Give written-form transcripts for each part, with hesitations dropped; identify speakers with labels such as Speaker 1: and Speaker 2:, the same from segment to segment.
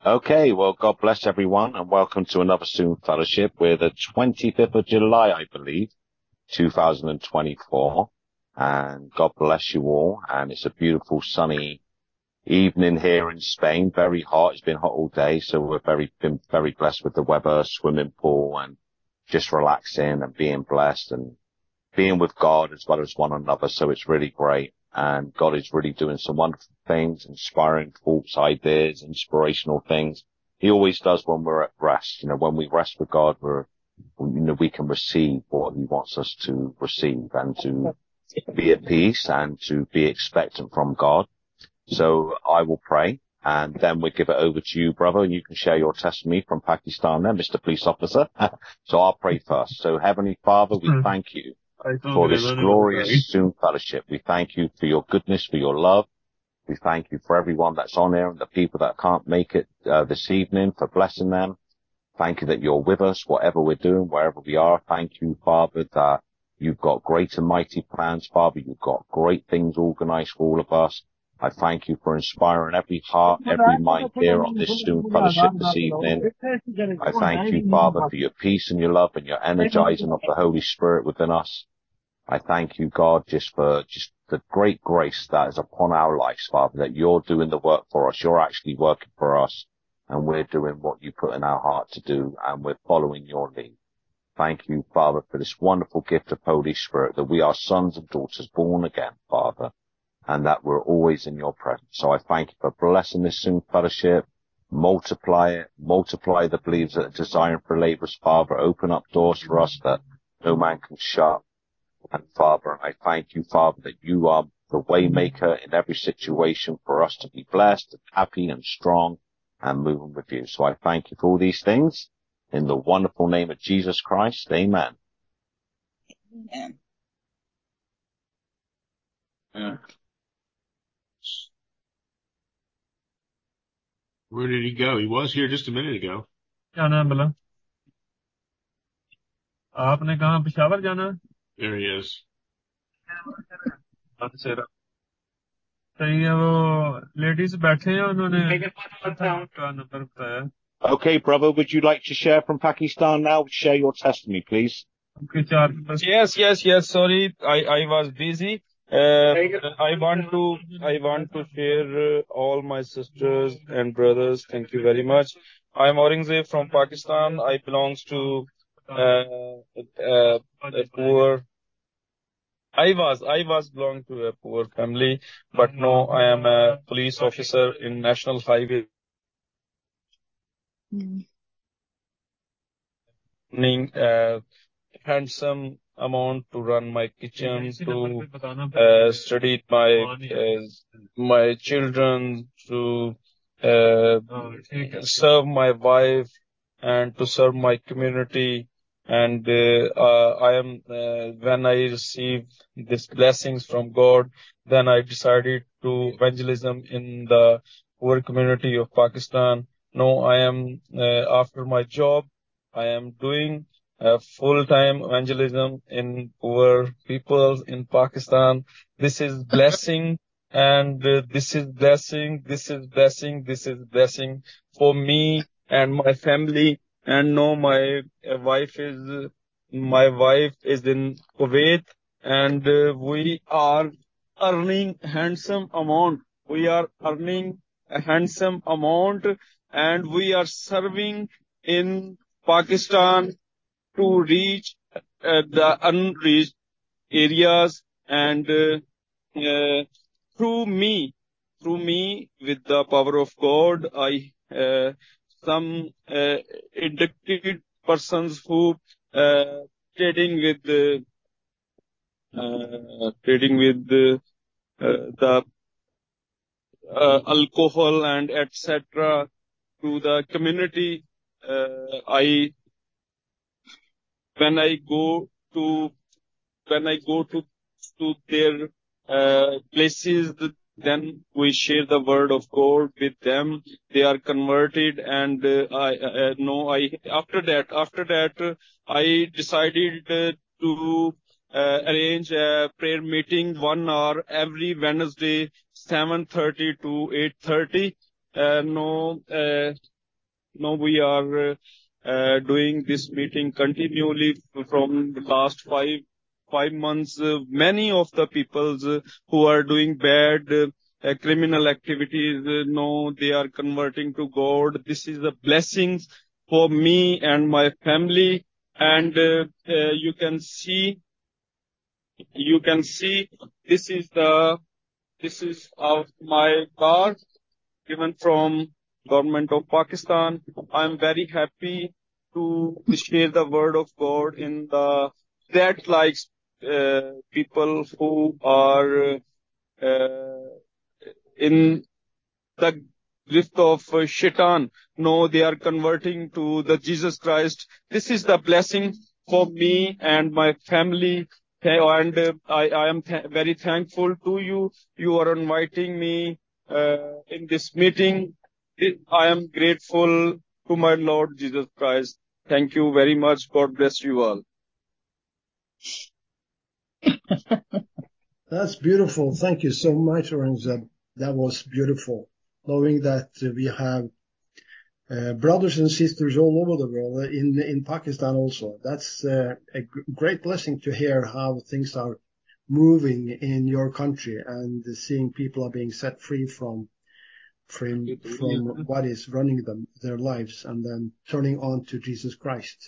Speaker 1: Okay, well, God bless everyone and welcome to another Zoom fellowship. We're the 25th of July, I believe, 2024. And God bless you all. And it's a beautiful sunny evening here in Spain. Very hot. It's been hot all day. So been very blessed with the weather, swimming pool and just relaxing and being blessed and being with God as well as one another. So it's really great. And God is really doing some wonderful things, inspiring thoughts, ideas, inspirational things. He always does when we're at rest. When we rest with God, we can receive what he wants us to receive and to be at peace and to be expectant from God. So I will pray and then we give it over to you, brother, and you can share your testimony from Pakistan there, Mr. Police Officer. So I'll pray first. So Heavenly Father, we thank you for this glorious Zoom fellowship. We thank you for your goodness, for your love. We thank you for everyone that's on here and the people that can't make it this evening, for blessing them. Thank you that you're with us, whatever we're doing, wherever we are. Thank you, Father, that you've got great and mighty plans, Father. You've got great things organized for all of us. I thank you for inspiring every heart, every mind here on this Zoom fellowship this evening. I thank you, Father, for your peace and your love and your energizing of the Holy Spirit within us. I thank you, God, just for the great grace that is upon our lives, Father, that you're doing the work for us. You're actually working for us, and we're doing what you put in our heart to do, and we're following your lead. Thank you, Father, for this wonderful gift of Holy Spirit, that we are sons and daughters born again, Father, and that we're always in your presence. So I thank you for blessing this Zoom fellowship. Multiply it, multiply the believers that are desiring for laborers, Father. Open up doors for us that no man can shut. And Father, I thank you, Father, that you are the way maker in every situation for us to be blessed and happy and strong and moving with you. So I thank you for all these things in the wonderful name of Jesus Christ. Amen.
Speaker 2: Amen. Yeah.
Speaker 3: Where did he go? He was here just a minute ago.
Speaker 4: जाना है बोला आपने कहा पेशावर जाना है
Speaker 3: There he is.
Speaker 4: सही है वो लेडीज बैठे हैं उन्होंने नंबर बताया
Speaker 1: Okay, brother, would you like to share from Pakistan now? Share your testimony, please.
Speaker 5: Yes. Sorry, I was busy. I want to share all my sisters and brothers. Thank you very much. I'm Aurangzeb from Pakistan. I belongs to a poor. I was belong to a poor family, but now I am a police officer in National Highway. Earning handsome amount to run my kitchen, to study my children, to serve my wife, and to serve my community. And I am when I received these blessings from God, then I decided to evangelism in the poor community of Pakistan. Now I am after my job, I am doing full-time evangelism in poor people in Pakistan. This is blessing, and this is blessing for me and my family. And now my wife is in Kuwait, and we are earning handsome amount. We are earning a handsome amount, and we are serving in Pakistan to reach the unreached areas, and through me, with the power of God, I some addicted persons who trading with the alcohol and etc. to the community. When I go to their places, then we share the word of God with them. They are converted, and after that I decided to arrange a prayer meeting 1 hour every Wednesday, 7:30 to 8:30. Now we are doing this meeting continually from the last five months. Many of the peoples who are doing bad criminal activities, no, they are converting to God. This is a blessing for me and my family. And you can see this is of my car given from government of Pakistan. I'm very happy to share the word of God in that likes people who are in the gift of Shaitan. No, they are converting to the Jesus Christ. This is the blessing for me and my family. And I am very thankful to you. You are inviting me in this meeting. I am grateful to my Lord Jesus Christ. Thank you very much. God bless you all.
Speaker 6: That's beautiful. Thank you so much, Aurangzeb. That was beautiful. Knowing that we have brothers and sisters all over the world, in Pakistan also. That's a great blessing to hear how things are moving in your country and seeing people are being set free from what is running their lives and then turning on to Jesus Christ.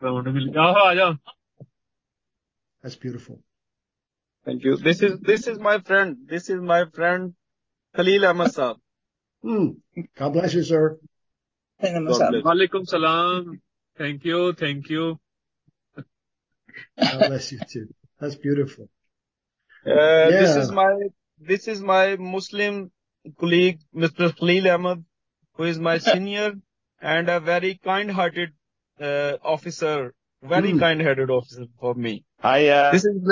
Speaker 6: That's beautiful.
Speaker 5: Thank you. This is my friend. This is my friend Khalil Ahmad Saab.
Speaker 6: God bless you, sir.
Speaker 5: God bless.
Speaker 4: Walaikum salam. Thank you. Thank you.
Speaker 6: God bless you too. That's beautiful.
Speaker 5: This is my Muslim colleague, Mr. Khalil Ahmad, who is my senior and a very kind-hearted officer. Very kind-hearted officer for me. This is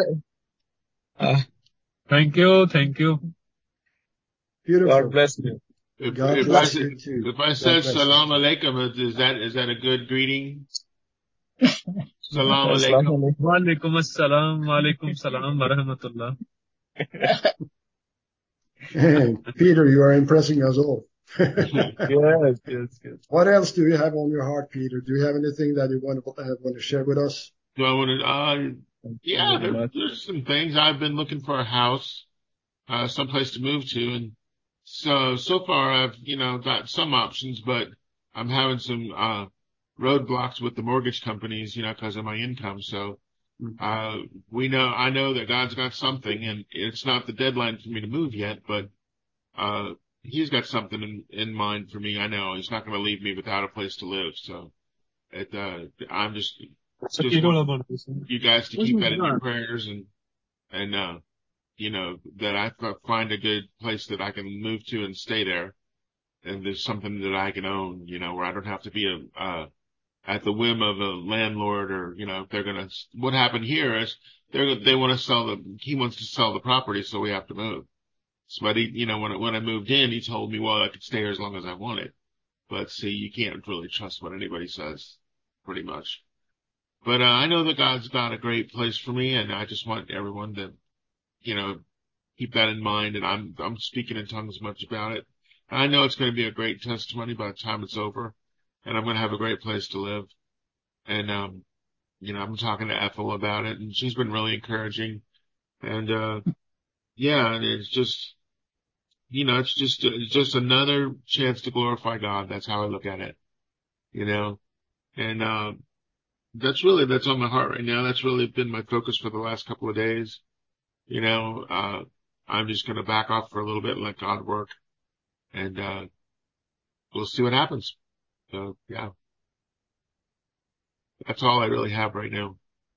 Speaker 4: Thank you. Thank you.
Speaker 6: Beautiful.
Speaker 5: God bless you.
Speaker 6: God bless you too.
Speaker 3: If I said salam alaikum, is that a good greeting? Salam alaikum.
Speaker 4: Walaikum assalam. Walaikum salam. Wa rahmatullah.
Speaker 6: Peter, you are impressing us all.
Speaker 5: Yes.
Speaker 6: What else do you have on your heart, Peter? Do you have anything that you want to share with us?
Speaker 3: Do I want to? There's some things. I've been looking for a house, someplace to move to, and so far I've got some options, but I'm having some roadblocks with the mortgage companies, because of my income. So I know that God's got something, and it's not the deadline for me to move yet, but He's got something in mind for me. I know He's not going to leave me without a place to live. So I'm just want you guys to keep that in your prayers, and that I find a good place that I can move to and stay there, and there's something that I can own, where I don't have to be at the whim of a landlord, or if they're gonna. What happened here is they want to sell he wants to sell the property, so we have to move. So, but when I moved in, he told me, well, I could stay here as long as I wanted. But see, you can't really trust what anybody says, pretty much. But I know that God's got a great place for me, and I just want everyone to, keep that in mind. And I'm speaking in tongues much about it. I know it's going to be a great testimony by the time it's over, and I'm going to have a great place to live. And I'm talking to Ethel about it, and she's been really encouraging. And and it's just, it's just another chance to glorify God. That's how I look at it, and that's on my heart right now. That's really been my focus for the last couple of days. I'm just going to back off for a little bit and let God work, and we'll see what happens. So, yeah. That's all I really have right now.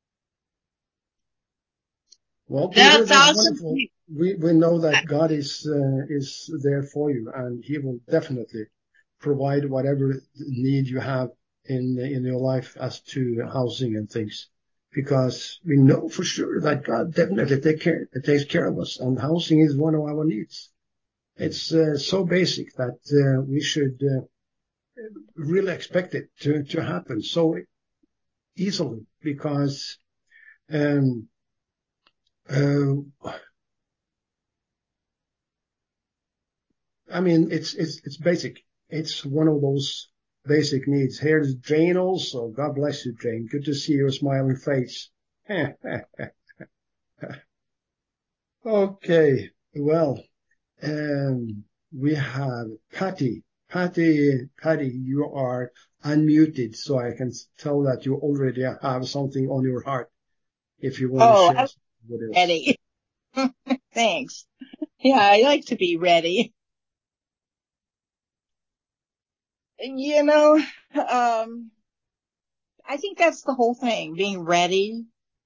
Speaker 6: Well, Peter,
Speaker 2: That's awesome.
Speaker 6: wonderful. We know that God is there for you, and He will definitely provide whatever need you have in your life as to housing and things, because we know for sure that God definitely takes care of us, and housing is one of our needs. It's so basic that we should really expect it to happen so easily, because I mean, it's basic. It's one of those basic needs. Here's Jane also. God bless you, Jane. Good to see your smiling face. Okay, well, we have Patty. Patty, you are unmuted, so I can tell that you already have something on your heart if you want to
Speaker 2: Oh,
Speaker 6: share
Speaker 2: I'm
Speaker 6: something with us.
Speaker 2: ready. Thanks. Yeah, I like to be ready. You know, I think that's the whole thing, being ready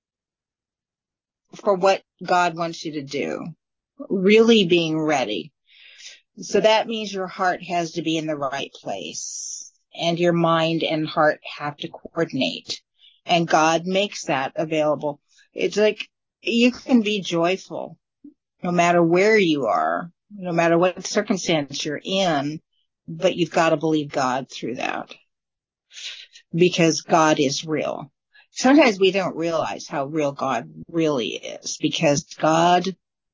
Speaker 2: for what God wants you to do. Really being ready. So that means your heart has to be in the right place, and your mind and heart have to coordinate. And God makes that available. It's like you can be joyful no matter where you are, no matter what circumstance you're in, but you've got to believe God through that, because God is real. Sometimes we don't realize how real God really is, because God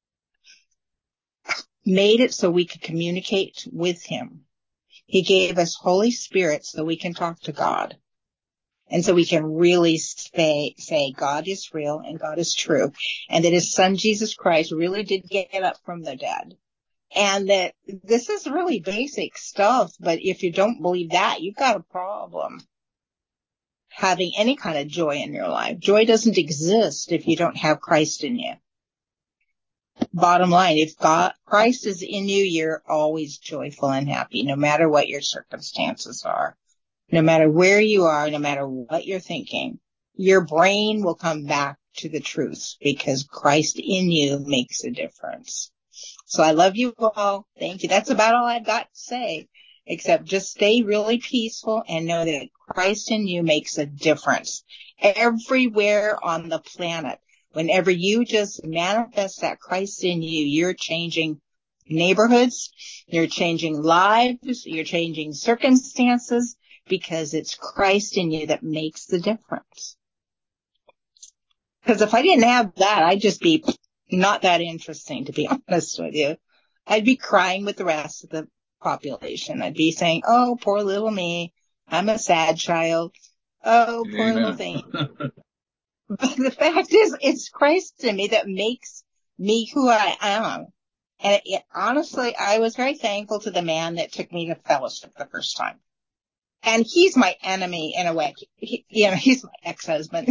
Speaker 2: made it so we could communicate with him. He gave us Holy Spirit so we can talk to God. And so we can really say God is real and God is true. And that his son, Jesus Christ, really did get up from the dead. And that this is really basic stuff. But if you don't believe that, you've got a problem having any kind of joy in your life. Joy doesn't exist if you don't have Christ in you. Bottom line, if Christ is in you, you're always joyful and happy, no matter what your circumstances are, no matter where you are, no matter what you're thinking. Your brain will come back to the truth because Christ in you makes a difference. So I love you all. Thank you. That's about all I've got to say, except just stay really peaceful and know that Christ in you makes a difference everywhere on the planet. Whenever you just manifest that Christ in you, you're changing neighborhoods, you're changing lives, you're changing circumstances, because it's Christ in you that makes the difference. Because if I didn't have that, I'd just be not that interesting, to be honest with you. I'd be crying with the rest of the population. I'd be saying, oh, poor little me. I'm a sad child. Oh, poor little thing. But the fact is, it's Christ in me that makes me who I am. And honestly, I was very thankful to the man that took me to fellowship the first time. And he's my enemy in a way. He's my ex-husband.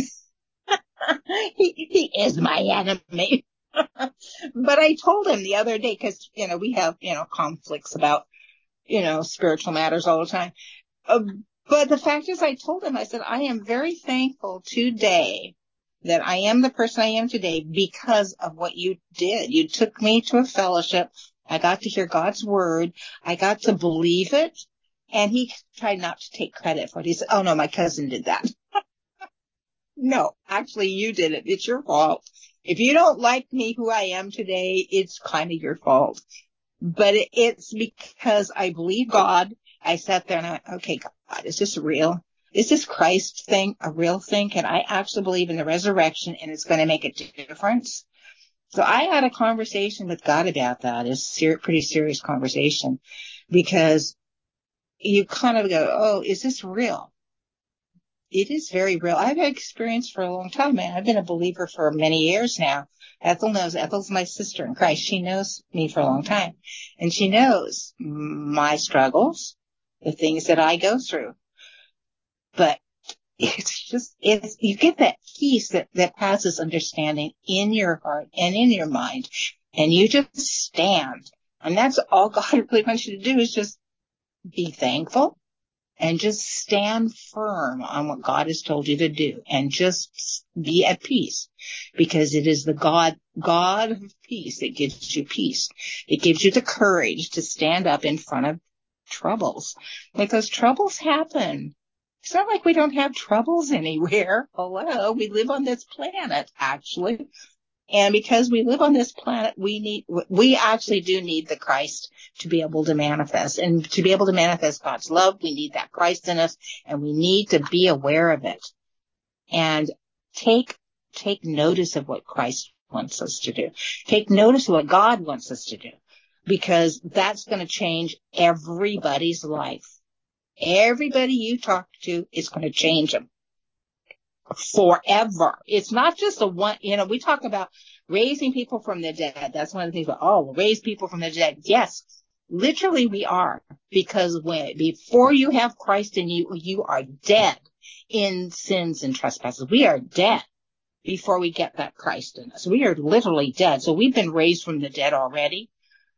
Speaker 2: he is my enemy. But I told him the other day, because, we have, conflicts about, spiritual matters all the time. But the fact is, I told him, I said, I am very thankful today that I am the person I am today because of what you did. You took me to a fellowship. I got to hear God's word. I got to believe it. And he tried not to take credit for it. He said, oh, no, my cousin did that. No, actually, you did it. It's your fault. If you don't like me who I am today, it's kind of your fault. But it's because I believe God. I sat there and I went, okay, God, is this real? Is this Christ thing a real thing? Can I actually believe in the resurrection and it's going to make a difference? So I had a conversation with God about that. It's a pretty serious conversation, because you kind of go, oh, is this real? It is very real. I've had experience for a long time, man. I've been a believer for many years now. Ethel's my sister in Christ. She knows me for a long time, and she knows my struggles, the things that I go through. But you get that peace that passes understanding in your heart and in your mind, and you just stand. And that's all God really wants you to do, is just be thankful and just stand firm on what God has told you to do, and just be at peace, because it is the God of peace that gives you peace. It gives you the courage to stand up in front of troubles, because troubles happen. It's not like we don't have troubles anywhere. Hello, we live on this planet, actually. And because we live on this planet, we actually do need the Christ to be able to manifest. And to be able to manifest God's love, we need that Christ in us, and we need to be aware of it. And take notice of what Christ wants us to do. Take notice of what God wants us to do, because that's going to change everybody's life. Everybody you talk to is going to change them forever. It's not just a one, we talk about raising people from the dead. That's one of the things, we'll raise people from the dead. Yes, literally we are, because before you have Christ in you, you are dead in sins and trespasses. We are dead before we get that Christ in us. We are literally dead. So we've been raised from the dead already.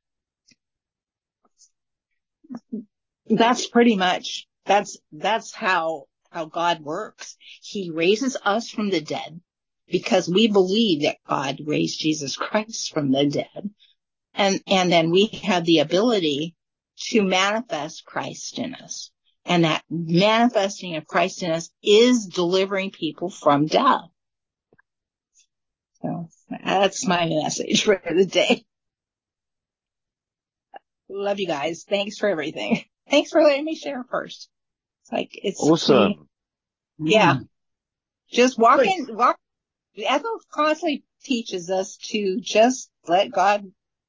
Speaker 2: That's pretty much, that's how God works. He raises us from the dead because we believe that God raised Jesus Christ from the dead. And then we have the ability to manifest Christ in us. And that manifesting of Christ in us is delivering people from death. So that's my message for the day. Love you guys. Thanks for everything. Thanks for letting me share first. It's
Speaker 1: awesome.
Speaker 2: Yeah. Just walk. Ethel constantly teaches us to just let God,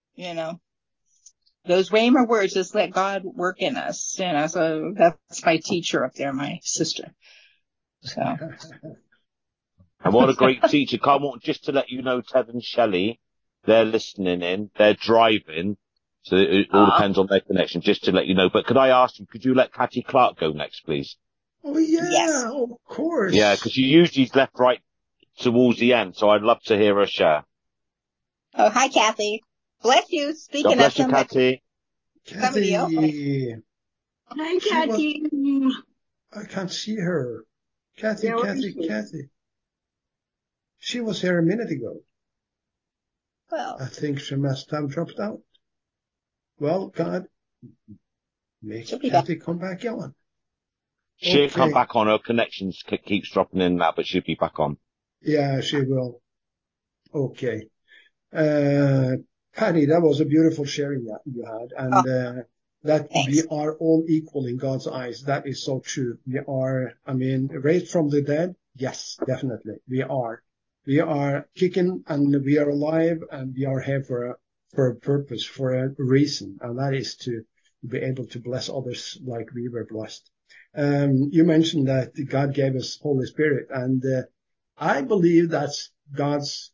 Speaker 2: those Rhema words, just let God work in us. So that's my teacher up there, my sister. So.
Speaker 1: And what a great teacher. Come on, just to let you know, Ted and Shelley, they're listening in, they're driving. So it all depends on their connection, just to let you know. But could I ask you, could you let Kathy Clark go next, please?
Speaker 6: Oh, yeah,
Speaker 2: yes.
Speaker 6: Of course.
Speaker 1: Yeah, because she usually left right towards the end, so I'd love to hear her share.
Speaker 2: Oh, hi, Kathy. Bless you. Speaking
Speaker 1: God bless you, Kathy.
Speaker 6: Kathy.
Speaker 2: Hi, Kathy.
Speaker 6: I can't see her. Kathy. She was here a minute ago.
Speaker 2: Well,
Speaker 6: I think she must have dropped out. Well, God, make Kathy come back on.
Speaker 1: She'll come back on. Her connections keeps dropping in and out, but she'll be back on.
Speaker 6: Yeah, she will. Okay. Patty, that was a beautiful sharing that you had. And that
Speaker 2: thanks.
Speaker 6: We are all equal in God's eyes. That is so true. We are, raised from the dead. Yes, definitely. We are. We are kicking and we are alive and we are here for a purpose, for a reason. And that is to be able to bless others like we were blessed. You mentioned that God gave us Holy Spirit, and I believe that's God's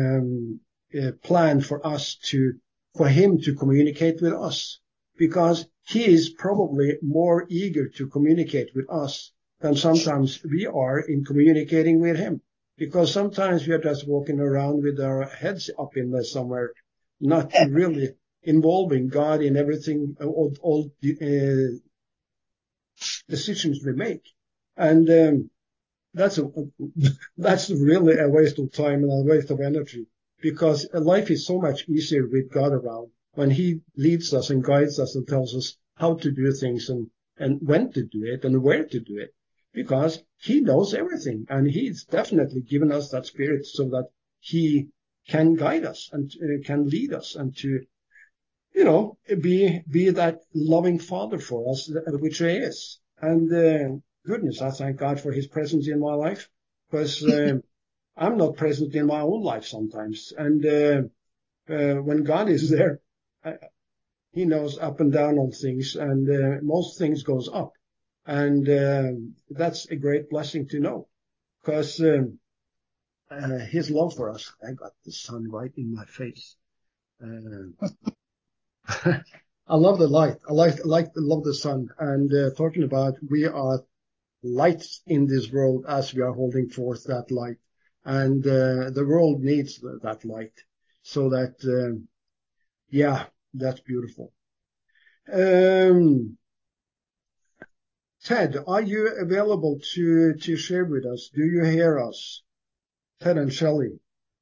Speaker 6: plan for Him to communicate with us, because He is probably more eager to communicate with us than sometimes we are in communicating with Him. Because sometimes we are just walking around with our heads up in there somewhere, not really involving God in everything, all decisions we make. And that's really a waste of time and a waste of energy, because life is so much easier with God around, when He leads us and guides us and tells us how to do things and when to do it and where to do it, because He knows everything, and He's definitely given us that Spirit so that He can guide us and can lead us, and to be that loving Father for us, which He is. And goodness, I thank God for His presence in my life, because I'm not present in my own life sometimes. And when God is there, He knows up and down on things, and most things goes up. And that's a great blessing to know, because His love for us. I got the sun right in my face. I love the light. I love the sun. And talking about, we are lights in this world as we are holding forth that light. And the world needs that light. So that, that's beautiful. Ted, are you available to share with us? Do you hear us? Ted and Shelley.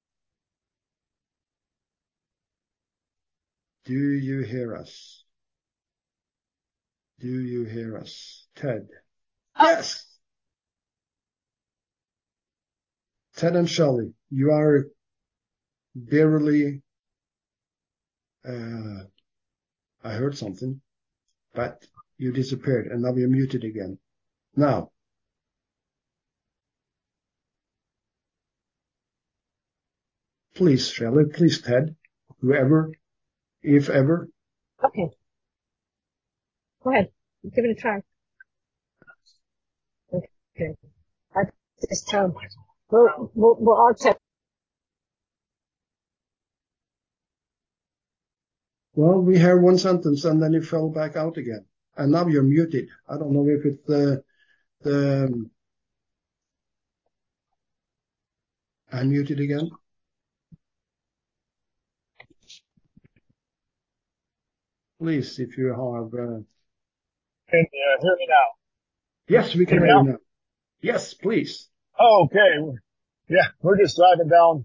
Speaker 6: Do you hear us? Do you hear us? Ted. Yes. Ted and Shelley, you are barely, I heard something, but you disappeared and now you're muted again. Now. Please, Shelley, please, Ted, whoever, if ever.
Speaker 7: Okay. Go ahead. Give it a try. Okay. At this time, we'll all check.
Speaker 6: Well, we heard one sentence and then you fell back out again. And now you're muted. I don't know if it's the unmuted again. Please, if you have.
Speaker 8: Can you hear me now?
Speaker 6: Yes, we can hear you now. Yes, please.
Speaker 8: Oh, okay. Yeah, we're just driving down,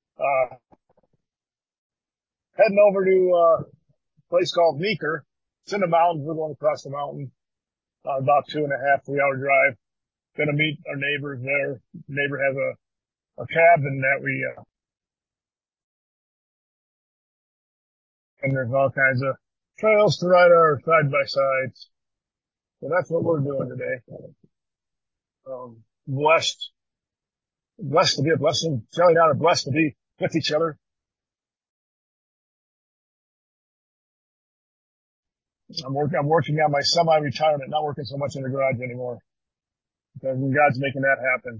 Speaker 8: heading over to a place called Meeker. It's in the mountains. We're going across the mountain, about 2.5-3 hour drive. Gonna meet our neighbors there. Neighbor has a cabin that we, and there's all kinds of trails to ride our side by sides. So that's what we're doing today. Blessed to be a blessing, telling out a blessed to be with each other. I'm working on my semi-retirement, not working so much in the garage anymore. Because God's making that happen.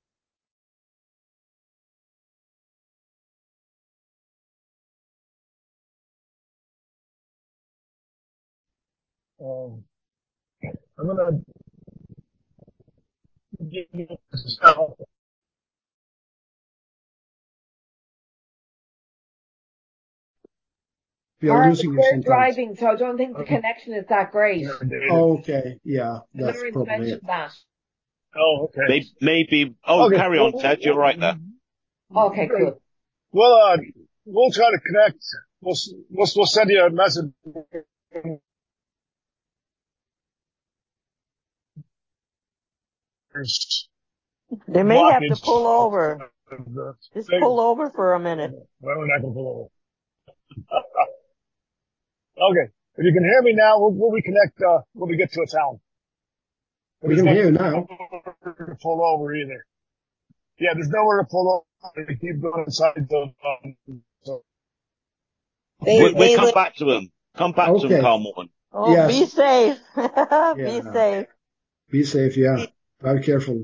Speaker 8: I'm gonna give you
Speaker 6: We are losing you
Speaker 7: We're
Speaker 6: sometimes.
Speaker 7: driving, so I don't think the connection is that great.
Speaker 6: Okay, yeah, that's
Speaker 7: Lawrence
Speaker 6: probably
Speaker 7: mentioned
Speaker 6: it.
Speaker 7: that.
Speaker 8: Oh, okay.
Speaker 1: Maybe.
Speaker 8: Okay.
Speaker 1: Carry on, Ted. You're right there.
Speaker 7: Okay, good.
Speaker 8: Well, we'll try to connect. We'll send you a message.
Speaker 9: They may have to pull over. Just pull over for a minute.
Speaker 8: Well, we're not going to pull over. Okay. If you can hear me now, we'll reconnect, when we get to a town.
Speaker 6: We can hear you now.
Speaker 8: To pull over either. Yeah, there's nowhere to pull over. We keep going inside the, so.
Speaker 1: We'll come back to him. Come back to him, Carl Morton.
Speaker 9: Oh, yes. Be safe.
Speaker 6: Be
Speaker 9: safe.
Speaker 6: Be safe, yeah. Very careful.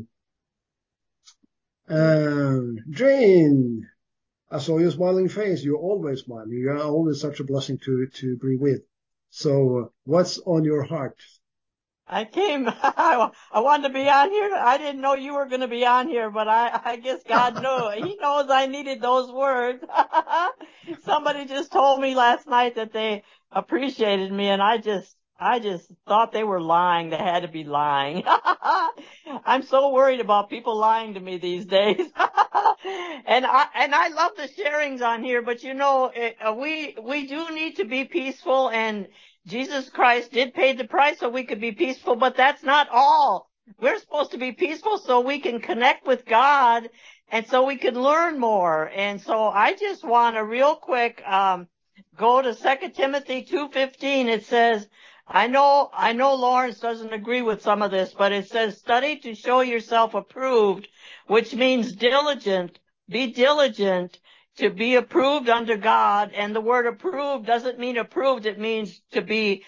Speaker 6: Jane, I saw your smiling face. You're always smiling. You are always such a blessing to be with. So what's on your heart?
Speaker 9: I wanted to be on here. I didn't know you were going to be on here, but I guess God knew. He knows I needed those words. Somebody just told me last night that they appreciated me, and I just thought they were lying. They had to be lying. I'm so worried about people lying to me these days. And I love the sharings on here, but we do need to be peaceful, and Jesus Christ did pay the price so we could be peaceful, but that's not all. We're supposed to be peaceful so we can connect with God and so we can learn more. And so I just want to real quick go to 2 Timothy 2:15. It says, I know Lawrence doesn't agree with some of this, but it says, study to show yourself approved, which means diligent. Be diligent to be approved unto God. And the word approved doesn't mean approved. It means to be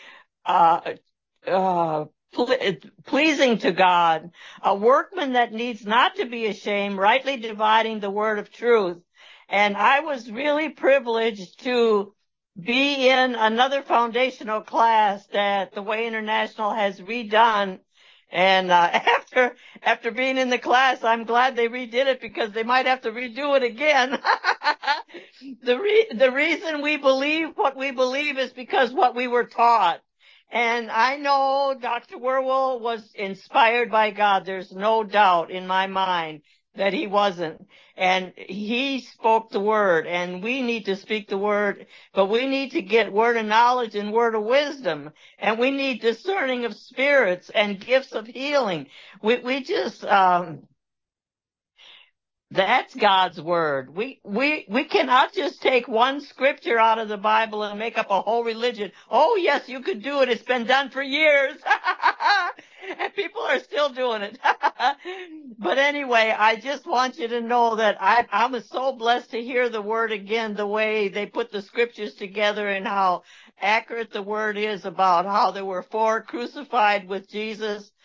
Speaker 9: pleasing to God. A workman that needs not to be ashamed, rightly dividing the word of truth. And I was really privileged to be in another foundational class that the Way International has redone. And after being in the class, I'm glad they redid it because they might have to redo it again. The reason we believe what we believe is because what we were taught. And I know Dr. Werwell was inspired by God. There's no doubt in my mind that he wasn't. And he spoke the word, and we need to speak the word, but we need to get word of knowledge and word of wisdom, and we need discerning of spirits and gifts of healing. We just, that's God's word. We cannot just take one scripture out of the Bible and make up a whole religion. Oh, yes, you could do it. It's been done for years. And people are still doing it. But anyway, I just want you to know that I'm so blessed to hear the word again, the way they put the scriptures together and how accurate the word is about how there were 4 crucified with Jesus.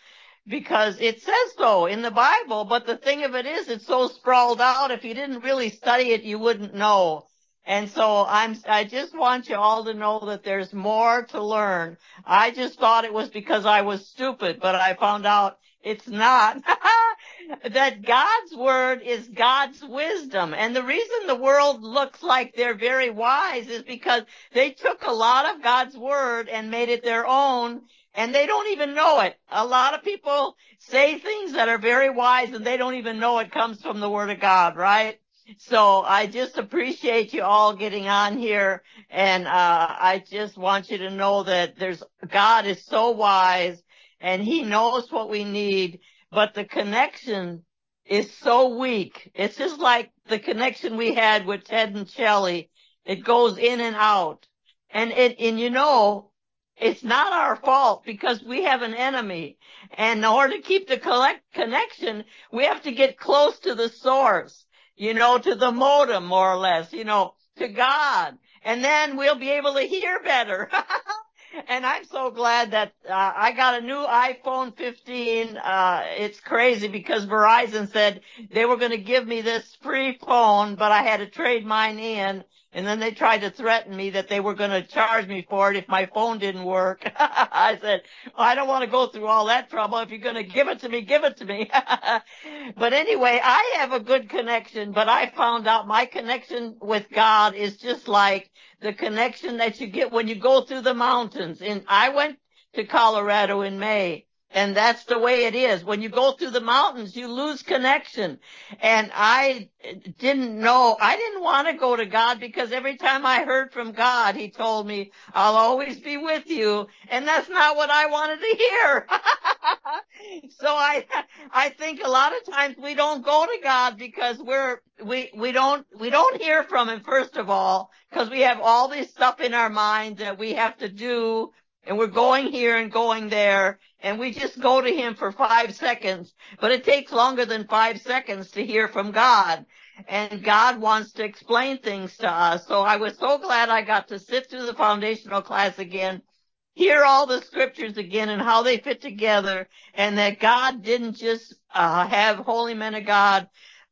Speaker 9: because it says so in the Bible. But the thing of it is, it's so sprawled out. If you didn't really study it, you wouldn't know. And so I just want you all to know that there's more to learn. I just thought it was because I was stupid, but I found out it's not. That God's word is God's wisdom. And the reason the world looks like they're very wise is because they took a lot of God's word and made it their own, and they don't even know it. A lot of people say things that are very wise and they don't even know it comes from the word of God, right? So I just appreciate you all getting on here, and I just want you to know that God is so wise and he knows what we need, but the connection is so weak. It's just like the connection we had with Ted and Shelley. It goes in and out. And you know, it's not our fault because we have an enemy. And in order to keep the connection, we have to get close to the source, you know, to the modem, more or less, you know, to God. And then we'll be able to hear better. And I'm so glad that I got a new iPhone 15. It's crazy because Verizon said they were going to give me this free phone, but I had to trade mine in. And then they tried to threaten me that they were going to charge me for it if my phone didn't work. I said, I don't want to go through all that trouble. If you're going to give it to me, give it to me. But anyway, I have a good connection, but I found out my connection with God is just like the connection that you get when you go through the mountains. And I went to Colorado in May, and that's the way it is. When you go through the mountains, you lose connection. And I didn't want to go to God because every time I heard from God, he told me, I'll always be with you. And that's not what I wanted to hear. So I think a lot of times we don't go to God because we don't hear from him, first of all, because we have all this stuff in our mind that we have to do, and we're going here and going there, and we just go to him for 5 seconds, but it takes longer than 5 seconds to hear from God. And God wants to explain things to us. So I was so glad I got to sit through the foundational class again, hear all the scriptures again and how they fit together, and that God didn't just have holy men of God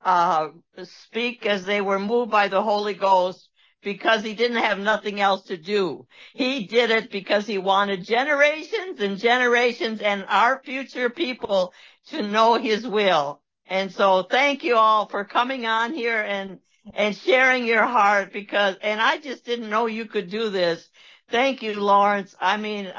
Speaker 9: speak as they were moved by the Holy Ghost because he didn't have nothing else to do. He did it because he wanted generations and generations and our future people to know his will. And so thank you all for coming on here and sharing your heart, and I just didn't know you could do this. Thank you, Lawrence. I mean,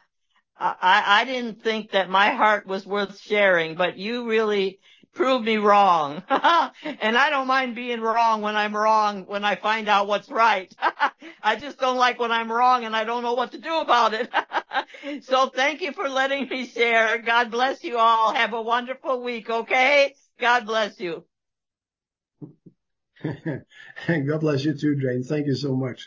Speaker 9: I didn't think that my heart was worth sharing, but you really proved me wrong. And I don't mind being wrong when I find out what's right. I just don't like when I'm wrong and I don't know what to do about it. So thank you for letting me share. God bless you all. Have a wonderful week, okay? God bless you.
Speaker 6: God bless you too, Jane. Thank you so much.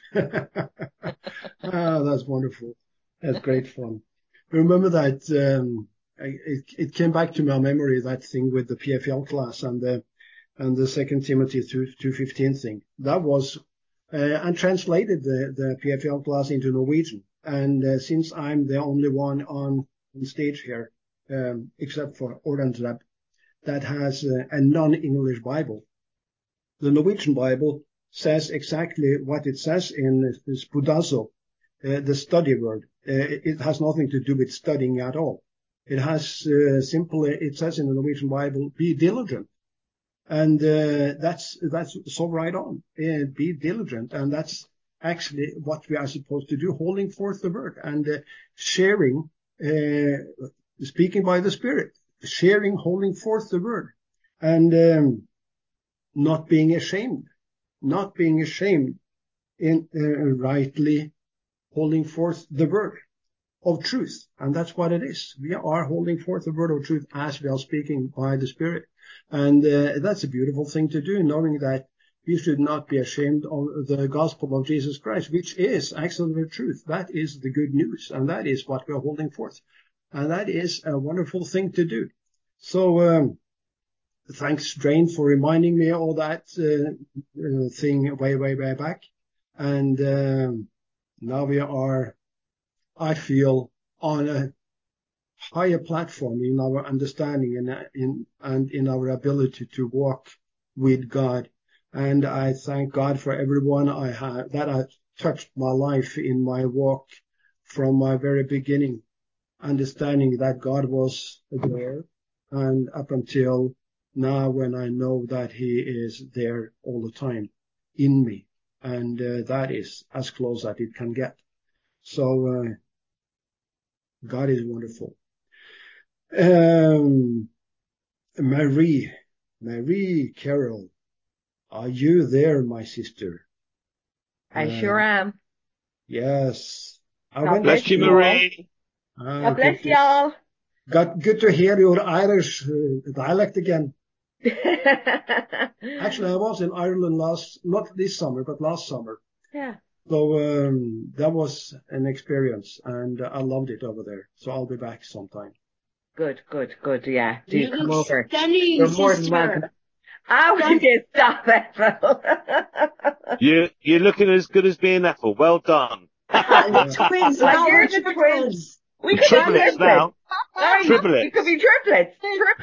Speaker 6: That's wonderful. That's great fun. Remember that it came back to my memory, that thing with the PFL class and the 2 Timothy 2:15 thing. That was and translated the PFL class into Norwegian. And since I'm the only one on stage here, except for Orlandslab, that has a non-English Bible. The Norwegian Bible says exactly what it says in Spudazo, the study word. It has nothing to do with studying at all. It has it says in the Norwegian Bible, be diligent. And that's so right on. Be diligent. And that's actually what we are supposed to do, holding forth the word and sharing, speaking by the Spirit, sharing, holding forth the word. And not being ashamed in rightly holding forth the word of truth. And that's what it is. We are holding forth the word of truth as we are speaking by the Spirit. And that's a beautiful thing to do, knowing that we should not be ashamed of the gospel of Jesus Christ, which is actually the truth. That is the good news. And that is what we are holding forth. And that is a wonderful thing to do. So, thanks, Jane, for reminding me all that thing way back. And now we are, I feel, on a higher platform in our understanding and in our ability to walk with God. And I thank God for everyone that I touched my life in my walk from my very beginning, understanding that God was there and up until now when I know that he is there all the time in me. And that is as close as it can get. So God is wonderful. Marie Carroll, are you there, my sister?
Speaker 10: I sure am.
Speaker 6: Yes.
Speaker 10: God bless you, Marie. God bless y'all.
Speaker 6: Good to hear your Irish dialect again. Actually, I was in Ireland not this summer, but last summer.
Speaker 10: Yeah.
Speaker 6: So that was an experience, and I loved it over there. So I'll be back sometime.
Speaker 10: Good. Yeah, do come over.
Speaker 7: Stunning,
Speaker 10: you're more than welcome. How would you stop, Ethel?
Speaker 1: You're looking as good as me and Ethel. Well done.
Speaker 7: The twins.
Speaker 10: Like
Speaker 7: Now
Speaker 10: you're
Speaker 7: we're
Speaker 10: the
Speaker 7: triplets.
Speaker 10: twins. We could
Speaker 1: Triplets now.
Speaker 10: We could be triplets.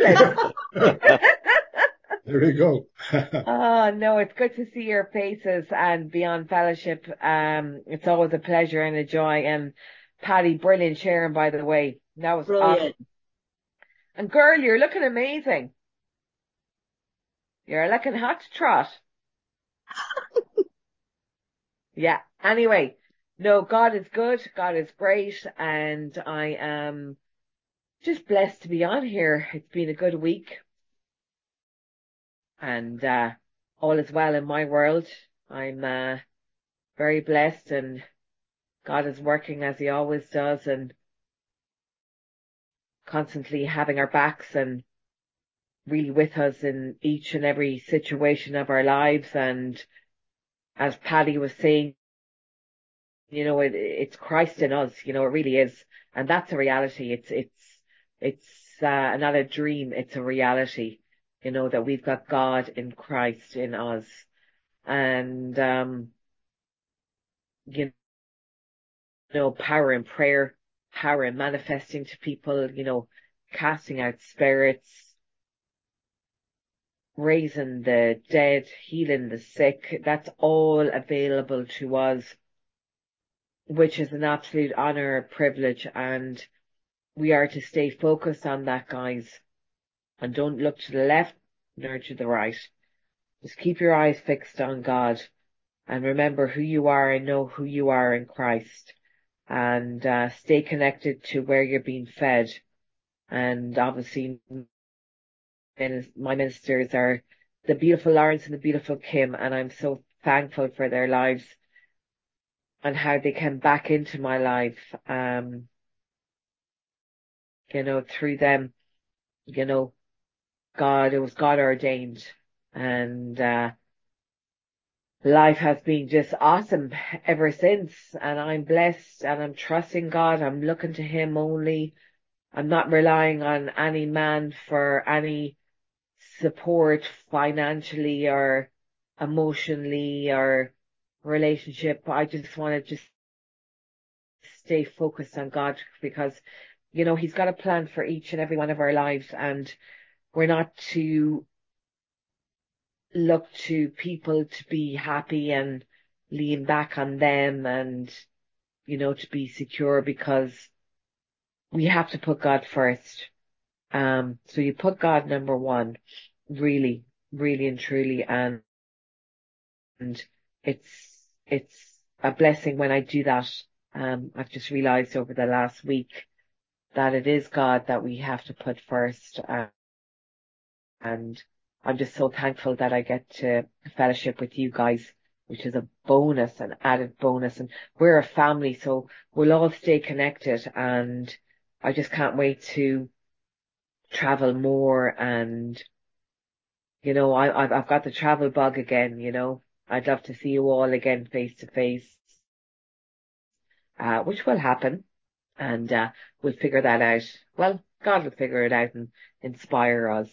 Speaker 6: There we go.
Speaker 10: Oh, no, it's good to see your faces and be on fellowship. It's always a pleasure and a joy. And Patty, brilliant sharing, by the way. That was
Speaker 7: Brilliant.
Speaker 10: awesome. And girl, you're looking amazing. You're looking hot to trot. Yeah. Anyway, no, God is good. God is great. And I am just blessed to be on here. It's been a good week. And all is well in my world. I'm very blessed, and God is working as he always does, and constantly having our backs and really with us in each and every situation of our lives. And as Paddy was saying, it's Christ in us, it really is. And that's a reality. It's not a dream. It's a reality, that we've got God in Christ in us. And, power in prayer, power in manifesting to people, casting out spirits, raising the dead, healing the sick. That's all available to us, which is an absolute honor, privilege, and we are to stay focused on that, guys. And don't look to the left nor to the right. Just keep your eyes fixed on God and remember who you are and know who you are in Christ. And stay connected to where you're being fed. And obviously, my ministers are the beautiful Lawrence and the beautiful Kim, and I'm so thankful for their lives and how they came back into my life. Through them, it was God ordained, and life has been just awesome ever since, and I'm blessed and I'm trusting God. I'm looking to him only. I'm not relying on any man for any support financially or emotionally or relationship. I just want to just stay focused on God because, he's got a plan for each and every one of our lives, and we're not to look to people to be happy and lean back on them and, to be secure, because we have to put God first. So you put God number one, really, really and truly. And it's a blessing when I do that. I've just realized over the last week that it is God that we have to put first. And I'm just so thankful that I get to fellowship with you guys, which is a bonus, an added bonus. And we're a family, so we'll all stay connected. And I just can't wait to travel more. And, I've got the travel bug again, I'd love to see you all again face to face, which will happen. And, we'll figure that out. Well, God will figure it out and inspire us.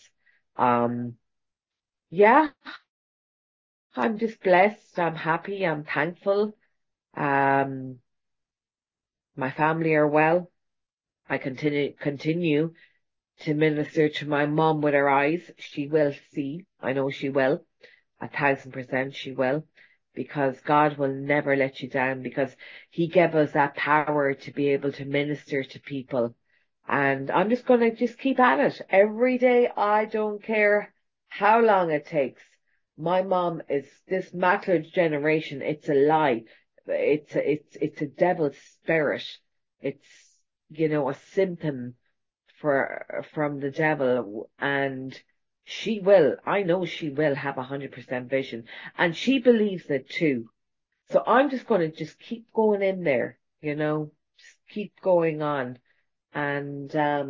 Speaker 10: Yeah, I'm just blessed. I'm happy. I'm thankful. My family are well. I continue to minister to my mom with her eyes. She will see. I know she will. 1,000% she will. Because God will never let you down, because he gave us that power to be able to minister to people. And I'm just going to just keep at it every day. I don't care how long it takes. My mom is this Mackledge generation. It's a lie. It's a devil's spirit. It's, a symptom from the devil, and I know she will have 100% vision, and she believes it too. So I'm just going to just keep going in there, just keep going on. And,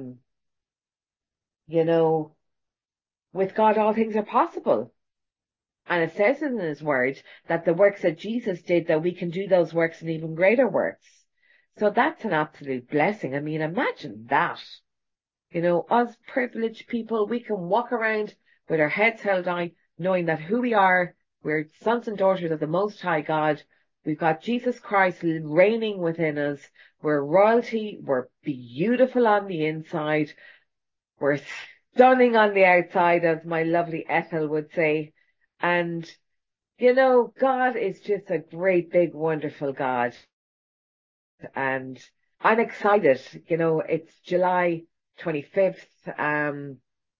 Speaker 10: with God, all things are possible. And it says in his word that the works that Jesus did, that we can do those works and even greater works. So that's an absolute blessing. I mean, imagine that. Us privileged people, we can walk around with our heads held high, knowing that who we are, we're sons and daughters of the Most High God. We've got Jesus Christ reigning within us. We're royalty. We're beautiful on the inside. We're stunning on the outside, as my lovely Ethel would say. And, God is just a great, big, wonderful God. And I'm excited. It's July 25th.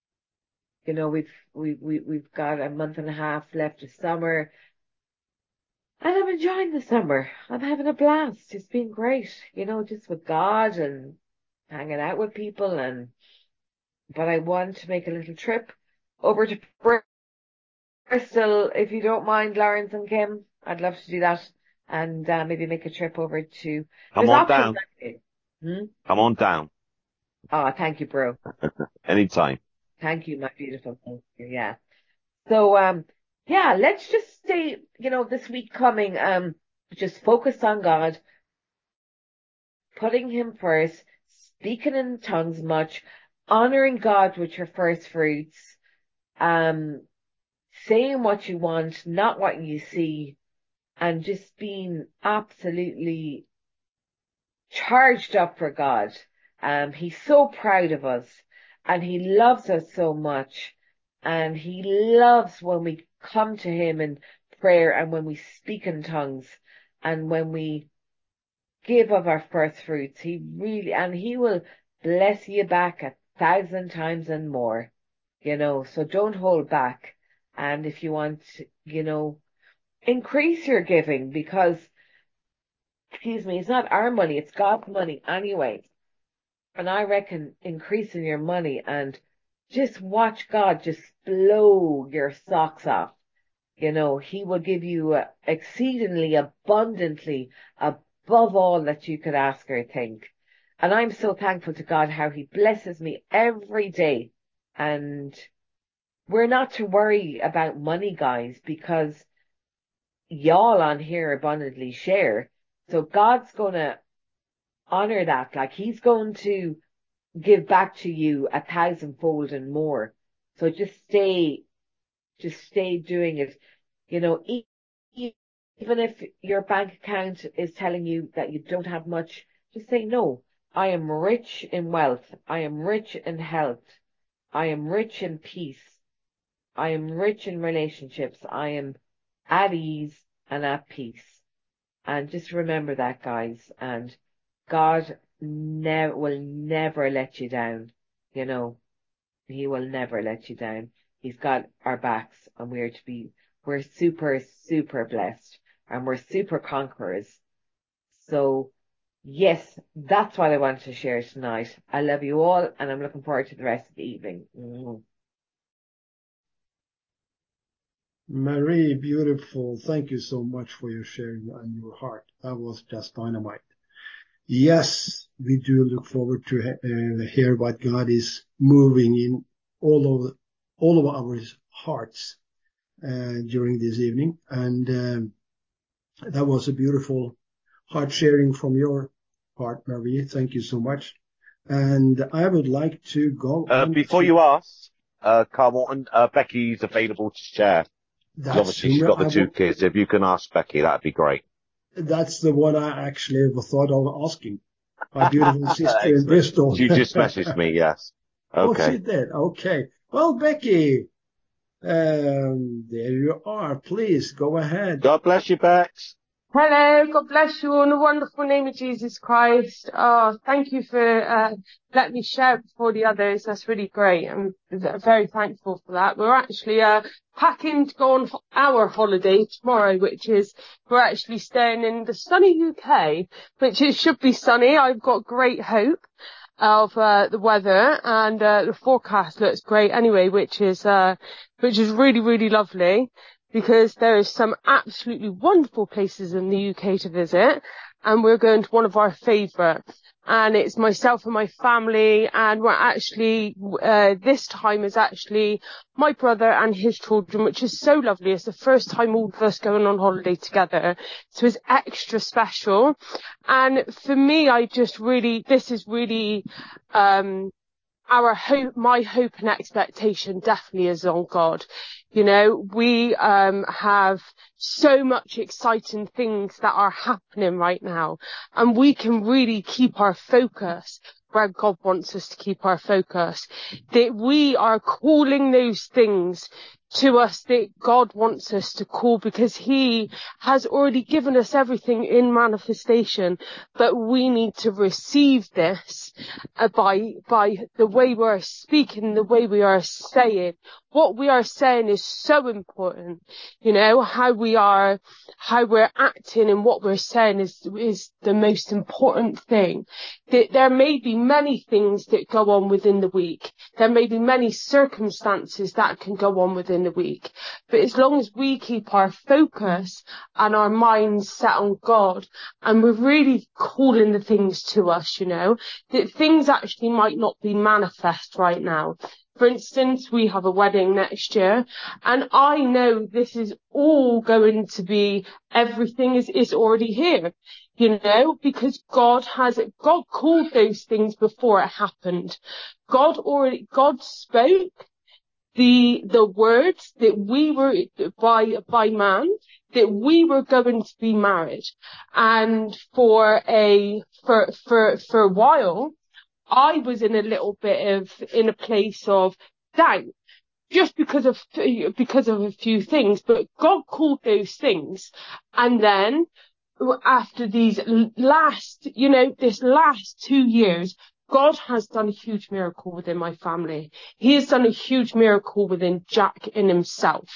Speaker 10: We've got a month and a half left of summer, and I'm enjoying the summer. I'm having a blast. It's been great, just with God and hanging out with people. But I want to make a little trip over to Bristol, if you don't mind, Lawrence and Kim. I'd love to do that, and maybe make a trip over to.
Speaker 1: Come on down. Come on down.
Speaker 10: Oh, thank you, bro.
Speaker 1: Anytime.
Speaker 10: Thank you, my beautiful. Thank you. Yeah. So, let's just stay, this week coming, just focus on God, putting him first, speaking in tongues much, honoring God with your first fruits, saying what you want, not what you see, and just being absolutely charged up for God. He's so proud of us, and he loves us so much, and he loves when we come to him in prayer, and when we speak in tongues, and when we give of our first fruits. He will bless you back 1,000 times and more, so don't hold back. And if you want, increase your giving, because, it's not our money, it's God's money anyway. And I reckon increasing your money and just watch God just blow your socks off. He will give you exceedingly abundantly above all that you could ask or think. And I'm so thankful to God how he blesses me every day. And we're not to worry about money, guys, because y'all on here abundantly share. So God's going to honor that. Like, he's going to give back to you 1,000-fold and more. So just stay doing it. Even if your bank account is telling you that you don't have much, just say, no, I am rich in wealth. I am rich in health. I am rich in peace. I am rich in relationships. I am at ease and at peace. And just remember that, guys. And God will never let you down. He will never let you down. He's got our backs, and we're super, super blessed, and we're super conquerors. So yes, that's what I wanted to share tonight. I love you all, and I'm looking forward to the rest of the evening.
Speaker 6: Marie, beautiful. Thank you so much for your sharing and your heart. That was just dynamite. Yes, we do look forward to hear what God is moving in all of our hearts during this evening. And that was a beautiful heart sharing from your part, Marie. Thank you so much. And I would like to go on
Speaker 1: before you ask, Carl Morton, Becky's available to share. Obviously, she's got the two kids. If you can ask Becky, that'd be great.
Speaker 6: That's the one I actually thought of asking. my beautiful sister in Bristol.
Speaker 1: She just messaged me, yes.
Speaker 6: Oh, she
Speaker 1: Okay.
Speaker 6: did. Okay. Well, Becky, there you are. Please go ahead.
Speaker 1: God bless you, Bex.
Speaker 11: Hello, God bless you all in the wonderful name of Jesus Christ. Oh, thank you for letting me share before the others. That's really great. I'm very thankful for that. We're actually packing to go on our holiday tomorrow, which is we're actually staying in the sunny UK, which it should be sunny. I've got great hope of the weather, and the forecast looks great anyway, which is really, really lovely, because there is some absolutely wonderful places in the UK to visit, and we're going to one of our favourites. And it's myself and my family, and we're actually, this time is actually my brother and his children, which is so lovely. It's the first time all of us going on holiday together, so it's extra special. And for me, this is really, our hope, my hope and expectation definitely is on God. You know, we have so much exciting things that are happening right now, and we can really keep our focus where God wants us to keep our focus. That we are calling those things to us that God wants us to call, because He has already given us everything in manifestation, but we need to receive this by the way we are speaking, the way we are saying. What we are saying is so important. You know, how we're acting and what we're saying is the most important thing. There may be many things that go on within the week. There may be many circumstances that can go on within the week. But as long as we keep our focus and our minds set on God, and we're really calling the things to us, you know, that things actually might not be manifest right now. For instance, we have a wedding next year, and I know this is all going to be, everything is already here, you know, because God called those things before it happened. God spoke the words that we were by man, that we were going to be married. And for a while, I was in a place of doubt, just because of a few things, but God called those things. And then after this last 2 years, God has done a huge miracle within my family. He has done a huge miracle within Jack in himself.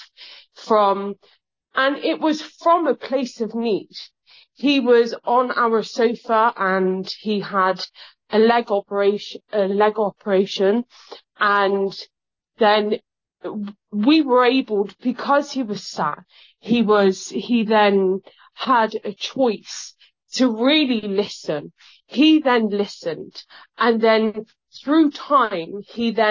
Speaker 11: And it was from a place of need. He was on our sofa and he had a leg operation, and then we were able, because he was sat, he then had a choice to really listen. He then listened, and then through time,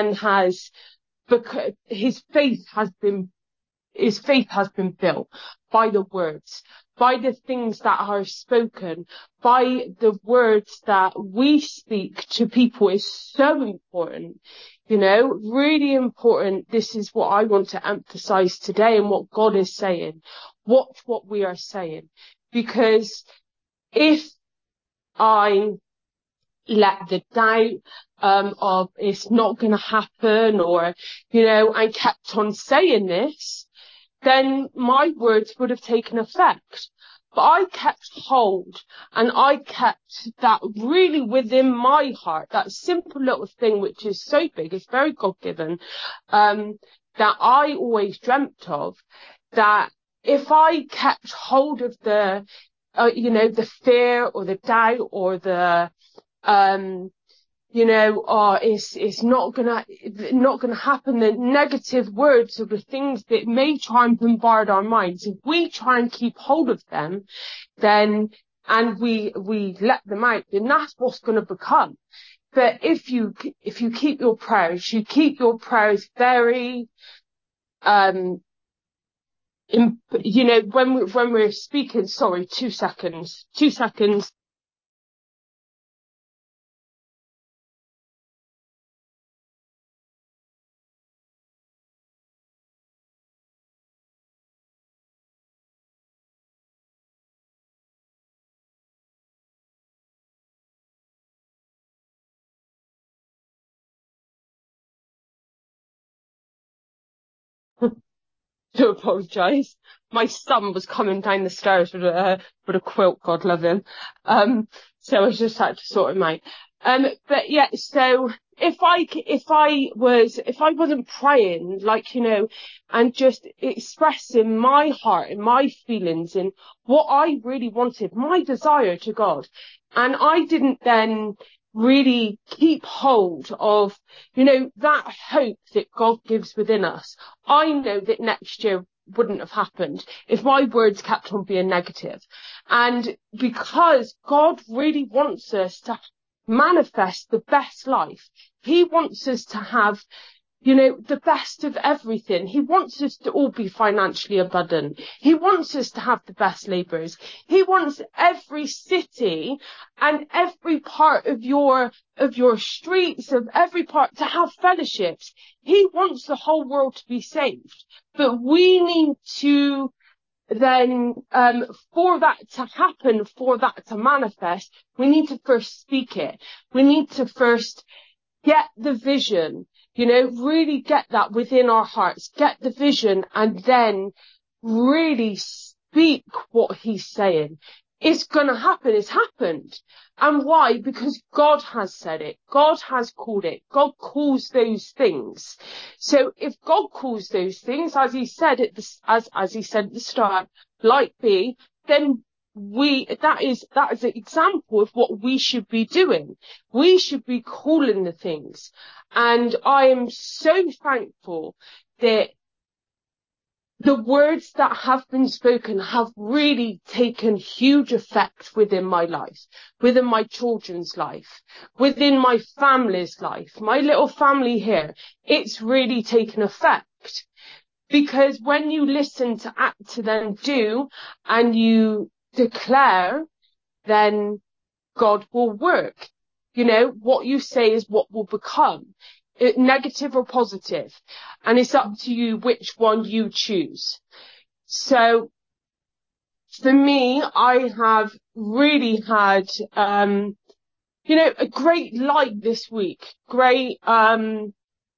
Speaker 11: his faith has been built by the words, by the things that are spoken, by the words that we speak to people is so important, you know, really important. This is what I want to emphasize today, and what God is saying. Watch what we are saying, because if I let the doubt of it's not going to happen, or, you know, I kept on saying this, then my words would have taken effect. But I kept hold, and I kept that really within my heart, that simple little thing, which is so big, it's very God-given, that I always dreamt of, that if I kept hold of the fear or the doubt or the, it's not gonna happen. The negative words are the things that may try and bombard our minds. If we try and keep hold of them, then, and we let them out, then that's what's gonna become. But if you keep your prayers, very, when we're speaking, sorry, 2 seconds. to apologise. My son was coming down the stairs with a quilt, God love him. So I just had to sort him out. But yeah, so if I wasn't praying, like, you know, and just expressing my heart and my feelings and what I really wanted, my desire to God, and I didn't then really keep hold of, you know, that hope that God gives within us, I know that next year wouldn't have happened if my words kept on being negative. And because God really wants us to manifest the best life, he wants us to have, you know, the best of everything. He wants us to all be financially abundant. He wants us to have the best labourers. He wants every city and every part of your streets, of every part, to have fellowships. He wants the whole world to be saved. But we need to then, for that to happen, for that to manifest, we need to first speak it. We need to first get the vision, you know, really get that within our hearts, get the vision, and then really speak what he's saying. It's gonna happen. It's happened. And why? Because God has said it. God has called it. God calls those things. So if God calls those things, as he said at as he said at the start, like be, then that is an example of what we should be doing. We should be calling the things. And I am so thankful that the words that have been spoken have really taken huge effect within my life, within my children's life, within my family's life, my little family here. It's really taken effect, because when you listen to act to then do, and you declare, then God will work. You know, what you say is what will become, negative or positive. And it's up to you which one you choose. So for me, I have really had, you know, a great light this week. Great, I've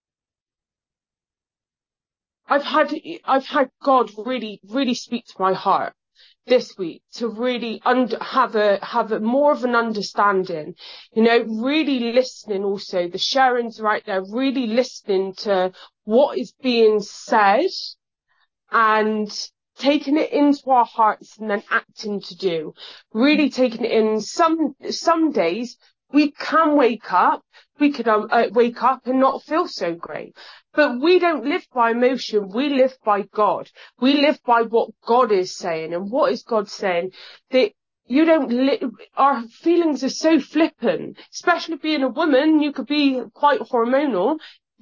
Speaker 11: had God really speak to my heart this week, to really have a more of an understanding, you know, really listening. Also, the sharings right there, really listening to what is being said and taking it into our hearts and then acting to do, really taking it in. Some days we can wake up, we could wake up and not feel so great. But we don't live by emotion, we live by God. We live by what God is saying. And what is God saying? That you don't our feelings are so flippant, especially being a woman. You could be quite hormonal,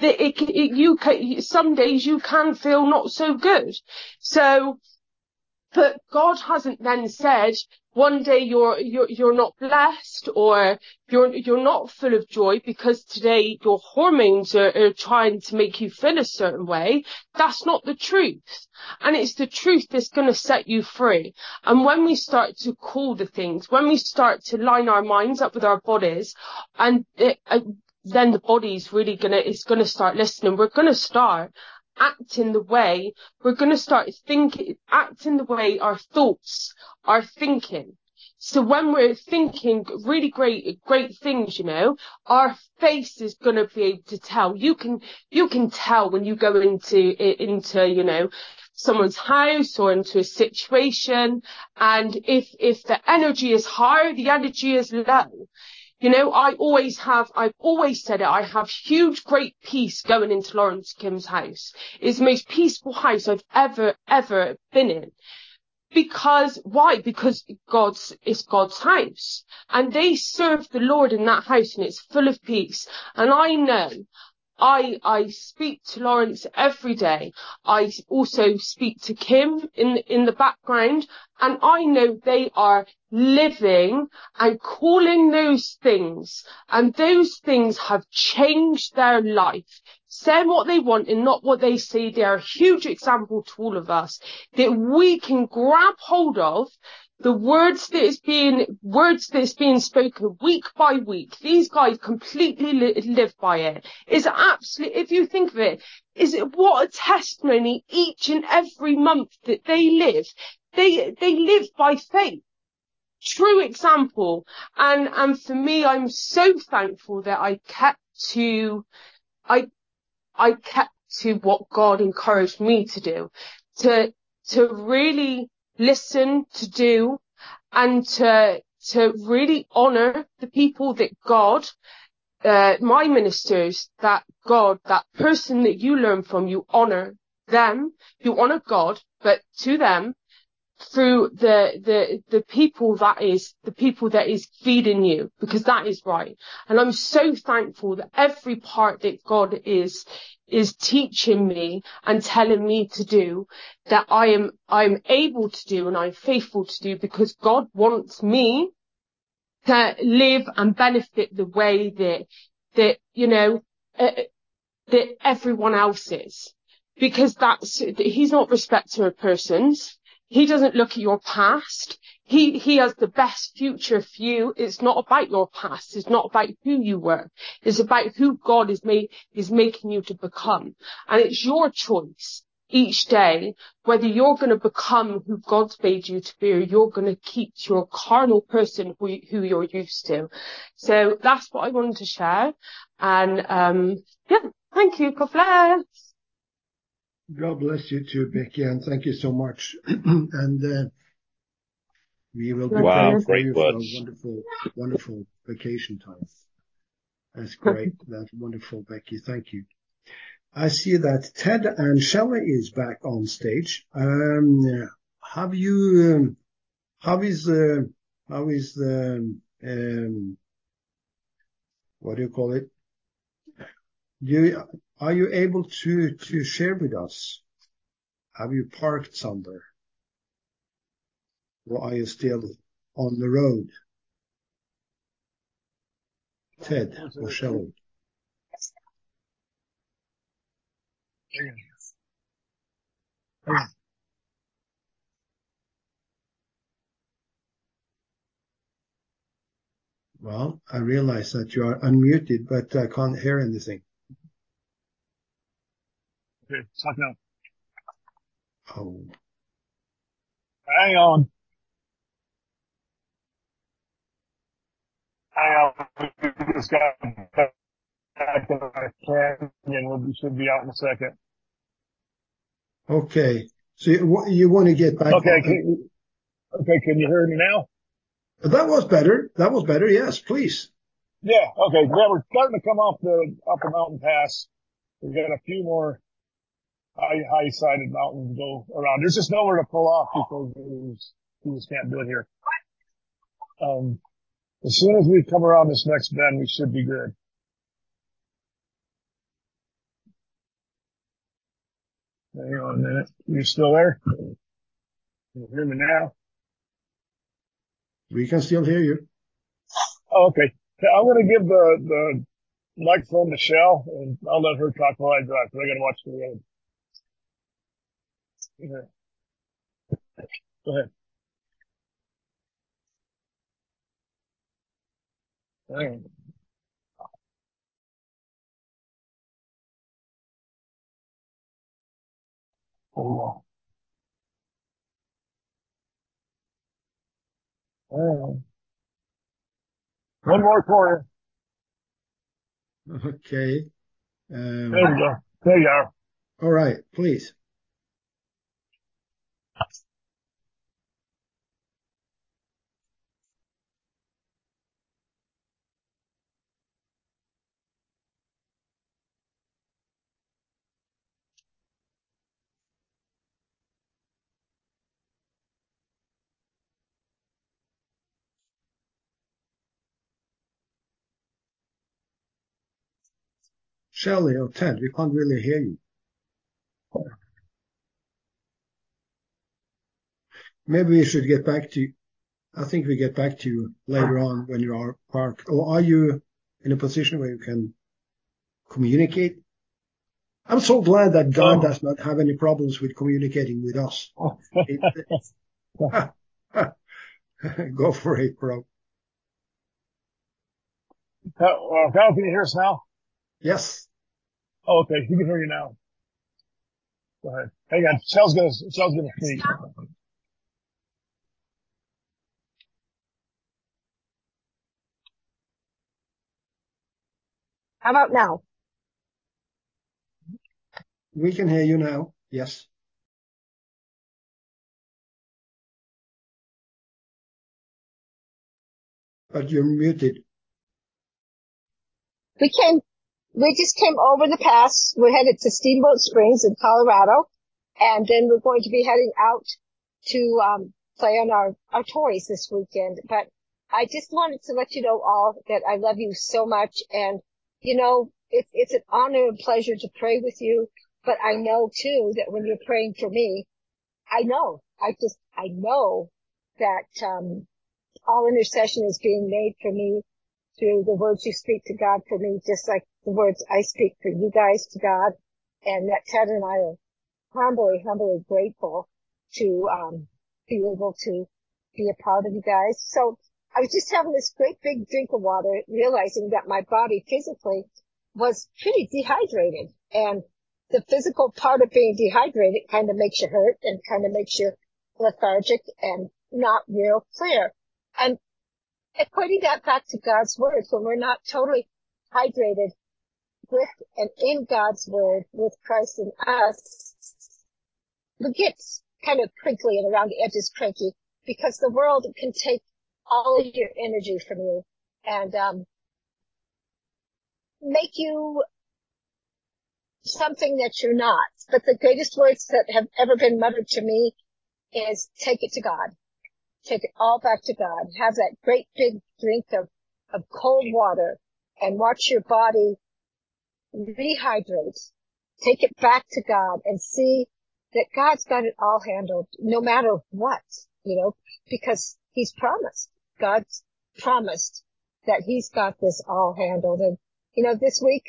Speaker 11: that some days you can feel not so good. So, but God hasn't then said one day you're not blessed, or you're not full of joy because today your hormones are trying to make you feel a certain way. That's not the truth. And it's the truth that's going to set you free. And when we start to call the things, when we start to line our minds up with our bodies, and then the body's really it's gonna start listening. We're gonna start acting the way, we're gonna start acting the way our thoughts are thinking. So when we're thinking really great things, you know, our face is gonna be able to tell. You can tell when you go into, you know, someone's house or into a situation, and if the energy is high, the energy is low. You know, I've always said it, I have huge, great peace going into Lawrence Kim's house. It's the most peaceful house I've ever been in. Because, why? Because it's God's house. And they serve the Lord in that house, and it's full of peace. And I know, I speak to Lawrence every day. I also speak to Kim in the background, and I know they are living and calling those things, and those things have changed their life saying what they want and not what they say. They're a huge example to all of us that we can grab hold of. The words that's being spoken week by week. These guys completely live by it. It's absolutely, if you think of it, what a testimony each and every month that they live. They live by faith. True example. And for me, I'm so thankful that I kept to what God encouraged me to do, to really listen, to do, and to really honour the people that God, my ministers, that person that you learn from, you honour them, you honour God, but to them, through the people that is feeding you, because that is right. And I'm so thankful that every part that God is teaching me and telling me to do, that I'm able to do and I'm faithful to do, because God wants me to live and benefit the way that everyone else is. Because he's not respecter of persons. He doesn't look at your past. He has the best future for you. It's not about your past. It's not about who you were. It's about who God is making you to become. And it's your choice each day whether you're going to become who God's made you to be, or you're going to keep your carnal person who you're used to. So that's what I wanted to share. And thank you. God bless.
Speaker 6: God bless you too, Becky, and thank you so much. And we will be praying for you for a wonderful, wonderful vacation time. That's great. That's wonderful, Becky. Thank you. I see that Ted and Shelley is back on stage. How is the what do you call it? Are you able to share with us? Have you parked somewhere? Or are you still on the road? Ted or Shelley? Well, I realize that you are unmuted, but I can't hear anything.
Speaker 8: Okay, talk now.
Speaker 6: Oh.
Speaker 8: Hang on. We just got back to our canyon. We should be out in a second.
Speaker 6: Okay. So you want to get back.
Speaker 8: Okay. Can you hear me now?
Speaker 6: That was better. Yes, please.
Speaker 8: Yeah. Okay. Yeah, we're starting to come up the mountain pass. We've got a few more high-sided mountains to go around. There's just nowhere to pull off because we just can't do it here. As soon as we come around this next bend, we should be good. Hang on a minute. You still there? Can you hear me now?
Speaker 6: We can still hear you.
Speaker 8: Oh, okay. I'm going to give the microphone to Shell, and I'll let her talk while I drive, because I got to watch the road. Go ahead. Hang on. One more corner.
Speaker 6: Okay.
Speaker 8: There we go. There you are.
Speaker 6: All right, please. Shelley or Ted, we can't really hear you. Maybe we should get back to you. I think we get back to you later on when you are parked. Or are you in a position where you can communicate? I'm so glad that God does not have any problems with communicating with us. Go for it, bro.
Speaker 8: Kyle, can you hear us now?
Speaker 6: Yes.
Speaker 8: Oh, okay. He can hear you now. Go ahead. Hang on. Shell's gonna speak.
Speaker 7: How about now?
Speaker 6: We can hear you now. Yes. But you're muted.
Speaker 7: We just came over the pass. We're headed to Steamboat Springs in Colorado, and then we're going to be heading out to play on our toys this weekend. But I just wanted to let you know all that I love you so much, and you know it's an honor and pleasure to pray with you. But I know too that when you're praying for me, I know that all intercession is being made for me through the words you speak to God for me, just like the words I speak for you guys to God, and that Ted and I are humbly grateful to be able to be a part of you guys. So I was just having this great big drink of water, realizing that my body physically was pretty dehydrated, and the physical part of being dehydrated kind of makes you hurt and kind of makes you lethargic and not real clear. And equating that back to God's word, when we're not totally hydrated with and in God's word, with Christ in us, we get kind of crinkly and around the edges cranky, because the world can take all of your energy from you and make you something that you're not. But the greatest words that have ever been muttered to me is take it to God. Take it all back to God. Have that great big drink of cold water and watch your body rehydrate. Take it back to God and see that God's got it all handled no matter what, because He's promised. God's promised that He's got this all handled. And, this week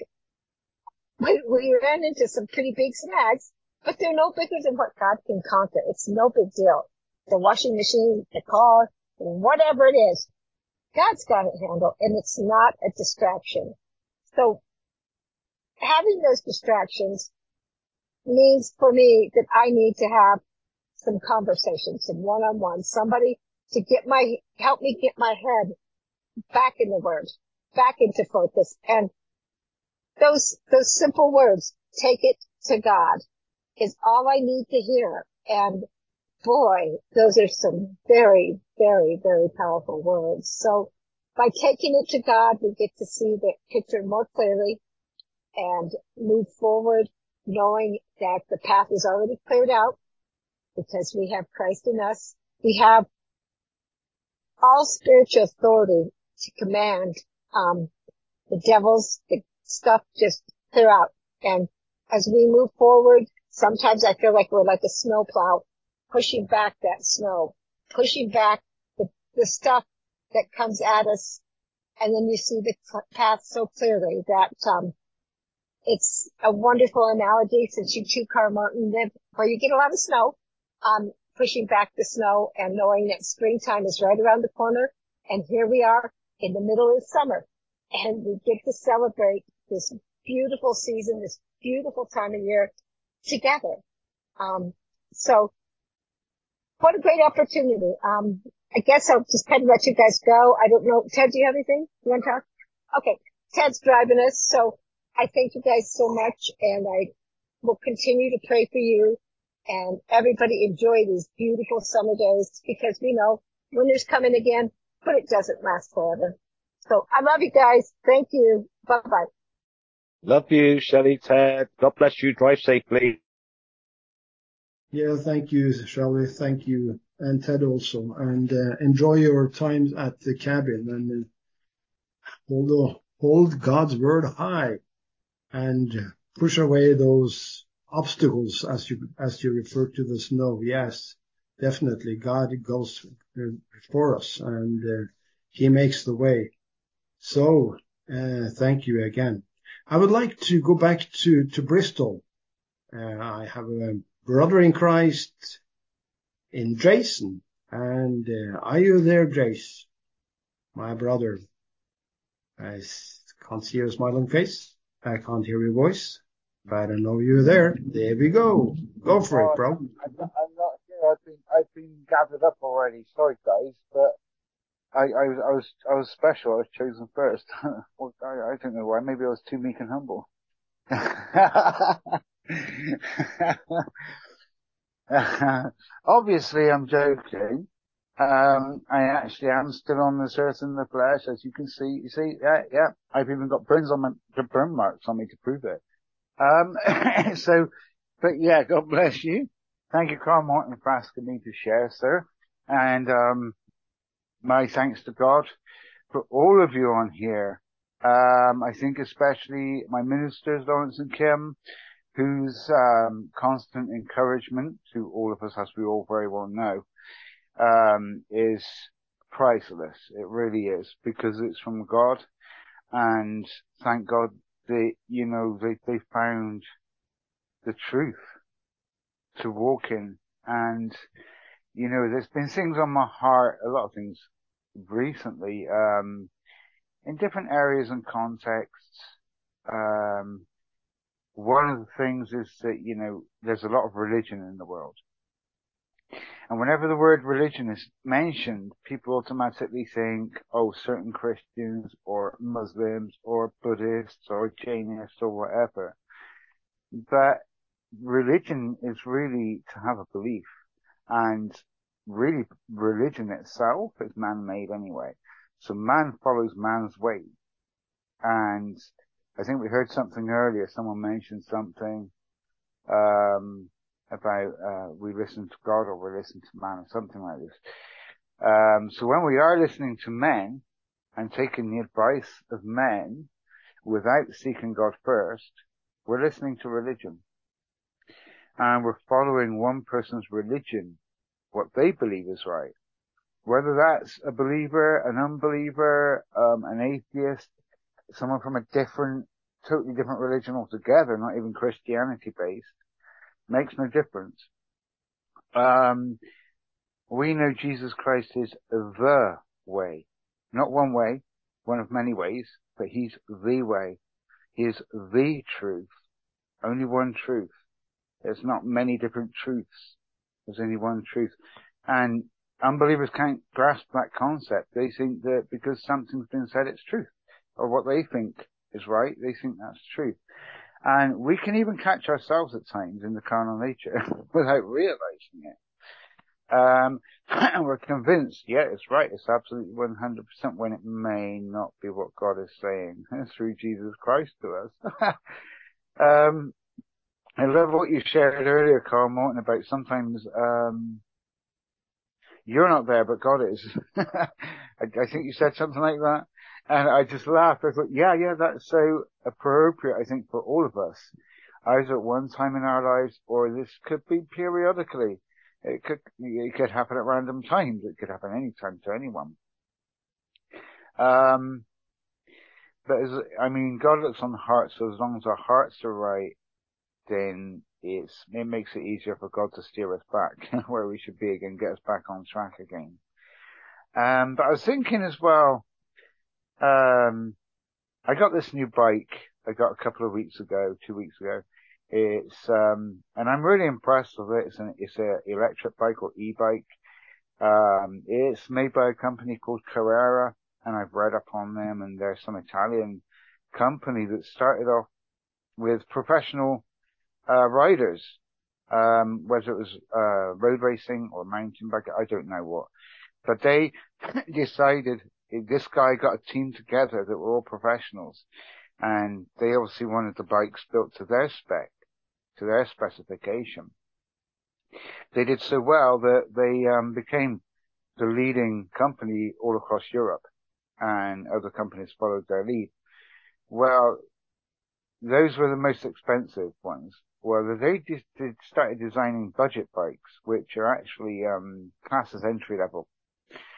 Speaker 7: we ran into some pretty big snags, but they're no bigger than what God can conquer. It's no big deal. The washing machine, the car, whatever it is, God's got it handled, and it's not a distraction. So having those distractions means for me that I need to have some conversations, some one-on-one, somebody to help me get my head back in the Word, back into focus. And those simple words, take it to God, is all I need to hear. And boy, those are some very, very, very powerful words. So by taking it to God, we get to see the picture more clearly and move forward, knowing that the path is already cleared out because we have Christ in us. We have all spiritual authority to command the devil's the stuff just clear out. And as we move forward, sometimes I feel like we're like a snowplow, pushing back that snow, pushing back the stuff that comes at us. And then you see the path so clearly that it's a wonderful analogy, since you two, Carl Martin, live where you get a lot of snow, pushing back the snow and knowing that springtime is right around the corner. And here we are in the middle of summer, and we get to celebrate this beautiful season, this beautiful time of year together. So what a great opportunity. I guess I'll just kind of let you guys go. I don't know. Ted, do you have anything you want to talk? Okay. Ted's driving us. So I thank you guys so much, and I will continue to pray for you, and everybody enjoy these beautiful summer days, because we know winter's coming again, but it doesn't last forever. So I love you guys. Thank you. Bye bye.
Speaker 1: Love you, Shelley, Ted. God bless you. Drive safely.
Speaker 6: Yeah, thank you, Shelley. Thank you. And Ted also. And enjoy your time at the cabin, and hold God's word high and push away those obstacles as you refer to the snow. Yes, definitely. God goes before us, and He makes the way. So, thank you again. I would like to go back to Bristol I have a brother in Christ in Jason. And are you there, Jace? My brother. I can't see your smiling face. I can't hear your voice. But I know you're there. There we go. Go for it, bro.
Speaker 12: I'm not here. I've been gathered up already. Sorry, guys, but I was special. I was chosen first. Well, I don't know why. Maybe I was too meek and humble. Obviously, I'm joking. I actually am still on this earth in the flesh, as you can see. You see, yeah. I've even got burn marks on me to prove it. But yeah, God bless you. Thank you, Carl Martin, for asking me to share, sir. And, my thanks to God for all of you on here. I think especially my ministers, Lawrence and Kim, whose, constant encouragement to all of us, as we all very well know, is priceless. It really is, because it's from God. And thank God that, they found the truth to walk in. And, there's been things on my heart, a lot of things recently, in different areas and contexts. One of the things is that, there's a lot of religion in the world. And whenever the word religion is mentioned, people automatically think, certain Christians or Muslims or Buddhists or Jainists or whatever. But religion is really to have a belief. And really, religion itself is man-made anyway. So man follows man's way. And I think we heard something earlier. Someone mentioned something, about, we listen to God or we listen to man or something like this. So when we are listening to men and taking the advice of men without seeking God first, we're listening to religion. And we're following one person's religion, what they believe is right. Whether that's a believer, an unbeliever, an atheist, someone from a totally different religion altogether, not even Christianity based, makes no difference. We know Jesus Christ is the way. Not one way, one of many ways, but he's the way. He is the truth. Only one truth. There's not many different truths. There's only one truth. And unbelievers can't grasp that concept. They think that because something's been said, it's truth. Or what they think is right, they think that's truth. And we can even catch ourselves at times in the carnal nature without realizing it. And we're convinced, yeah, it's right, it's absolutely 100%, when it may not be what God is saying through Jesus Christ to us. I love what you shared earlier, Carl Morton, about sometimes, you're not there, but God is. I think you said something like that. And I just laughed. I thought, yeah, that's so appropriate, I think, for all of us. Either at one time in our lives, or this could be periodically. It could happen at random times. It could happen any time to anyone. But God looks on the heart, so as long as our hearts are right, then it makes it easier for God to steer us back where we should be again, get us back on track again. But I was thinking as well, I got this new bike I got a couple of weeks ago, 2 weeks ago. It's, and I'm really impressed with it. It's a electric bike or e-bike. It's made by a company called Carrera, and I've read up on them, and they're some Italian company that started off with professional, riders, whether it was, road racing or mountain bike, I don't know what. But they decided, this guy got a team together that were all professionals, and they obviously wanted the bikes built to their spec, to their specification. They did so well that they became the leading company all across Europe, and other companies followed their lead. Well, those were the most expensive ones. Well, they just started designing budget bikes, which are actually classed as entry level.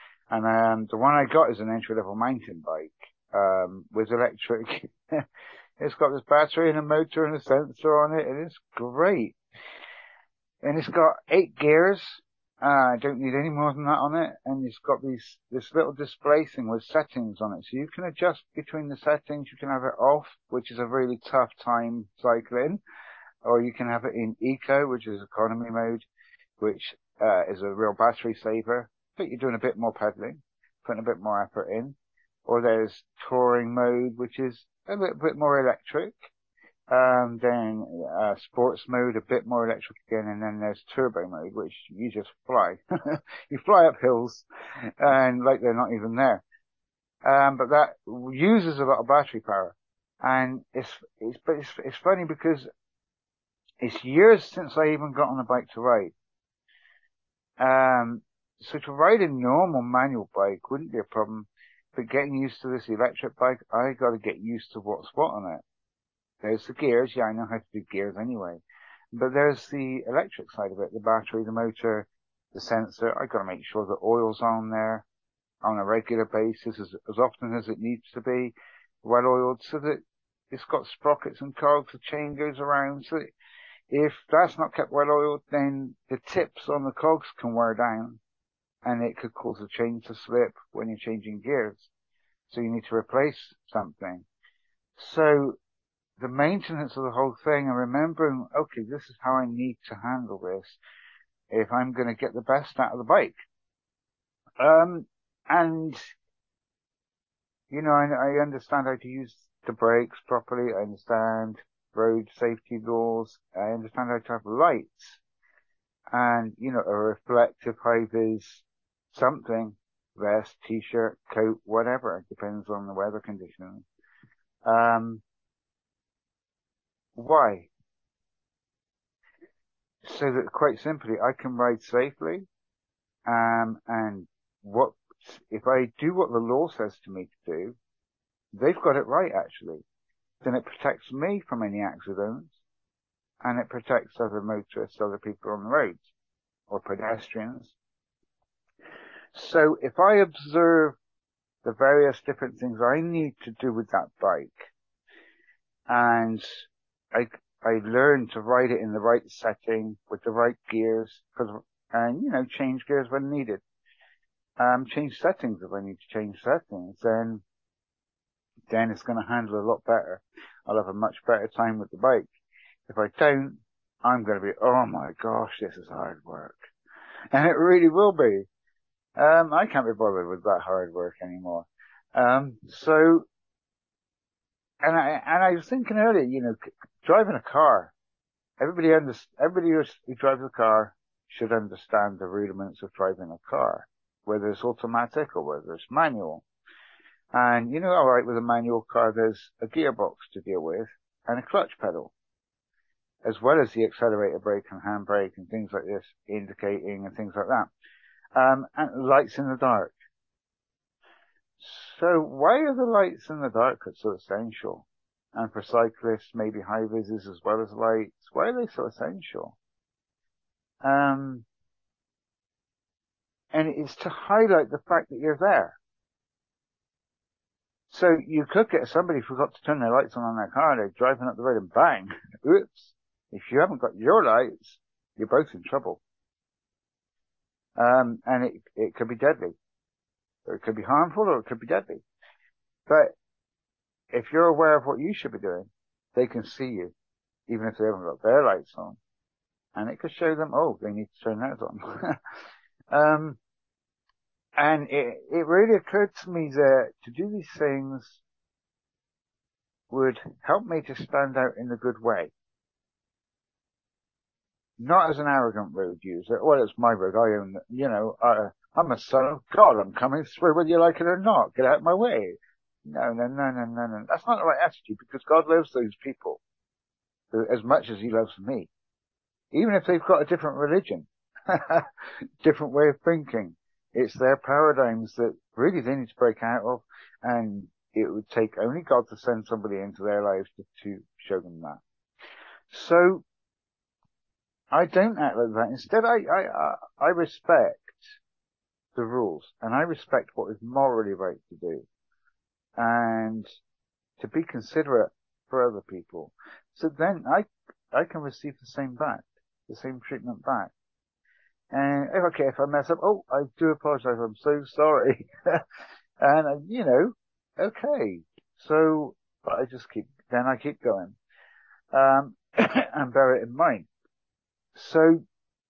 Speaker 12: And the one I got is an entry level mountain bike with electric It's got this battery and a motor and a sensor on it, and it's great. And it's got 8 gears. I don't need any more than that on it. And it's got this little display thing with settings on it. So you can adjust between the settings. You can have it off, which is a really tough time cycling. Or you can have it in eco, which is economy mode, which is a real battery saver. But you're doing a bit more pedaling, putting a bit more effort in. Or there's touring mode, which is a little bit more electric. Then sports mode, a bit more electric again, and then there's turbo mode, which you just fly. You fly up hills, and like they're not even there. But that uses a lot of battery power, and it's funny because it's years since I even got on a bike to ride. So to ride a normal manual bike wouldn't be a problem, but getting used to this electric bike, I got to get used to what's what on it. There's the gears. Yeah, I know how to do gears anyway. But there's the electric side of it, the battery, the motor, the sensor. I gotta make sure the oil's on there on a regular basis, as often as it needs to be, well oiled, so that it's got sprockets and cogs, the chain goes around. So that if that's not kept well oiled, then the tips on the cogs can wear down, and it could cause the chain to slip when you're changing gears. So you need to replace something. So the maintenance of the whole thing and remembering, okay, this is how I need to handle this if I'm going to get the best out of the bike. And, you know, I understand how to use the brakes properly. I understand road safety laws. I understand how to have lights and, you know, a reflective high-vis something, vest, t-shirt, coat, whatever. It depends on the weather conditions. Why? So that quite simply, I can ride safely, and if I do what the law says to me to do, they've got it right actually. Then it protects me from any accidents, and it protects other motorists, other people on the roads, or pedestrians. So if I observe the various different things I need to do with that bike, and I learned to ride it in the right setting with the right gears, and, you know, change gears when needed. Change settings if I need to change settings, then it's going to handle a lot better. I'll have a much better time with the bike. If I don't, I'm going to be, oh my gosh, this is hard work. And it really will be. I can't be bothered with that hard work anymore. And I was thinking earlier, you know, driving a car, everybody who drives a car should understand the rudiments of driving a car, whether it's automatic or whether it's manual. And, you know, all right, with a manual car, there's a gearbox to deal with and a clutch pedal, as well as the accelerator brake and handbrake and things like this, indicating and things like that. And lights in the dark. So why are the lights in the dark so essential? And for cyclists, maybe high vises as well as lights. Why are they so essential? And it's to highlight the fact that you're there. So you could get somebody who forgot to turn their lights on their car, they're driving up the road and bang. Oops. If you haven't got your lights, you're both in trouble. And it could be deadly. Or it could be harmful, or it could be deadly. But if you're aware of what you should be doing, they can see you, even if they haven't got their lights on. And it could show them, oh, they need to turn theirs on. And it really occurred to me that to do these things would help me to stand out in a good way. Not as an arrogant road user. Well, it's my road. I own it. You know, I'm a son of God. I'm coming through whether you like it or not. Get out of my way. No. That's not the right attitude, because God loves those people as much as he loves me. Even if they've got a different religion, different way of thinking. It's their paradigms that really they need to break out of, and it would take only God to send somebody into their lives to show them that. So I don't act like that. Instead, I respect the rules, and I respect what is morally right to do, and to be considerate for other people. So then I can receive the same treatment back. And okay, if I mess up, oh, I do apologize. I'm so sorry. And, okay. So, but I keep going. And bear it in mind. So,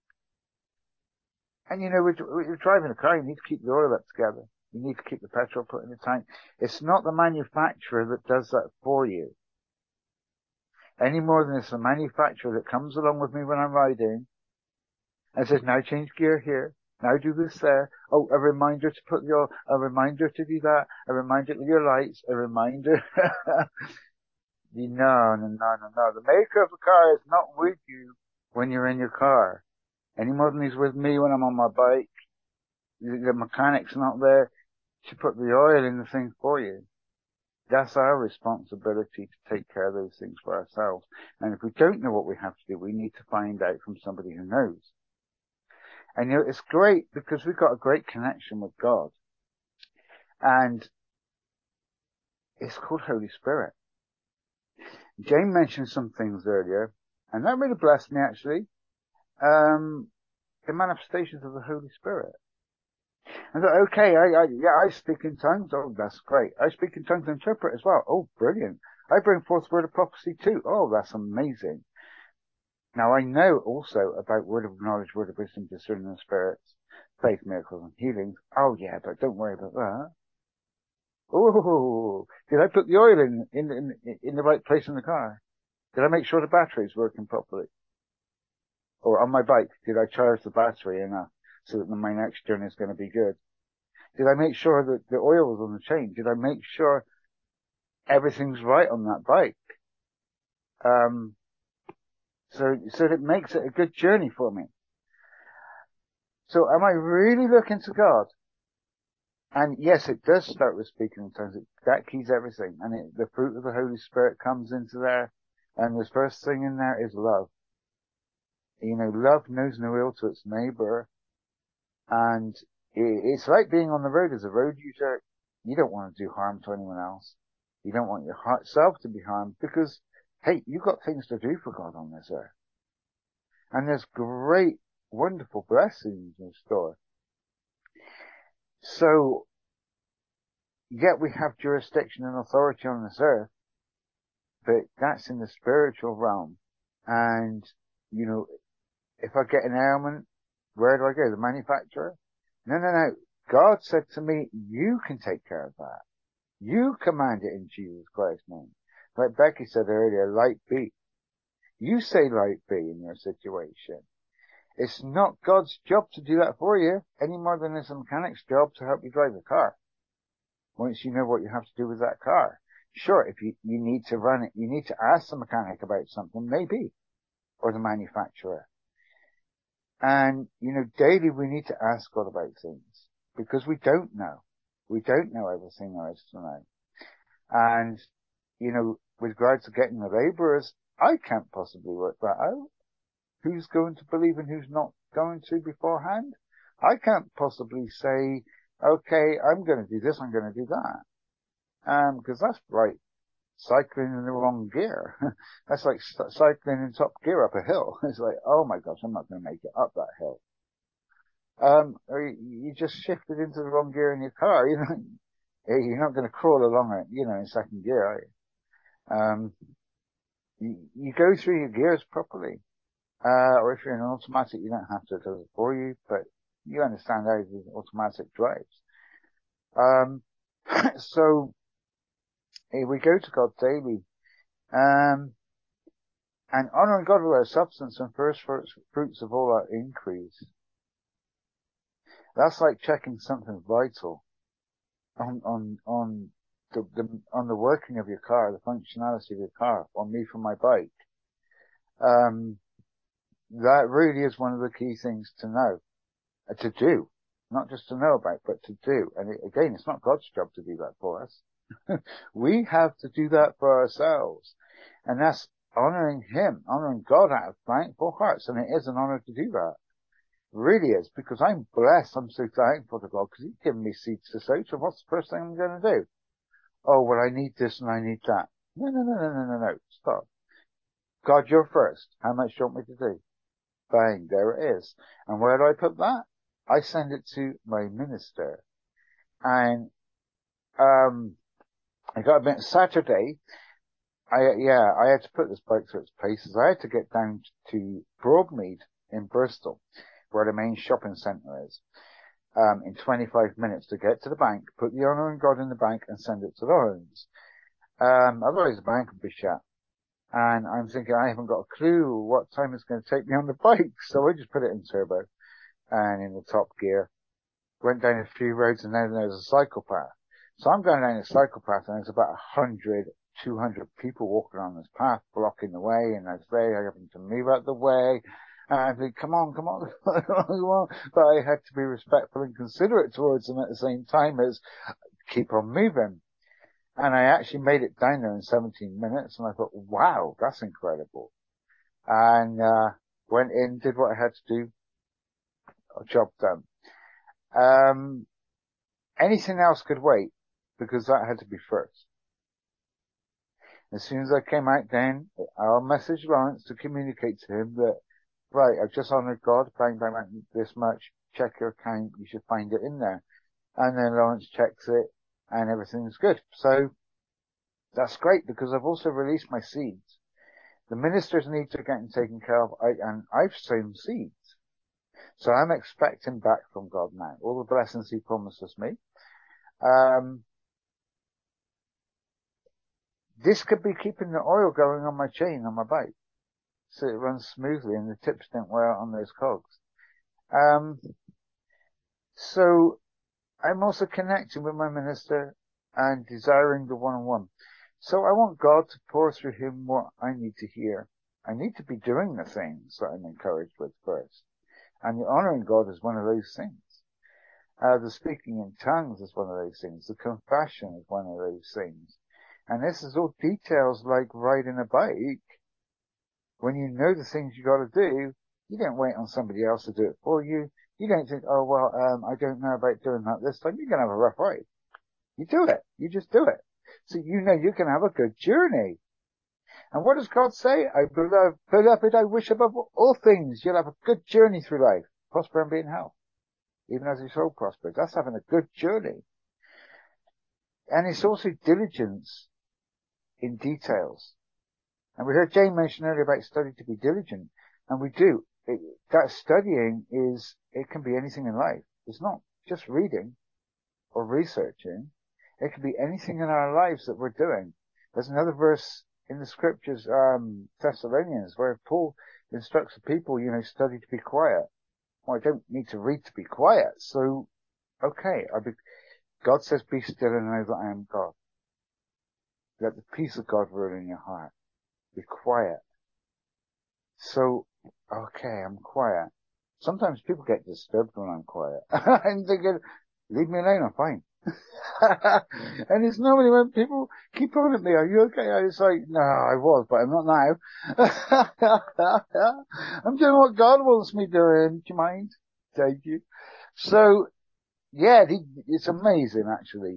Speaker 12: and we're driving a car, you need to keep the oil up together. You need to keep the petrol put in the tank. It's not the manufacturer that does that for you. Any more than it's the manufacturer that comes along with me when I'm riding and says, now change gear here, now do this there. Oh, a reminder to put the oil, a reminder to do that, a reminder with your lights, a reminder. No. The maker of the car is not with you when you're in your car. Any more than he's with me when I'm on my bike. The mechanic's not there to put the oil in the thing for you. That's our responsibility to take care of those things for ourselves. And if we don't know what we have to do, we need to find out from somebody who knows. And it's great because we've got a great connection with God. And it's called Holy Spirit. Jane mentioned some things earlier, and that really blessed me actually. The manifestations of the Holy Spirit. I thought, okay, I speak in tongues. Oh, that's great. I speak in tongues and interpret as well. Oh, brilliant. I bring forth word of prophecy too. Oh, that's amazing. Now I know also about word of knowledge, word of wisdom, discerning of spirits, faith, miracles and healings. Oh yeah, but don't worry about that. Oh, did I put the oil in the right place in the car? Did I make sure the battery's working properly? Or on my bike, did I charge the battery enough so that my next journey is going to be good? Did I make sure that the oil was on the chain? Did I make sure everything's right on that bike? So it makes it a good journey for me. So am I really looking to God? And yes, it does start with speaking in tongues. That keys everything. And the fruit of the Holy Spirit comes into there. And the first thing in there is love. Love knows no ill to its neighbor. And it's like being on the road as a road user. You don't want to do harm to anyone else. You don't want yourself to be harmed because, hey, you've got things to do for God on this earth. And there's great, wonderful blessings in store. So, yet we have jurisdiction and authority on this earth, but that's in the spiritual realm. And, if I get an ailment, where do I go? The manufacturer? No. God said to me, you can take care of that. You command it in Jesus Christ's name. Like Becky said earlier, light be. You say light be in your situation. It's not God's job to do that for you any more than it's a mechanic's job to help you drive a car. Once you know what you have to do with that car. Sure, if you need to run it, you need to ask the mechanic about something, maybe, or the manufacturer. And, daily we need to ask God about things because we don't know. We don't know everything there is to know. And, with regards to getting the laborers, I can't possibly work that out. Who's going to believe and who's not going to beforehand? I can't possibly say, okay, I'm going to do this, I'm going to do that. Because that's like cycling in the wrong gear. That's like cycling in top gear up a hill. It's like, oh my gosh, I'm not going to make it up that hill. Or you just shifted into the wrong gear in your car. You're not going to crawl along it, in second gear, are you? You go through your gears properly. Or if you're in an automatic, you don't have to, it does it for you, but you understand how the automatic drives. So, we go to God daily, and honoring God with our substance and first fruits of all our increase. That's like checking something vital on the working of your car, the functionality of your car, or me for my bike. That really is one of the key things to know, to do, not just to know about, but to do. And again, it's not God's job to do that for us. We have to do that for ourselves. And that's honoring Him, honoring God out of thankful hearts. And it is an honor to do that. It really is, because I'm blessed. I'm so thankful to God because He's given me seeds to sow. So what's the first thing I'm going to do? Oh, well, I need this and I need that. No. Stop. God, you're first. How much do you want me to do? Bang, there it is. And where do I put that? I send it to my minister. And, I got a bit Saturday. I had to put this bike through its paces. I had to get down to Broadmead in Bristol, where the main shopping centre is, in 25 minutes to get to the bank, put the honour in God in the bank and send it to Lawrence. Otherwise the bank would be shut. And I'm thinking, I haven't got a clue what time it's going to take me on the bike. So I just put it in turbo and in the top gear. Went down a few roads and then there's a cycle path. So I'm going down a cycle path and there's about 100, 200 people walking on this path, blocking the way. And I was very having to move out the way. And I think, come on. But I had to be respectful and considerate towards them at the same time as keep on moving. And I actually made it down there in 17 minutes and I thought, wow, that's incredible. And, went in, did what I had to do, job done. Anything else could wait because that had to be first. As soon as I came out then, I'll message Lawrence to communicate to him that, right, I've just honored God, bang, this much, check your account, you should find it in there. And then Lawrence checks it and everything's good. So that's great because I've also released my seeds. The ministers' needs are getting taken care of and I've sown seeds. So I'm expecting back from God now all the blessings he promises me. This could be keeping the oil going on my chain on my bike so it runs smoothly and the tips don't wear out on those cogs. So I'm also connecting with my minister and desiring the one-on-one. So I want God to pour through him what I need to hear. I need to be doing the things that I'm encouraged with first. And the honoring God is one of those things. The speaking in tongues is one of those things. The confession is one of those things. And this is all details like riding a bike. When you know the things you got to do, you don't wait on somebody else to do it for you. You don't think, oh, well, I don't know about doing that this time. You're going to have a rough ride. You do it. You just do it. So you know you can have a good journey. And what does God say? Beloved, I wish above all things you'll have a good journey through life. Prosper and be in health. Even as your soul prospers. That's having a good journey. And it's also diligence in details. And we heard Jane mention earlier about study to be diligent. And we do. That studying it can be anything in life. It's not just reading or researching. It can be anything in our lives that we're doing. There's another verse in the scriptures, Thessalonians, where Paul instructs the people, study to be quiet. Well, I don't need to read to be quiet. So, okay, God says, be still and know that I am God. Let the peace of God rule in your heart. Be quiet. So, okay, I'm quiet. Sometimes people get disturbed when I'm quiet. I'm thinking, leave me alone, I'm fine. And it's normally when people keep on at me, are you okay? I was like, no, I was, but I'm not now. I'm doing what God wants me doing. Do you mind? Thank you. So, yeah, it's amazing actually,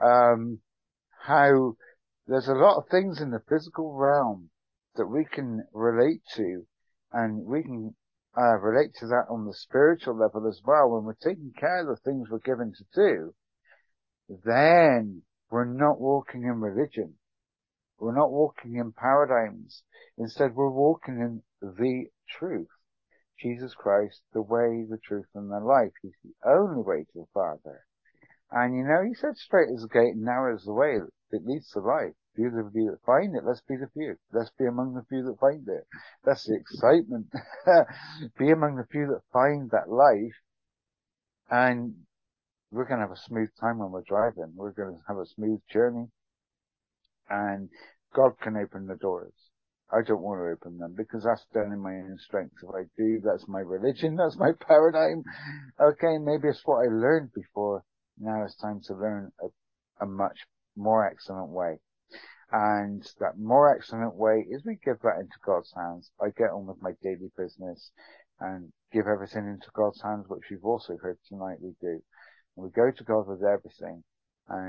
Speaker 12: how there's a lot of things in the physical realm that we can relate to, and we can relate to that on the spiritual level as well. When we're taking care of the things we're given to do, then we're not walking in religion. We're not walking in paradigms. Instead, we're walking in the truth. Jesus Christ, the way, the truth, and the life. He's the only way to the Father. And he said straight is the gate and narrow is the way that leads to life. Few are the few that find it. Let's be the few. Let's be among the few that find it. That's the excitement. Be among the few that find that life. And we're going to have a smooth time when we're driving. We're going to have a smooth journey. And God can open the doors. I don't want to open them because that's done in my own strength. If I do, that's my religion. That's my paradigm. Okay, maybe it's what I learned before. Now it's time to learn a much more excellent way. And that more excellent way is we give that into God's hands. I get on with my daily business and give everything into God's hands, which we've also heard tonight we do. And we go to God with everything and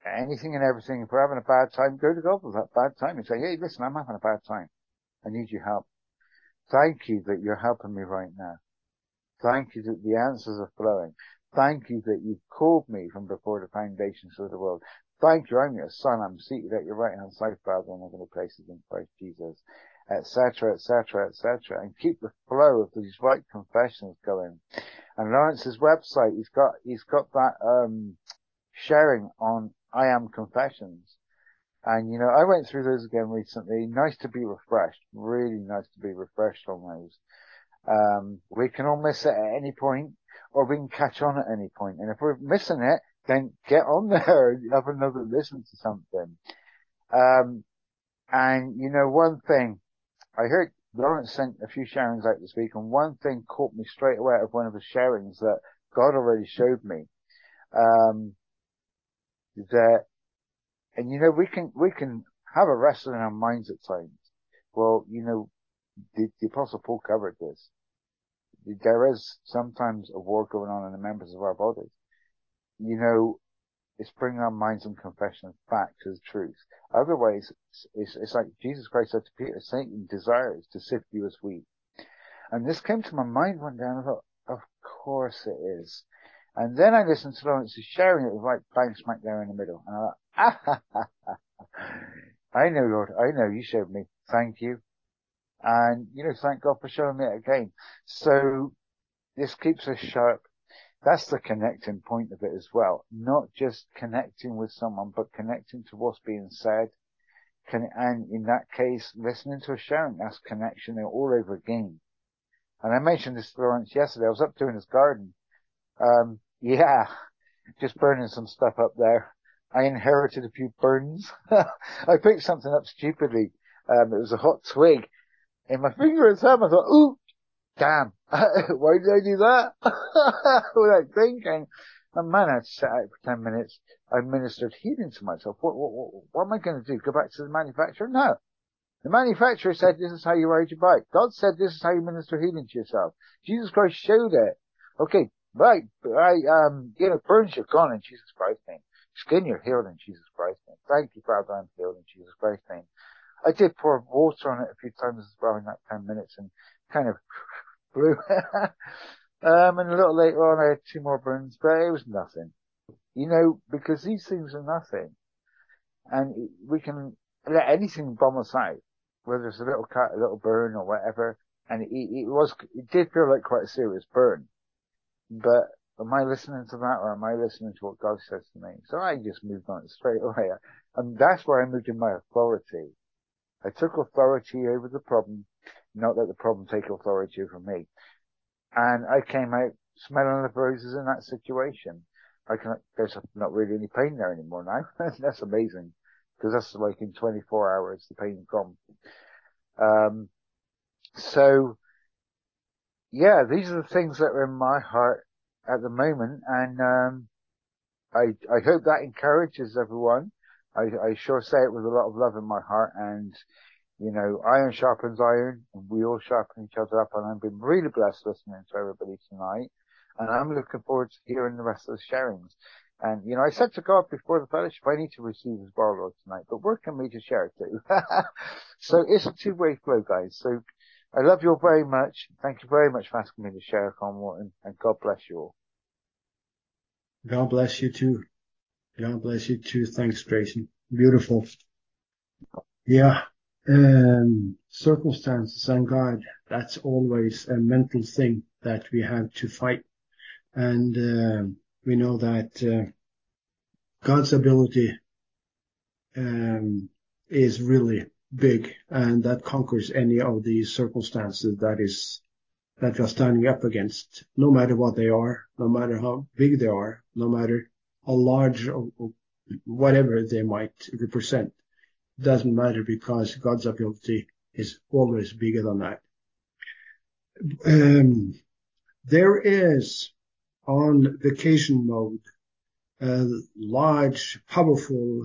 Speaker 12: anything and everything. If we're having a bad time, go to God with that bad time and say, hey, listen, I'm having a bad time. I need your help. Thank you that you're helping me right now. Thank you that the answers are flowing. Thank you that you've called me from before the foundations of the world. Thank you, I'm your son. I'm seated at your right hand side, Father, in heavenly places in Christ Jesus, etc., etc., etc. And keep the flow of these right confessions going. And Lawrence's website, he's got that sharing on I Am Confessions. And you know, I went through those again recently. Nice to be refreshed. Really nice to be refreshed on those. We can all miss it at any point, or we can catch on at any point. And if we're missing it, then get on there and have another listen to something. And you know, one thing, I heard Lawrence sent a few sharings out this week, and one thing caught me straight away out of one of his sharings that God already showed me. That, and you know, we can have a wrestle in our minds at times. Well, you know, the Apostle Paul covered this. There is sometimes a war going on in the members of our bodies. You know, it's bringing our minds and confessions back to the truth. Otherwise, it's like Jesus Christ said to Peter, Satan desires to sift you as wheat. And this came to my mind one day, and I thought, of course it is. And then I listened to Lawrence's sharing, it was like bang smack there in the middle. And I thought, I know, Lord, I know, you showed me. Thank you. And, you know, thank God for showing me it again. So this keeps us sharp. That's the connecting point of it as well. Not just connecting with someone, but connecting to what's being said. And in that case, listening to a sharing, that's connection all over again. And I mentioned this to Lawrence yesterday. I was up doing his garden. Yeah, just burning some stuff up there. I inherited a few burns. I picked something up stupidly. It was a hot twig in my finger and thumb. I thought, ooh, damn, why did I do that? Without thinking. And man, I'd sat out for 10 minutes. I ministered healing to myself. What am I going to do? Go back to the manufacturer? No. The manufacturer said, this is how you ride your bike. God said, this is how you minister healing to yourself. Jesus Christ showed it. Okay, right. You know, burns you're gone in Jesus Christ's name. Skin you're healed in Jesus Christ's name. Thank you, Father, I'm healed in Jesus Christ's name. I did pour water on it a few times as well in that 10 minutes and kind of blew. And a little later on I had 2 more burns, but it was nothing. You know, because these things are nothing. And we can let anything bomb us out, whether it's a little cut, a little burn or whatever. And it did feel like quite a serious burn. But am I listening to that, or am I listening to what God says to me? So I just moved on straight away. And that's where I moved in my authority. I took authority over the problem, not let the problem take authority over me. And I came out smelling the roses in that situation. There's not really any pain there anymore now. That's amazing. Because that's like in 24 hours, the pain gone. So yeah, these are the things that are in my heart at the moment. And, I hope that encourages everyone. I sure say it with a lot of love in my heart. And, you know, iron sharpens iron, and we all sharpen each other up. And I've been really blessed listening to everybody tonight. And I'm looking forward to hearing the rest of the sharings. And, you know, I said to God before the fellowship, I need to receive his borrowed tonight, but where can we to share it to? So it's a 2-way flow, guys. So I love you all very much. Thank you very much for asking me to share, Conwell, and God bless you all.
Speaker 6: God bless you too. God bless you too. Thanks, Grayson. Beautiful. Yeah. Circumstances and God, that's always a mental thing that we have to fight. And, we know that, God's ability, is really big, and that conquers any of these circumstances that we're standing up against, no matter what they are, no matter how big they are, no matter how large or whatever they might represent. It doesn't matter, because God's ability is always bigger than that. There is on vacation mode a large, powerful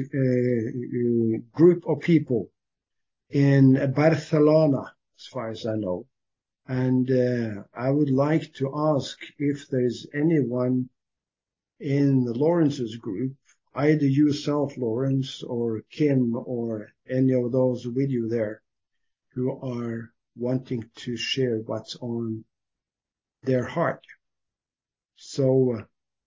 Speaker 6: group of people in Barcelona, as far as I know. And I would like to ask if there's anyone in the Lawrence's group either yourself, Lawrence, or Kim, or any of those with you there who are wanting to share what's on their heart. So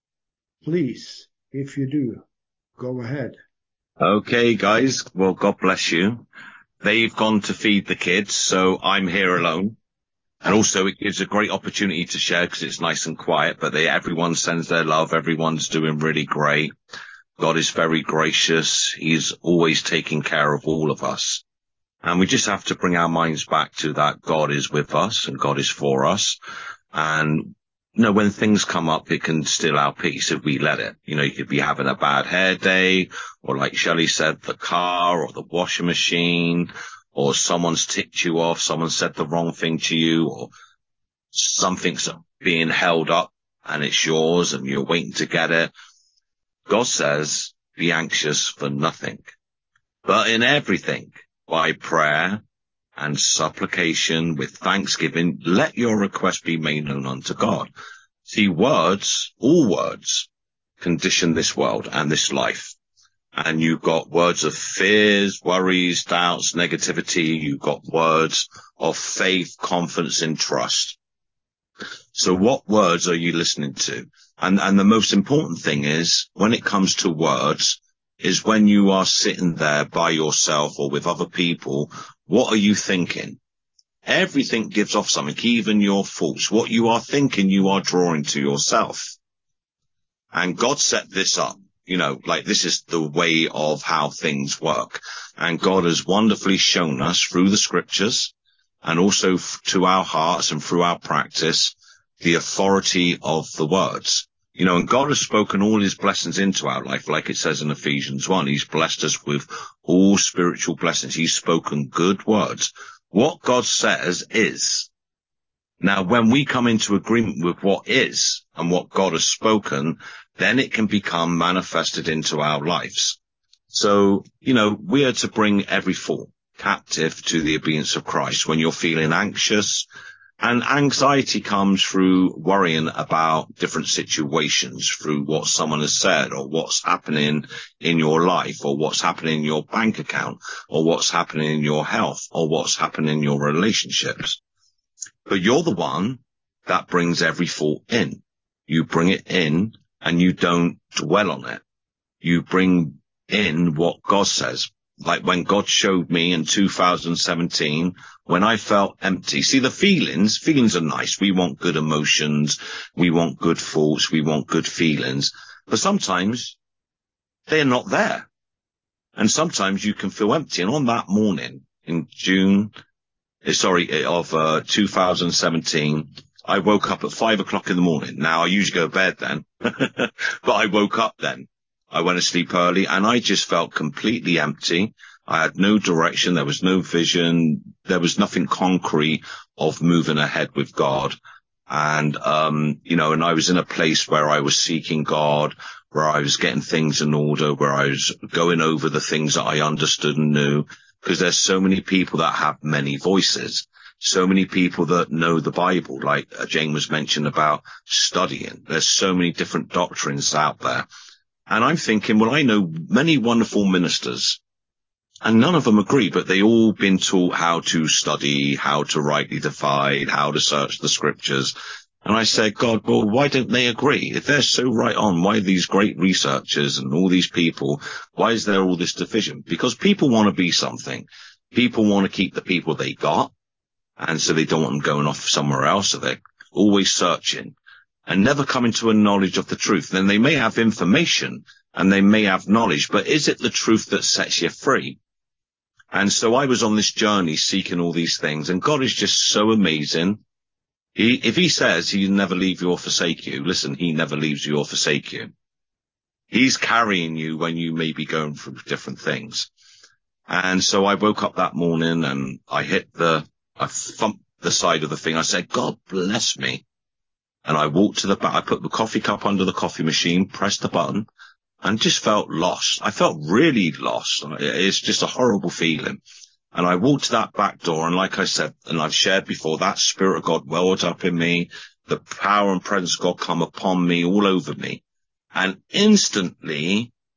Speaker 6: please, if you do, go ahead.
Speaker 1: Okay, guys. Well, God bless you. They've gone to feed the kids, so I'm here alone. And also it gives a great opportunity to share because it's nice and quiet, but everyone sends their love. Everyone's doing really great. God is very gracious. He's always taking care of all of us. And we just have to bring our minds back to that God is with us and God is for us. And, when things come up, it can still our peace if we let it. You could be having a bad hair day, or like Shelley said, the car or the washing machine, or someone's ticked you off, someone said the wrong thing to you, or something's being held up and it's yours and you're waiting to get it. God says, be anxious for nothing, but in everything, by prayer and supplication with thanksgiving, let your request be made known unto God. See, words, all words, condition this world and this life. And you've got words of fears, worries, doubts, negativity. You've got words of faith, confidence, and trust. So what words are you listening to? And the most important thing is, when it comes to words, is when you are sitting there by yourself or with other people, what are you thinking? Everything gives off something, even your thoughts. What you are thinking, you are drawing to yourself. And God set this up. This is the way of how things work. And God has wonderfully shown us through the scriptures and also to our hearts and through our practice, the authority of the words. And God has spoken all his blessings into our life, like it says in Ephesians 1. He's blessed us with all spiritual blessings. He's spoken good words. What God says is. Now, when we come into agreement with what is and what God has spoken, then it can become manifested into our lives. So, we are to bring every thought captive to the obedience of Christ. When you're feeling anxious, and anxiety comes through worrying about different situations, through what someone has said, or what's happening in your life, or what's happening in your bank account, or what's happening in your health, or what's happening in your relationships. But you're the one that brings every thought in. You bring it in and you don't dwell on it. You bring in what God says. Like when God showed me in 2017, when I felt empty. See, the feelings are nice. We want good emotions. We want good thoughts. We want good feelings. But sometimes they're not there. And sometimes you can feel empty. And on that morning in June, of 2017, I woke up at 5 o'clock in the morning. Now, I usually go to bed then, but I woke up then. I went to sleep early and I just felt completely empty. I had no direction. There was no vision. There was nothing concrete of moving ahead with God. And, and I was in a place where I was seeking God, where I was getting things in order, where I was going over the things that I understood and knew, because there's so many people that have many voices. So many people that know the Bible, like Jane was mentioned about studying. There's so many different doctrines out there. And I'm thinking, well, I know many wonderful ministers and none of them agree, but they all been taught how to study, how to rightly divide, how to search the scriptures. And I said, God, well, why don't they agree? If they're so right on, why these great researchers and all these people, why is there all this division? Because people want to be something. People want to keep the people they got. And so they don't want them going off somewhere else. So they're always searching and never coming to a knowledge of the truth. Then they may have information and they may have knowledge, but is it the truth that sets you free? And so I was on this journey seeking all these things, and God is just so amazing. If he says he'll never leave you or forsake you, listen, he never leaves you or forsake you. He's carrying you when you may be going through different things. And so I woke up that morning and I thumped the side of the thing. I said, God bless me. And I walked to the back. I put the coffee cup under the coffee machine, pressed the button, and just felt lost. I felt really lost. It's just a horrible feeling. And I walked to that back door, and like I said, and I've shared before, that Spirit of God welled up in me. The power and presence of God come upon me, all over me. And instantly,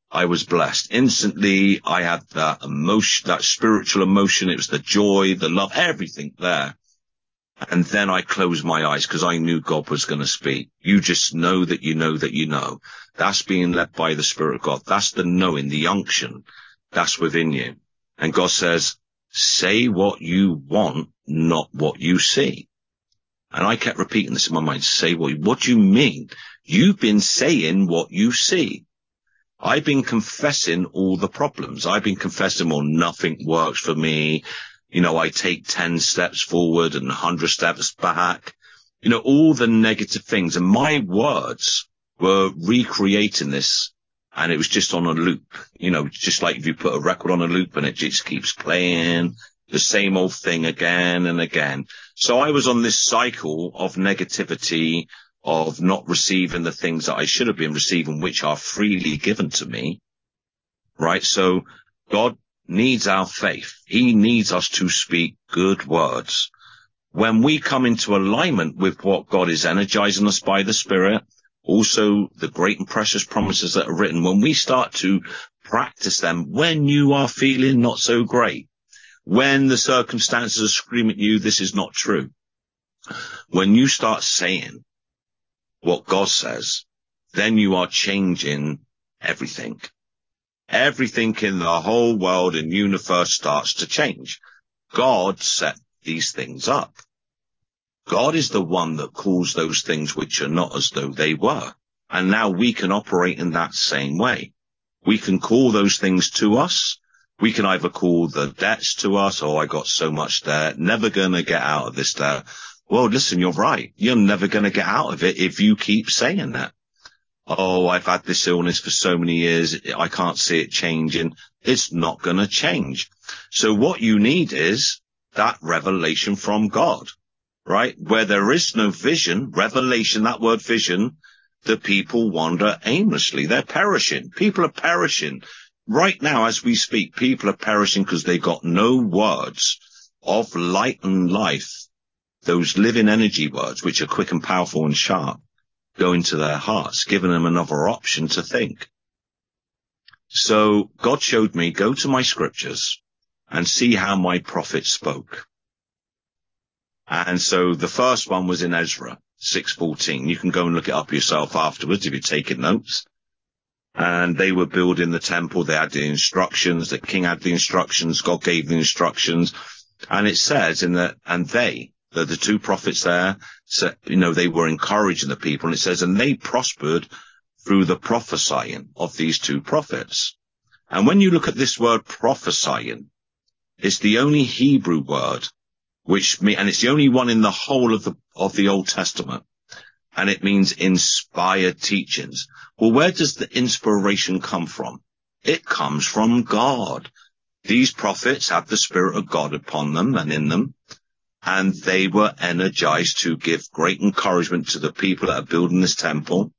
Speaker 13: I was blessed. Instantly, I had that emotion, that spiritual emotion. It was the joy, the love, everything there. And then I closed my eyes because I knew God was going to speak. You just know that you know that you know. That's being led by the Spirit of God. That's the knowing, the unction that's within you. And God says, say what you want, not what you see. And I kept repeating this in my mind. Say what do you mean? You've been saying what you see. I've been confessing all the problems. I've been confessing, well, nothing works for me. You know, I take 10 steps forward and 100 steps back. You know, all the negative things. And my words were recreating this. And it was just on a loop. You know, just like if you put a record on a loop and it just keeps playing the same old thing again and again. So I was on this cycle of negativity, of not receiving the things that I should have been receiving, which are freely given to me. Right? So God needs our faith. He needs us to speak good words. When we come into alignment with what God is energizing us by the Spirit, also the great and precious promises that are written, when we start to practice them, when you are feeling not so great, when the circumstances are screaming at you, this is not true. When you start saying what God says, then you are changing everything. Everything in the whole world and universe starts to change. God set these things up. God is the one that calls those things which are not as though they were. And now we can operate in that same way. We can call those things to us. We can either call the debts to us. Oh, I got so much debt, never going to get out of this debt. Well, listen, you're right. You're never going to get out of it if you keep saying that. Oh, I've had this illness for so many years. I can't see it changing. It's not going to change. So what you need is that revelation from God, right? Where there is no vision, revelation, that word vision, the people wander aimlessly. They're perishing. People are perishing. Right now, as we speak, people are perishing because they got no words of light and life. Those living energy words, which are quick and powerful and sharp, go into their hearts, giving them another option to think. So God showed me, go to my scriptures and see how my prophets spoke. And so the first one was in Ezra 6:14. You can go and look it up yourself afterwards if you're taking notes. And they were building the temple. They had the instructions. The king had the instructions. God gave the instructions. And it says the two prophets there, so, you know, they were encouraging the people. And it says, and they prospered through the prophesying of these two prophets. And when you look at this word prophesying, it's the only Hebrew word, and it's the only one in the whole of the Old Testament. And it means inspired teachings. Well, where does the inspiration come from? It comes from God. These prophets had the Spirit of God upon them and in them. And they were energized to give great encouragement to the people that are building this temple.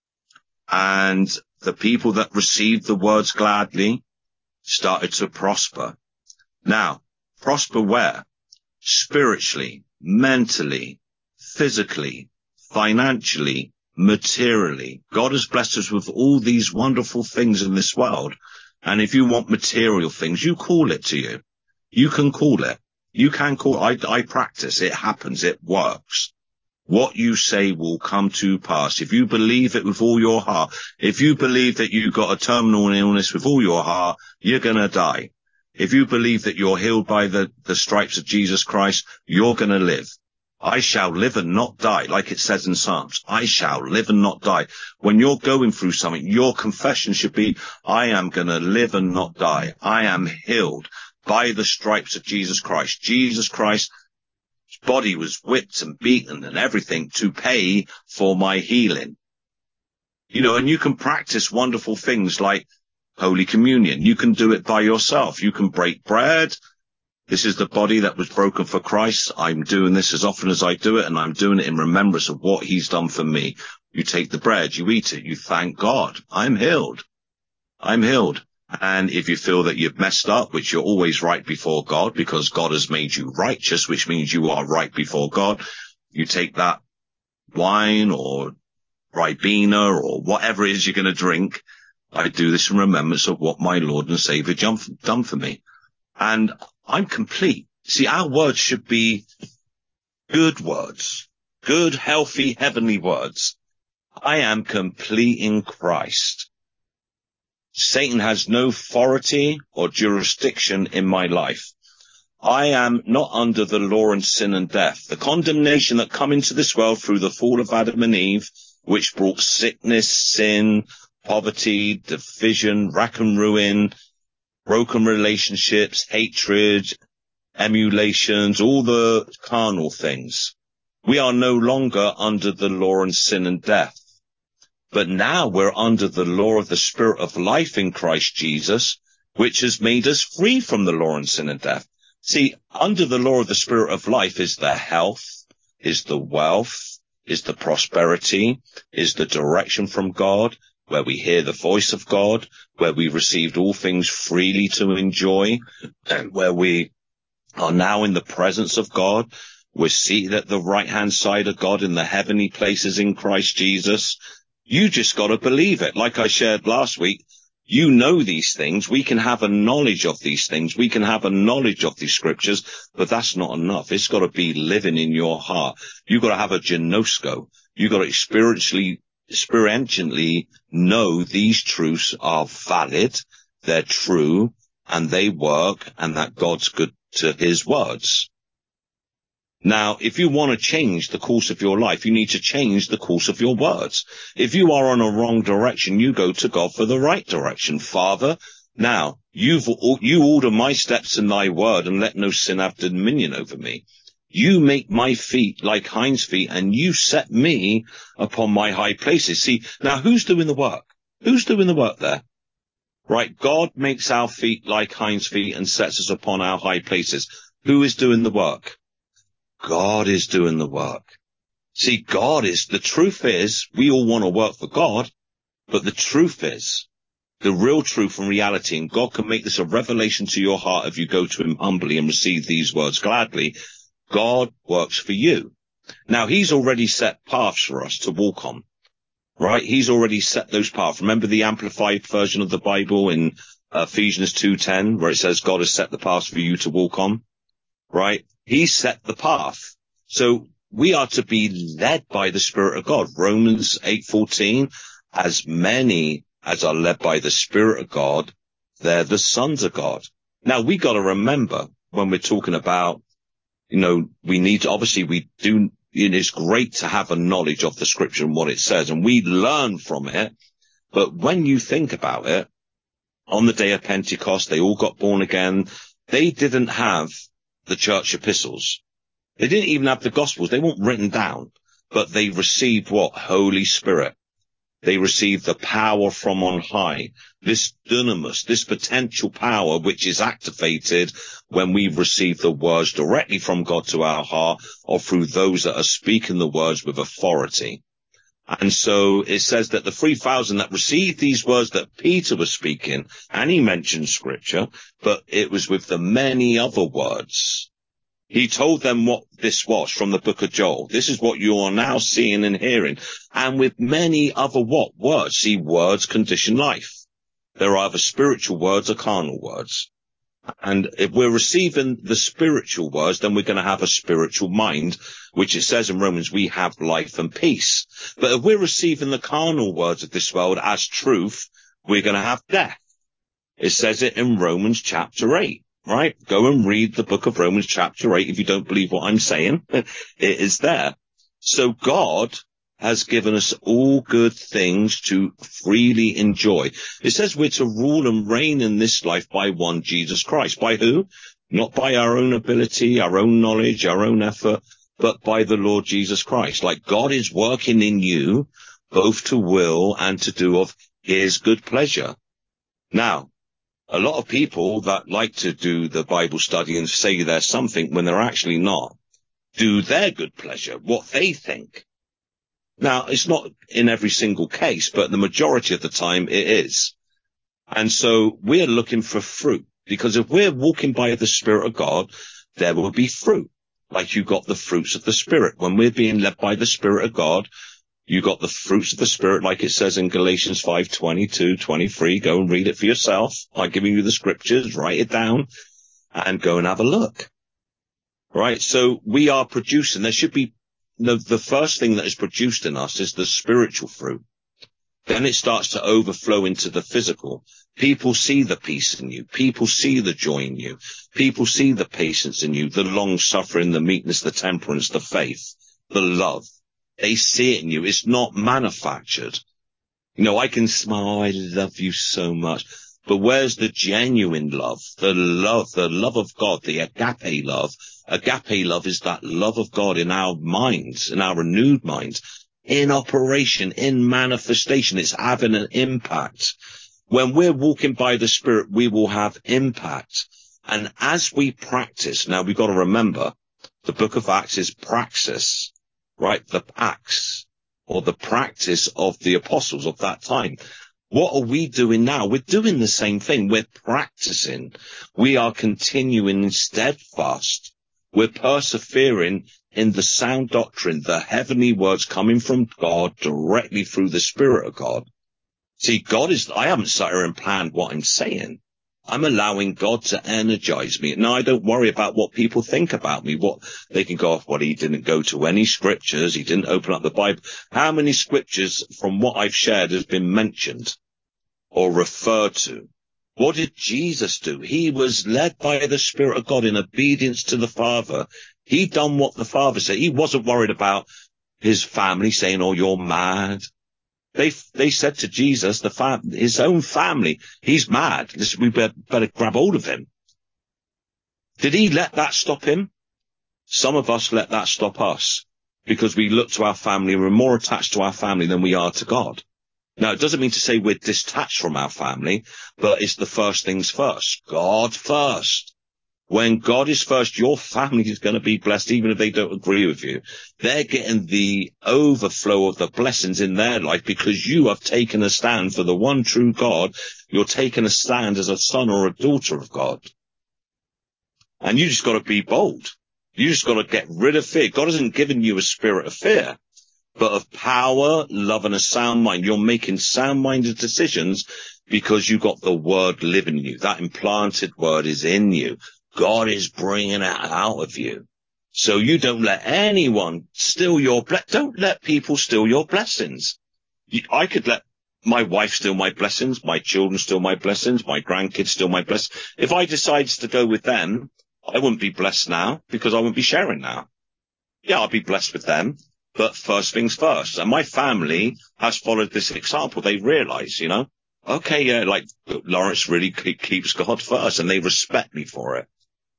Speaker 13: And the people that received the words gladly started to prosper. Now, prosper where? Spiritually, mentally, physically, financially, materially. God has blessed us with all these wonderful things in this world. And if you want material things, you call it to you. You can call it. You can call it. I practice. It happens. It works. What you say will come to pass. If you believe it with all your heart, if you believe that you've got a terminal illness with all your heart, you're going to die. If you believe that you're healed by the stripes of Jesus Christ, you're going to live. I shall live and not die, like it says in Psalms. I shall live and not die. When you're going through something, your confession should be, I am going to live and not die. I am healed by the stripes of Jesus Christ. Jesus Christ's body was whipped and beaten and everything to pay for my healing. You know, and you can practice wonderful things like Holy Communion. You can do it by yourself. You can break bread. This is the body that was broken for Christ. I'm doing this as often as I do it, and I'm doing it in remembrance of what he's done for me. You take the bread, you eat it, you thank God. I'm healed. I'm healed. And if you feel that you've messed up, which you're always right before God, because God has made you righteous, which means you are right before God, you take that wine or Ribena or whatever it is you're going to drink, I do this in remembrance of what my Lord and Savior done for me. And I'm complete. See, our words should be good words, good, healthy, heavenly words. I am complete in Christ. Satan has no authority or jurisdiction in my life. I am not under the law and sin and death. The condemnation that come into this world through the fall of Adam and Eve, which brought sickness, sin, poverty, division, rack and ruin, broken relationships, hatred, emulations, all the carnal things. We are no longer under the law and sin and death. But now we're under the law of the Spirit of life in Christ Jesus, which has made us free from the law and sin and death. See, under the law of the Spirit of life is the health, is the wealth, is the prosperity, is the direction from God, where we hear the voice of God, where we received all things freely to enjoy, and where we are now in the presence of God. We're seated at the right-hand side of God in the heavenly places in Christ Jesus. You just got to believe it. Like I shared last week, you know these things. We can have a knowledge of these things. We can have a knowledge of these scriptures, but that's not enough. It's got to be living in your heart. You've got to have a gnosko. You've got to experientially know these truths are valid, they're true, and they work, and that God's good to his words. Now, if you want to change the course of your life, you need to change the course of your words. If you are on a wrong direction, you go to God for the right direction. Father, now, you order my steps in thy word, and let no sin have dominion over me. You make my feet like hinds' feet, and you set me upon my high places. See, now who's doing the work? Who's doing the work there? Right, God makes our feet like hinds' feet and sets us upon our high places. Who is doing the work? God is doing the work. See, the truth is, we all want to work for God, but the truth is, the real truth and reality, and God can make this a revelation to your heart if you go to him humbly and receive these words gladly. God works for you. Now, he's already set paths for us to walk on, right? He's already set those paths. Remember the amplified version of the Bible in Ephesians 2:10, where it says God has set the paths for you to walk on, right? He set the path. So we are to be led by the Spirit of God. Romans 8:14, as many as are led by the Spirit of God, they're the sons of God. Now, we got to remember when we're talking about, it's great to have a knowledge of the scripture and what it says, and we learn from it. But when you think about it, on the day of Pentecost, they all got born again. They didn't have the church epistles. They didn't even have the gospels. They weren't written down, but they received what? Holy Spirit. They received the power from on high, this dunamis, this potential power which is activated when we receive the words directly from God to our heart, or through those that are speaking the words with authority. And so it says that the 3,000 that received these words that Peter was speaking, and he mentioned scripture, but it was with the many other words. He told them what this was from the book of Joel. This is what you are now seeing and hearing. And with many other what? Words. See, words condition life. They're either spiritual words or carnal words. And if we're receiving the spiritual words, then we're going to have a spiritual mind, which it says in Romans, we have life and peace. But if we're receiving the carnal words of this world as truth, we're going to have death. It says it in Romans chapter 8. Right? Go and read the book of Romans chapter 8 if you don't believe what I'm saying. It is there. So God has given us all good things to freely enjoy. It says we're to rule and reign in this life by one Jesus Christ. By who? Not by our own ability, our own knowledge, our own effort, but by the Lord Jesus Christ. Like God is working in you both to will and to do of his good pleasure. Now, a lot of people that like to do the Bible study and say they're something when they're actually not, do their good pleasure, what they think. Now, it's not in every single case, but the majority of the time it is. And so we're looking for fruit, because if we're walking by the Spirit of God, there will be fruit, like you got the fruits of the Spirit. When we're being led by the Spirit of God, You got the fruits of the Spirit, like it says in Galatians 5:22-23. Go and read it for yourself. I'm giving you the scriptures. Write it down and go and have a look. Right? So we are producing. There should be the first thing that is produced in us is the spiritual fruit. Then it starts to overflow into the physical. People see the peace in you. People see the joy in you. People see the patience in you, the long suffering, the meekness, the temperance, the faith, the love. They see it in you. It's not manufactured. You know, I can smile. Oh, I love you so much. But where's the genuine love? The love of God, the agape love. Agape love is that love of God in our minds, in our renewed minds, in operation, in manifestation. It's having an impact. When we're walking by the Spirit, we will have impact. And as we practice, now we've got to remember, the book of Acts is praxis, right? The acts, or the practice of the apostles of that time. What are we doing now? We're doing the same thing. We're practicing. We are continuing steadfast. We're persevering in the sound doctrine, the heavenly words coming from God directly through the Spirit of God. See, I haven't sat here and planned what I'm saying. I'm allowing God to energize me. Now, I don't worry about what people think about me. What they can go off, well, he didn't go to any scriptures. He didn't open up the Bible. How many scriptures from what I've shared has been mentioned or referred to? What did Jesus do? He was led by the Spirit of God in obedience to the Father. He done what the Father said. He wasn't worried about his family saying, oh, you're mad. They said to Jesus, his own family, he's mad. We better grab hold of him. Did he let that stop him? Some of us let that stop us because we look to our family and we're more attached to our family than we are to God. Now, it doesn't mean to say we're detached from our family, but it's the first things first. God first. When God is first, your family is going to be blessed, even if they don't agree with you. They're getting the overflow of the blessings in their life because you have taken a stand for the one true God. You're taking a stand as a son or a daughter of God. And you just got to be bold. You just got to get rid of fear. God hasn't given you a spirit of fear, but of power, love, and a sound mind. You're making sound-minded decisions because you got the word living in you. That implanted word is in you. God is bringing it out of you. So you don't let anyone steal don't let people steal your blessings. I could let my wife steal my blessings, my children steal my blessings, my grandkids steal my blessings. If I decided to go with them, I wouldn't be blessed now because I wouldn't be sharing now. Yeah, I'll be blessed with them, but first things first. And my family has followed this example. They realize, okay, yeah, like Lawrence really keeps God first and they respect me for it.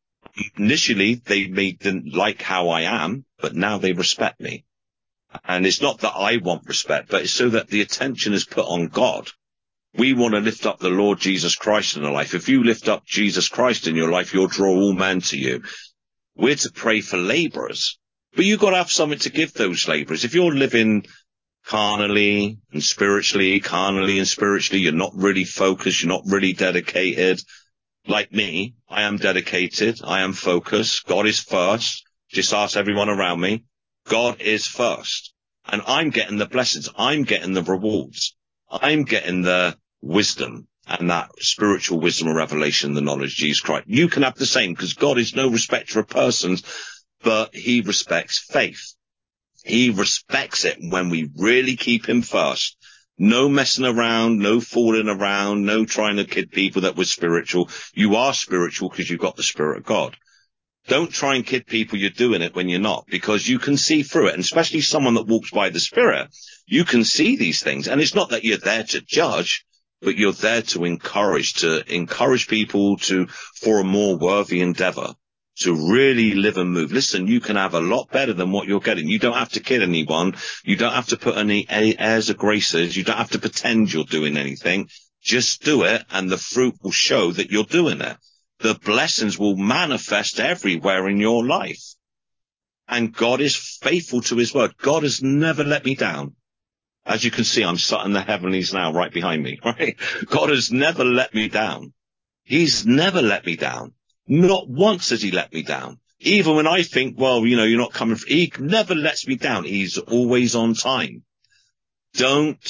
Speaker 13: Initially, they didn't like how I am, but now they respect me. And it's not that I want respect, but it's so that the attention is put on God. We want to lift up the Lord Jesus Christ in our life. If you lift up Jesus Christ in your life, you'll draw all men to you. We're to pray for laborers, but you've got to have something to give those laborers. If you're living carnally and spiritually, you're not really focused, you're not really dedicated. Like me, I am dedicated, I am focused, God is first. Just ask everyone around me. God is first. And I'm getting the blessings, I'm getting the rewards, I'm getting the wisdom and that spiritual wisdom and revelation, the knowledge of Jesus Christ. You can have the same because God is no respecter of persons, but he respects faith. He respects it when we really keep him first. No messing around, no fooling around, no trying to kid people that we're spiritual. You are spiritual because you've got the Spirit of God. Don't try and kid people you're doing it when you're not, because you can see through it. And especially someone that walks by the Spirit, you can see these things. And it's not that you're there to judge, but you're there to encourage people for a more worthy endeavor, to really live and move. Listen, you can have a lot better than what you're getting. You don't have to kid anyone. You don't have to put any airs or graces. You don't have to pretend you're doing anything. Just do it, and the fruit will show that you're doing it. The blessings will manifest everywhere in your life. And God is faithful to his word. God has never let me down. As you can see, I'm sat in the heavenlies now, right behind me, right? God has never let me down. He's never let me down. Not once has he let me down. Even when I think, well, you're not coming. He never lets me down. He's always on time. Don't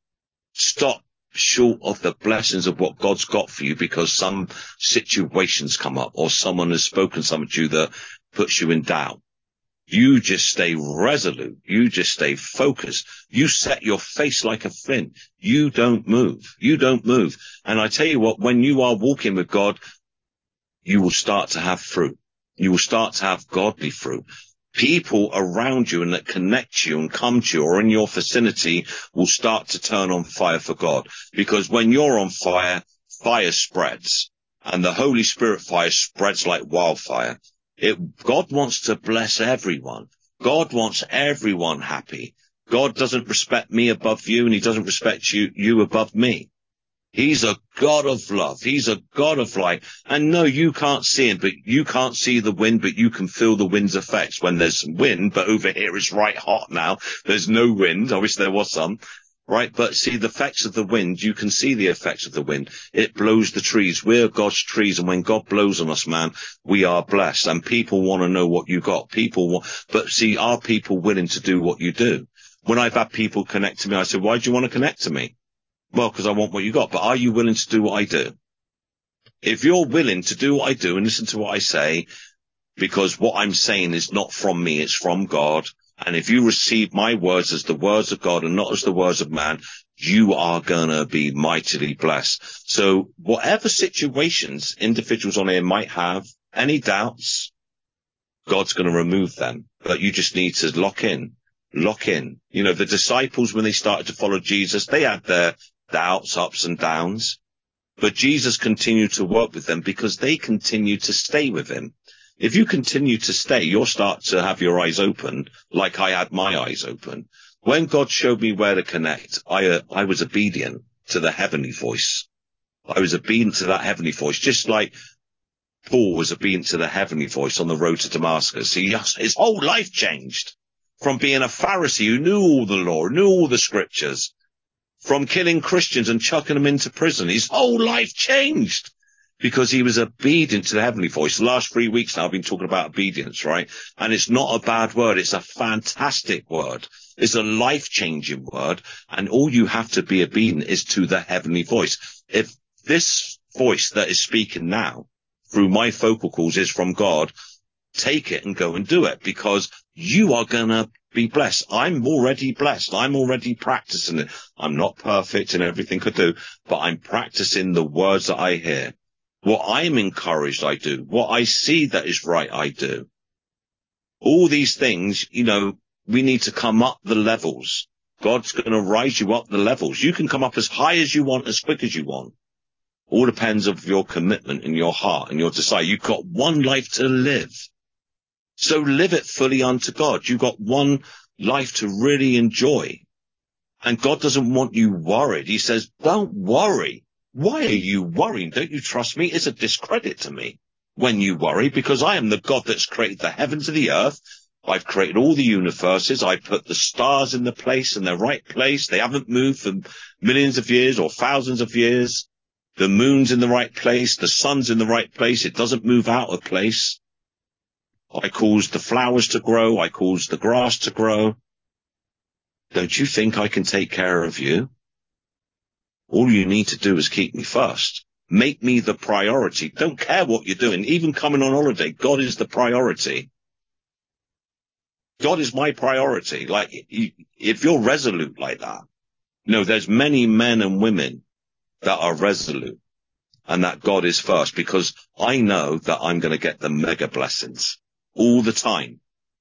Speaker 13: stop short of the blessings of what God's got for you because some situations come up or someone has spoken something to you that puts you in doubt. You just stay resolute. You just stay focused. You set your face like a flint. You don't move. You don't move. And I tell you what, when you are walking with God, you will start to have fruit. You will start to have godly fruit. People around you and that connect you and come to you or in your vicinity will start to turn on fire for God. Because when you're on fire, fire spreads. And the Holy Spirit fire spreads like wildfire. God wants to bless everyone. God wants everyone happy. God doesn't respect me above you and he doesn't respect you above me. He's a God of love. He's a God of light. And no, you can't see him, but you can't see the wind, but you can feel the wind's effects when there's some wind. But over here it's right hot now. There's no wind. I wish there was some. Right. But see the effects of the wind. You can see the effects of the wind. It blows the trees. We're God's trees. And when God blows on us, man, we are blessed. And people want to know what you got. But see, are people willing to do what you do? When I've had people connect to me, I said, why do you want to connect to me? Well, because I want what you got. But are you willing to do what I do? If you're willing to do what I do and listen to what I say, because what I'm saying is not from me, it's from God. And if you receive my words as the words of God and not as the words of man, you are going to be mightily blessed. So whatever situations individuals on here might have, any doubts, God's going to remove them. But you just need to lock in. You know, the disciples, when they started to follow Jesus, they had their doubts, ups and downs. But Jesus continued to work with them because they continued to stay with him. If you continue to stay, you'll start to have your eyes open like I had my eyes open. When God showed me where to connect, I was obedient to the heavenly voice. I was obedient to that heavenly voice, just like Paul was obedient to the heavenly voice on the road to Damascus. His whole life changed from being a Pharisee who knew all the law, knew all the scriptures, from killing Christians and chucking them into prison. His whole life changed. Because he was obedient to the heavenly voice. The last 3 weeks now I've been talking about obedience, right? And it's not a bad word. It's a fantastic word. It's a life-changing word. And all you have to be obedient is to the heavenly voice. If this voice that is speaking now through my vocal calls is from God, take it and go and do it because you are going to be blessed. I'm already blessed. I'm already practicing it. I'm not perfect in everything I do, but I'm practicing the words that I hear. What I'm encouraged, I do. What I see that is right, I do. All these things, you know, we need to come up the levels. God's going to rise you up the levels. You can come up as high as you want, as quick as you want. All depends on your commitment in your heart and your desire. You've got one life to live. So live it fully unto God. You've got one life to really enjoy. And God doesn't want you worried. He says, don't worry. Why are you worrying? Don't you trust me? It's a discredit to me when you worry, because I am the God that's created the heavens and the earth. I've created all the universes. I put the stars in their right place. They haven't moved for millions of years or thousands of years. The moon's in the right place. The sun's in the right place. It doesn't move out of place. I cause the flowers to grow. I cause the grass to grow. Don't you think I can take care of you? All you need to do is keep me first. Make me the priority. Don't care what you're doing. Even coming on holiday, God is the priority. God is my priority. Like, if you're resolute like that, there's many men and women that are resolute and that God is first, because I know that I'm going to get the mega blessings all the time.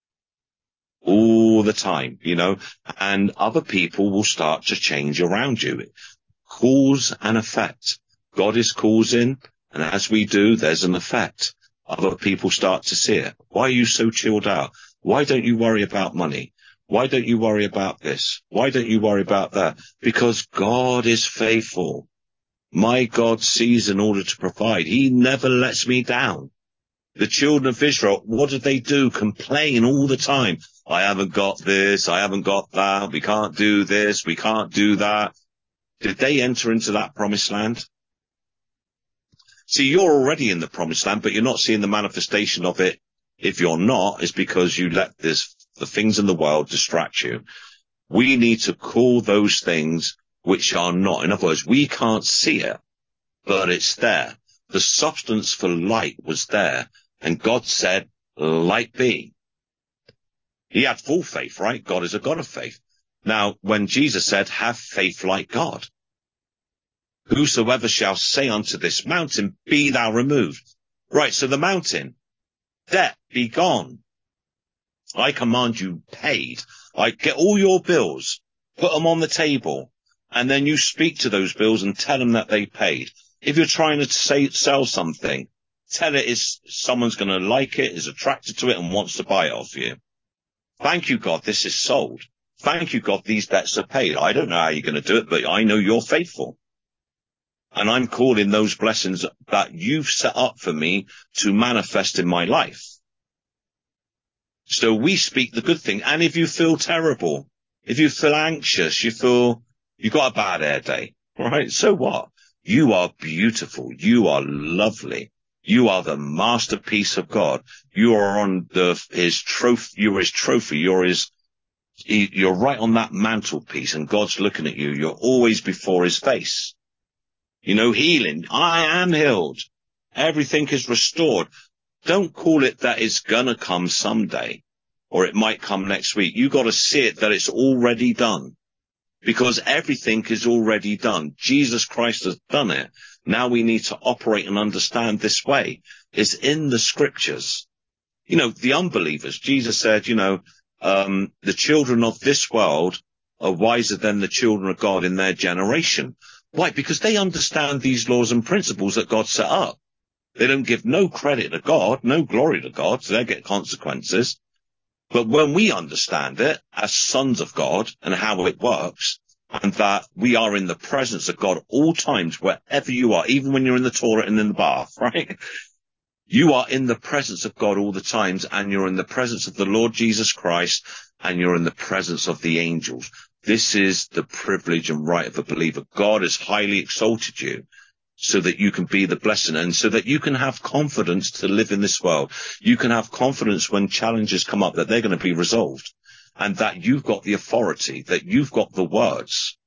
Speaker 13: All the time, and other people will start to change around you. Cause and effect. God is causing, and as we do, there's an effect. Other people start to see it. Why are you so chilled out? Why don't you worry about money? Why don't you worry about this? Why don't you worry about that? Because God is faithful. My God sees in order to provide. He never lets me down. The children of Israel, what did they do? Complain all the time. I haven't got this. I haven't got that. We can't do this. We can't do that. Did they enter into that promised land? See, you're already in the promised land, but you're not seeing the manifestation of it. If you're not, it's because you let the things in the world distract you. We need to call those things which are not. In other words, we can't see it, but it's there. The substance for light was there, and God said, light be. He had full faith, right? God is a God of faith. Now, when Jesus said, have faith like God, whosoever shall say unto this mountain, be thou removed. Right, so the mountain, debt, be gone. I command you paid. I get all your bills, put them on the table, and then you speak to those bills and tell them that they paid. If you're trying to sell something, tell it is someone's going to like it, is attracted to it, and wants to buy it off you. Thank you, God, this is sold. Thank you, God, these debts are paid. I don't know how you're going to do it, but I know you're faithful. And I'm calling those blessings that you've set up for me to manifest in my life. So we speak the good thing. And if you feel terrible, if you feel anxious, you feel you've got a bad hair day, right? So what? You are beautiful. You are lovely. You are the masterpiece of God. You are on his trophy. You're his trophy. You're right on that mantelpiece, and God's looking at you. You're always before his face. You know, healing. I am healed. Everything is restored. Don't call it that it's gonna come someday, or it might come next week. You got to see it that it's already done, because everything is already done. Jesus Christ has done it. Now we need to operate and understand this way. It's in the scriptures. You know, the unbelievers, Jesus said, the children of this world are wiser than the children of God in their generation. Why? Because they understand these laws and principles that God set up. They don't give no credit to God, no glory to God, so they get consequences. But when we understand it as sons of God and how it works, and that we are in the presence of God all times, wherever you are, even when you're in the toilet and in the bath, right? You are in the presence of God all the times, and you're in the presence of the Lord Jesus Christ, and you're in the presence of the angels. This is the privilege and right of a believer. God has highly exalted you so that you can be the blessing, and so that you can have confidence to live in this world. You can have confidence when challenges come up that they're going to be resolved, and that you've got the authority, that you've got the words.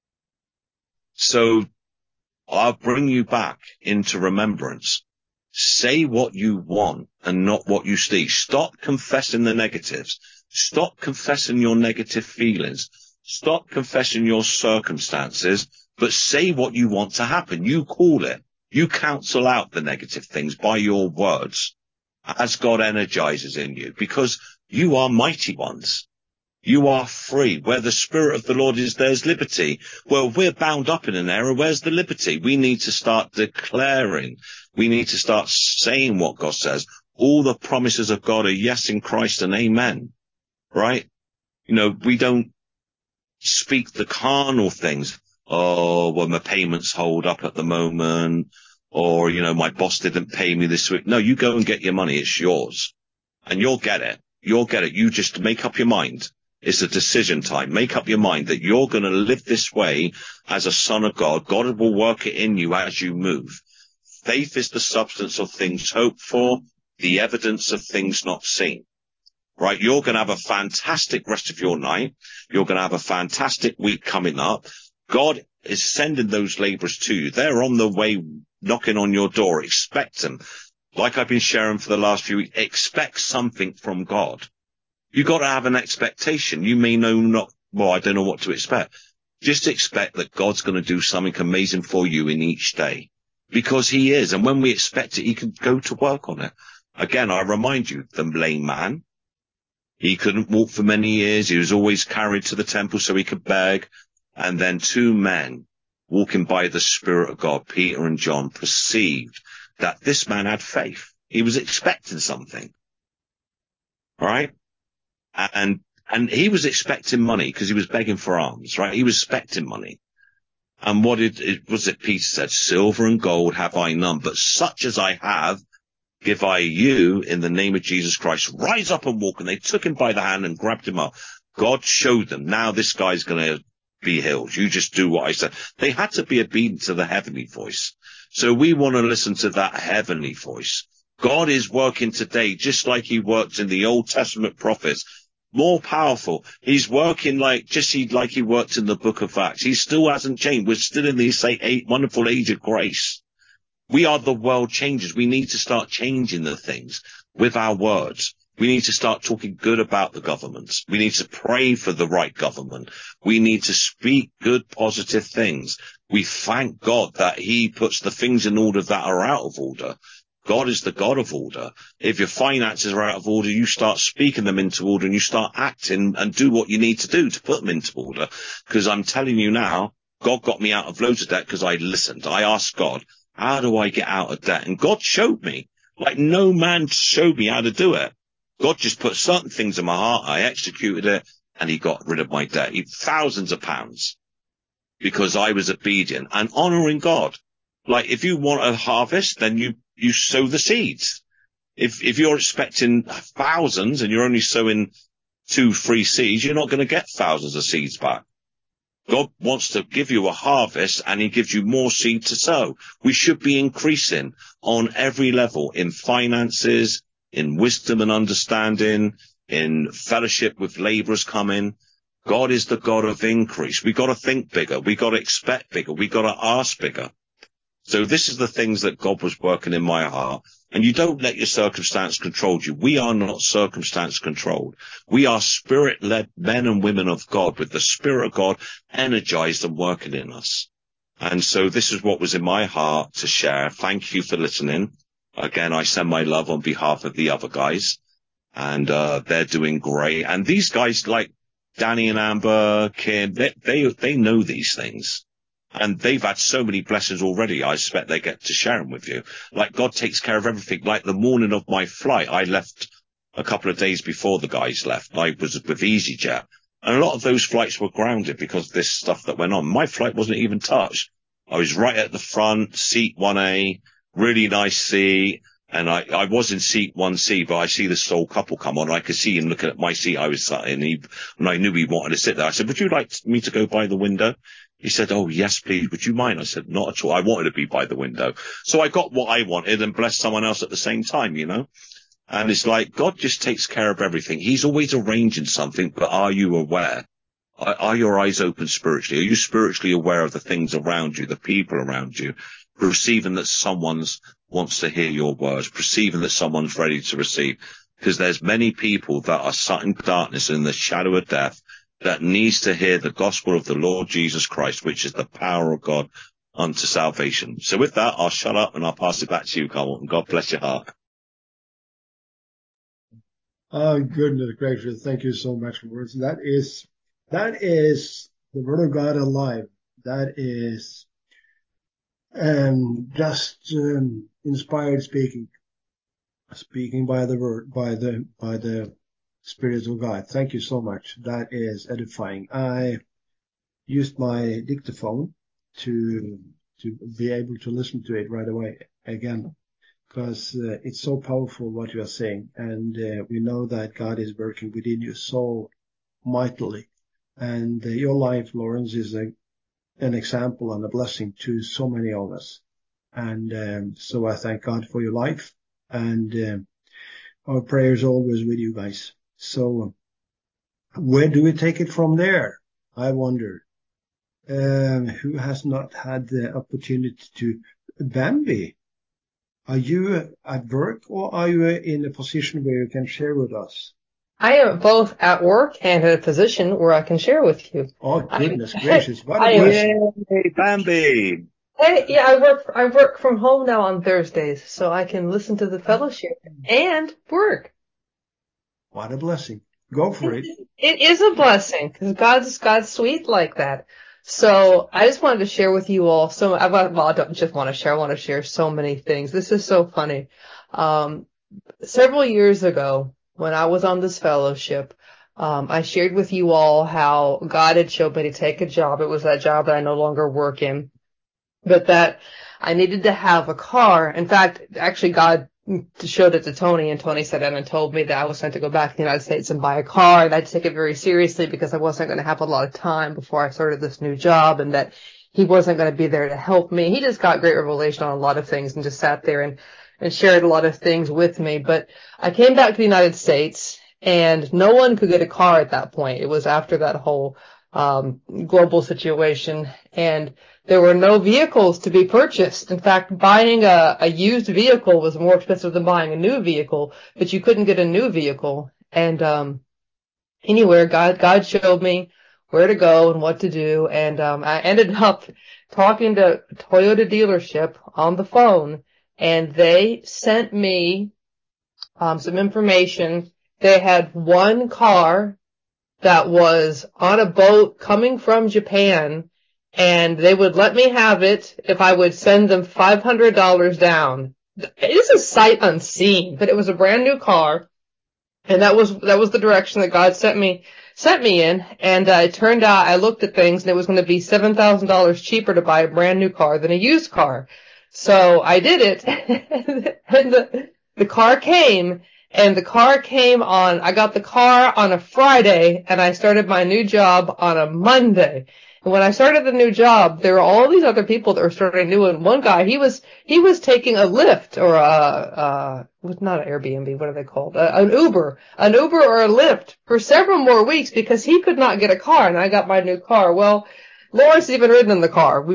Speaker 13: So I'll bring you back into remembrance. Say what you want and not what you see. Stop confessing the negatives. Stop confessing your negative feelings. Stop confessing your circumstances, but say what you want to happen. You call it. You counsel out the negative things by your words as God energizes in you, because you are mighty ones. You are free. Where the Spirit of the Lord is, there's liberty. Well, we're bound up in an error. Where's the liberty? We need to start declaring. We need to start saying what God says. All the promises of God are yes in Christ and amen, right? We don't speak the carnal things. Oh, well, my payments hold up at the moment, or, my boss didn't pay me this week. No, you go and get your money. It's yours, and you'll get it. You'll get it. You just make up your mind. It's a decision time. Make up your mind that you're going to live this way as a son of God. God will work it in you as you move. Faith is the substance of things hoped for, the evidence of things not seen. Right? You're going to have a fantastic rest of your night. You're going to have a fantastic week coming up. God is sending those laborers to you. They're on the way, knocking on your door. Expect them. Like I've been sharing for the last few weeks, expect something from God. You've got to have an expectation. You may know I don't know what to expect. Just expect that God's going to do something amazing for you in each day, because he is. And when we expect it, he can go to work on it. Again, I remind you, the lame man, he couldn't walk for many years. He was always carried to the temple so he could beg. And then two men walking by the Spirit of God, Peter and John, perceived that this man had faith. He was expecting something. All right? And he was expecting money because he was begging for alms, right? He was expecting money. And what was it Peter said? Silver and gold have I none, but such as I have, give I you in the name of Jesus Christ. Rise up and walk. And they took him by the hand and grabbed him up. God showed them, now this guy's going to be healed. You just do what I said. They had to be obedient to the heavenly voice. So we want to listen to that heavenly voice. God is working today just like he worked in the Old Testament prophets. more powerful. He's working like he worked in the book of Acts. He still hasn't changed. We're still in this wonderful age of grace. We are the world changers. We need to start changing the things with our words. We need to start talking good about the governments. We need to pray for the right government. We need to speak good, positive things. We thank God that he puts the things in order that are out of order. God is the God of order. If your finances are out of order, you start speaking them into order and you start acting and do what you need to do to put them into order. Because I'm telling you now, God got me out of loads of debt because I listened. I asked God, how do I get out of debt? And God showed me, like no man showed me how to do it. God just put certain things in my heart. I executed it and he got rid of my debt. Thousands of pounds because I was obedient and honoring God. Like if you want a harvest, then you sow the seeds. If you're expecting thousands and you're only sowing 2-3 seeds, you're not going to get thousands of seeds back. God wants to give you a harvest and he gives you more seed to sow. We should be increasing on every level in finances, in wisdom and understanding, in fellowship with laborers coming. God is the God of increase. We got to think bigger. We got to expect bigger. We got to ask bigger. So this is the things that God was working in my heart. And you don't let your circumstance control you. We are not circumstance controlled. We are spirit-led men and women of God with the Spirit of God energized and working in us. And so this is what was in my heart to share. Thank you for listening. Again, I send my love on behalf of the other guys. And they're doing great. And these guys like Danny and Amber, Kim, they know these things. And they've had so many blessings already. I expect they get to share them with you. Like God takes care of everything. Like the morning of my flight, I left a couple of days before the guys left. I was with EasyJet. And a lot of those flights were grounded because of this stuff that went on. My flight wasn't even touched. I was right at the front, seat 1A, really nice seat. And I was in seat 1C, but I see the sole couple come on. I could see him looking at my seat I was sat in. And I knew he wanted to sit there. I said, would you like me to go by the window? He said, oh, yes, please. Would you mind? I said, not at all. I wanted to be by the window. So I got what I wanted and blessed someone else at the same time, you know. And it's like God just takes care of everything. He's always arranging something, but are you aware? Are your eyes open spiritually? Are you spiritually aware of the things around you, the people around you, perceiving that someone wants to hear your words, perceiving that someone's ready to receive? Because there's many people that are sat in darkness in the shadow of death that needs to hear the gospel of the Lord Jesus Christ, which is the power of God unto salvation. So with that, I'll shut up and I'll pass it back to you, Carl, and God bless your heart.
Speaker 6: Oh, goodness gracious. Thank you so much, Lord. That is the word of God alive. That is just inspired speaking by the word, by the Spirit of God. Thank you so much. That is edifying. I used my dictaphone to be able to listen to it right away again, because it's so powerful what you are saying, and we know that God is working within you so mightily. And your life, Lawrence, is an example and a blessing to so many of us. And so I thank God for your life, and our prayers always with you guys. So where do we take it from there? I wonder. Who has not had the opportunity to? Bambi, are you at work or are you in a position where you can share with us?
Speaker 14: I am both at work and in a position where I can share with you.
Speaker 6: Oh, goodness gracious. What a blessing.
Speaker 13: Yay, Bambi.
Speaker 14: Yeah, I work from home now on Thursdays, so I can listen to the fellowship and work.
Speaker 6: What a blessing. Go for it.
Speaker 14: It is a blessing because God's sweet like that. So I just wanted to share with you all. I don't just want to share. I want to share so many things. This is so funny. Several years ago, when I was on this fellowship, I shared with you all how God had showed me to take a job. It was that job that I no longer work in, but that I needed to have a car. In fact, actually, God showed it to Tony, and Tony said and told me that I was going to go back to the United States and buy a car, and I'd take it very seriously because I wasn't going to have a lot of time before I started this new job, and that he wasn't going to be there to help me. He just got great revelation on a lot of things and just sat there and shared a lot of things with me. But I came back to the United States, and no one could get a car at that point. It was after that whole global situation, and there were no vehicles to be purchased. In fact, buying a used vehicle was more expensive than buying a new vehicle, but you couldn't get a new vehicle. And anywhere, God showed me where to go and what to do, and I ended up talking to Toyota dealership on the phone, and they sent me some information. They had one car that was on a boat coming from Japan, and they would let me have it if I would send them $500 down. It is a sight unseen, but it was a brand new car, and that was the direction that God sent me in. And it turned out, I looked at things, and it was going to be $7,000 cheaper to buy a brand new car than a used car. So I did it, and the car came. And I got the car on a Friday, and I started my new job on a Monday. And when I started the new job, there were all these other people that were starting new, and one guy, he was taking a Lyft, or not an Airbnb, what are they called? An Uber or a Lyft for several more weeks because he could not get a car, and I got my new car. Well, Lawrence even ridden in the car.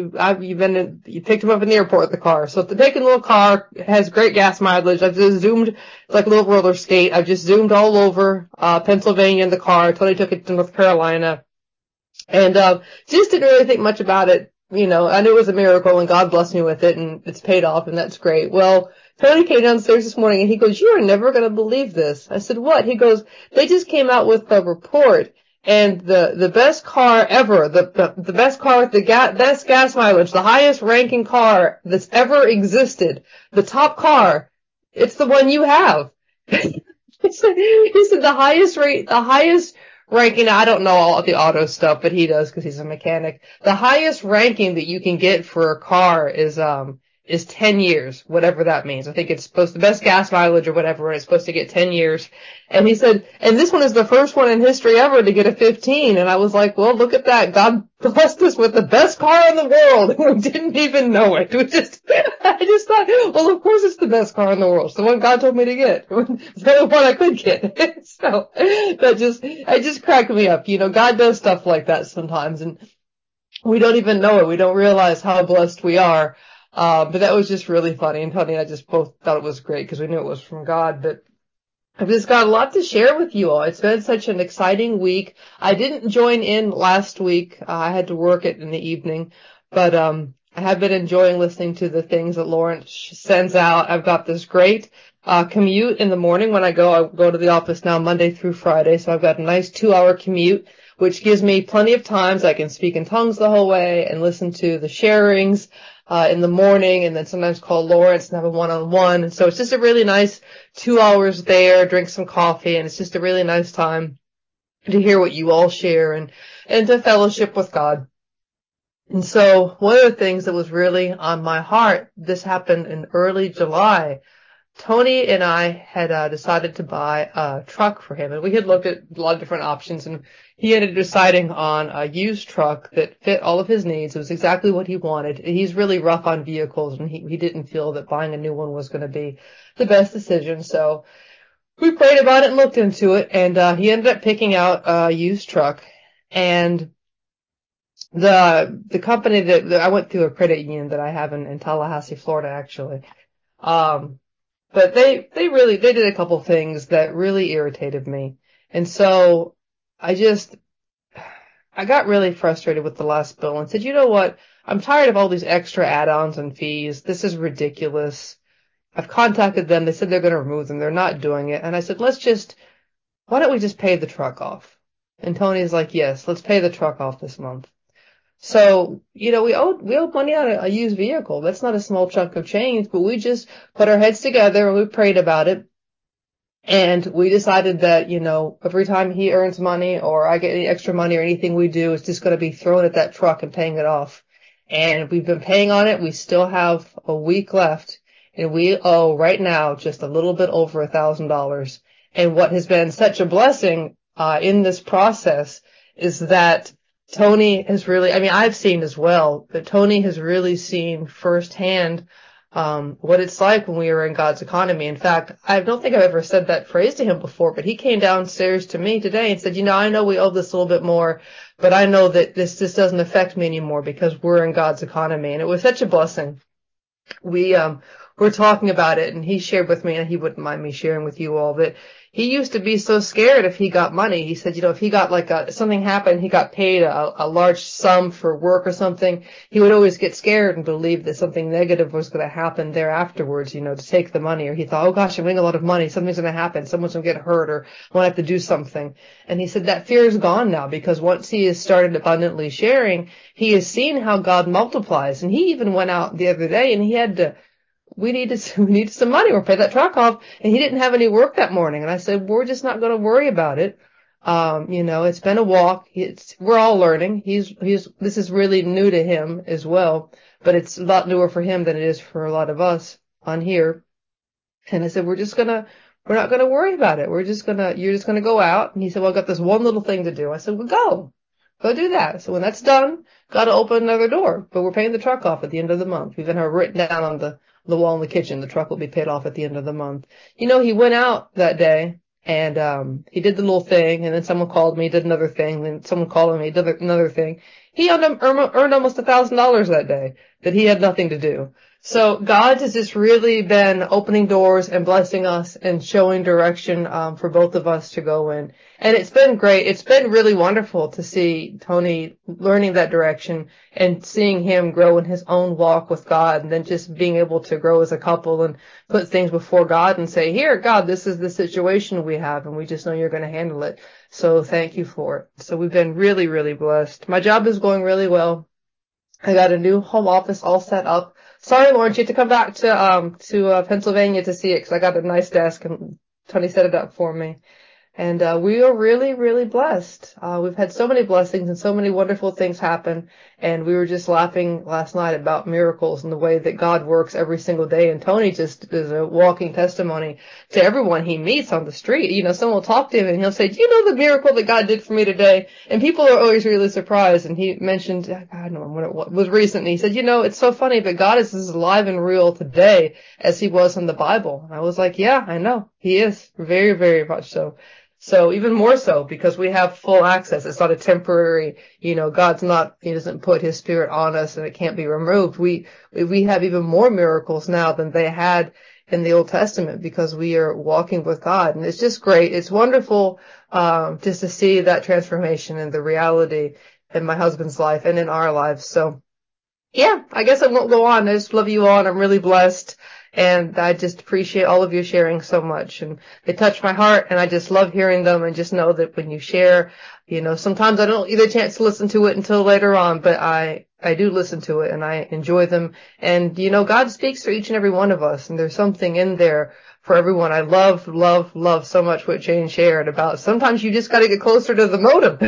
Speaker 14: You picked him up in the airport in the car. So taking a little car, has great gas mileage. I've just zoomed, it's like a little roller skate. I've just zoomed all over, Pennsylvania in the car. Tony took it to North Carolina. And, just didn't really think much about it. You know, I knew it was a miracle and God blessed me with it and it's paid off and that's great. Well, Tony came downstairs this morning and he goes, "You are never going to believe this." I said, "What?" He goes, "They just came out with a report. And the best car ever, the best car with the best gas mileage, the highest ranking car that's ever existed, the top car, it's the one you have." He said the highest ranking, I don't know all of the auto stuff, but he does because he's a mechanic. The highest ranking that you can get for a car is 10 years, whatever that means. I think it's supposed to, the best gas mileage or whatever, and it's supposed to get 10 years. And he said, and this one is the first one in history ever to get a 15. And I was like, well, look at that. God blessed us with the best car in the world. We didn't even know it. I just thought, well, of course it's the best car in the world. It's the one God told me to get. It's the one I could get. So it just cracked me up. You know, God does stuff like that sometimes and we don't even know it. We don't realize how blessed we are. But that was just really funny. And Tony and I just both thought it was great because we knew it was from God. But I've just got a lot to share with you all. It's been such an exciting week. I didn't join in last week. I had to work it in the evening. But I have been enjoying listening to the things that Lawrence sends out. I've got this great commute in the morning when I go to the office now Monday through Friday. So I've got a nice 2-hour commute, which gives me plenty of times. I can speak in tongues the whole way and listen to the sharings in the morning, and then sometimes call Lawrence and have a one-on-one. And so it's just a really nice 2 hours there, drink some coffee, and it's just a really nice time to hear what you all share and to fellowship with God. And so one of the things that was really on my heart, this happened in early July. Tony and I had decided to buy a truck for him, and we had looked at a lot of different options, and he ended up deciding on a used truck that fit all of his needs. It was exactly what he wanted. He's really rough on vehicles, and he didn't feel that buying a new one was going to be the best decision. So we prayed about it and looked into it, and he ended up picking out a used truck. And the company that I went through a credit union that I have in Tallahassee, Florida, actually. But they did a couple things that really irritated me. And so I got really frustrated with the last bill and said, you know what? I'm tired of all these extra add-ons and fees. This is ridiculous. I've contacted them. They said they're going to remove them. They're not doing it. And I said, why don't we just pay the truck off? And Tony's like, yes, let's pay the truck off this month. So, you know, we owed money on a used vehicle. That's not a small chunk of change, but we just put our heads together and we prayed about it. And we decided that, you know, every time he earns money or I get any extra money or anything we do, it's just going to be thrown at that truck and paying it off. And we've been paying on it. We still have a week left and we owe right now just a little bit over $1,000. And what has been such a blessing, in this process is that Tony has really, I mean, I've seen as well, but Tony has really seen firsthand what it's like when we are in God's economy. In fact, I don't think I've ever said that phrase to him before, but he came downstairs to me today and said, I know we owe this a little bit more, but I know that this doesn't affect me anymore because we're in God's economy. And it was such a blessing. We were talking about it, and he shared with me, and he wouldn't mind me sharing with you all, that he used to be so scared if he got money. He said, if he got something happened, he got paid a large sum for work or something, he would always get scared and believe that something negative was going to happen there afterwards, to take the money. Or he thought, oh gosh, I'm winning a lot of money, something's going to happen, someone's going to get hurt, or I want to have to do something. And he said that fear is gone now, because once he has started abundantly sharing, he has seen how God multiplies. And he even went out the other day, and we needed some money. We're paying that truck off, and he didn't have any work that morning. And I said, we're just not going to worry about it. It's been a walk. We're all learning. This is really new to him as well, but it's a lot newer for him than it is for a lot of us on here. And I said, we're not going to worry about it. You're just going to go out. And he said, well, I've got this one little thing to do. I said, well, go do that. So when that's done, got to open another door, but we're paying the truck off at the end of the month. We've had it written down on the wall in the kitchen. The truck will be paid off at the end of the month. He went out that day, and he did the little thing, and then someone called me, did another thing, then someone called me, did another thing. He earned almost $1,000 that day that he had nothing to do. So God has just really been opening doors and blessing us and showing direction for both of us to go in. And it's been great. It's been really wonderful to see Tony learning that direction and seeing him grow in his own walk with God, and then just being able to grow as a couple and put things before God and say, here, God, this is the situation we have, and we just know you're going to handle it. So thank you for it. So we've been really, really blessed. My job is going really well. I got a new home office all set up. Sorry, Lawrence, you have to come back to Pennsylvania to see it, because I got a nice desk and Tony set it up for me. And we are really, really blessed. We've had so many blessings and so many wonderful things happen. And we were just laughing last night about miracles and the way that God works every single day. And Tony just is a walking testimony to everyone he meets on the street. Someone will talk to him and he'll say, do you know the miracle that God did for me today? And people are always really surprised. And he mentioned, I don't know when it was recently. He said, it's so funny, but God is as alive and real today as he was in the Bible. And I was like, yeah, I know. He is very, very much so. So even more so, because we have full access. It's not a temporary, he doesn't put his spirit on us and it can't be removed. We have even more miracles now than they had in the Old Testament, because we are walking with God. And it's just great. It's wonderful, just to see that transformation and the reality in my husband's life and in our lives. So yeah, I guess I won't go on. I just love you all, and I'm really blessed. And I just appreciate all of you sharing so much, and they touch my heart, and I just love hearing them, and just know that when you share, sometimes I don't get a chance to listen to it until later on, but I do listen to it and I enjoy them. And, God speaks for each and every one of us, and there's something in there for everyone. I love so much what Jane shared about sometimes you just got to get closer to the modem.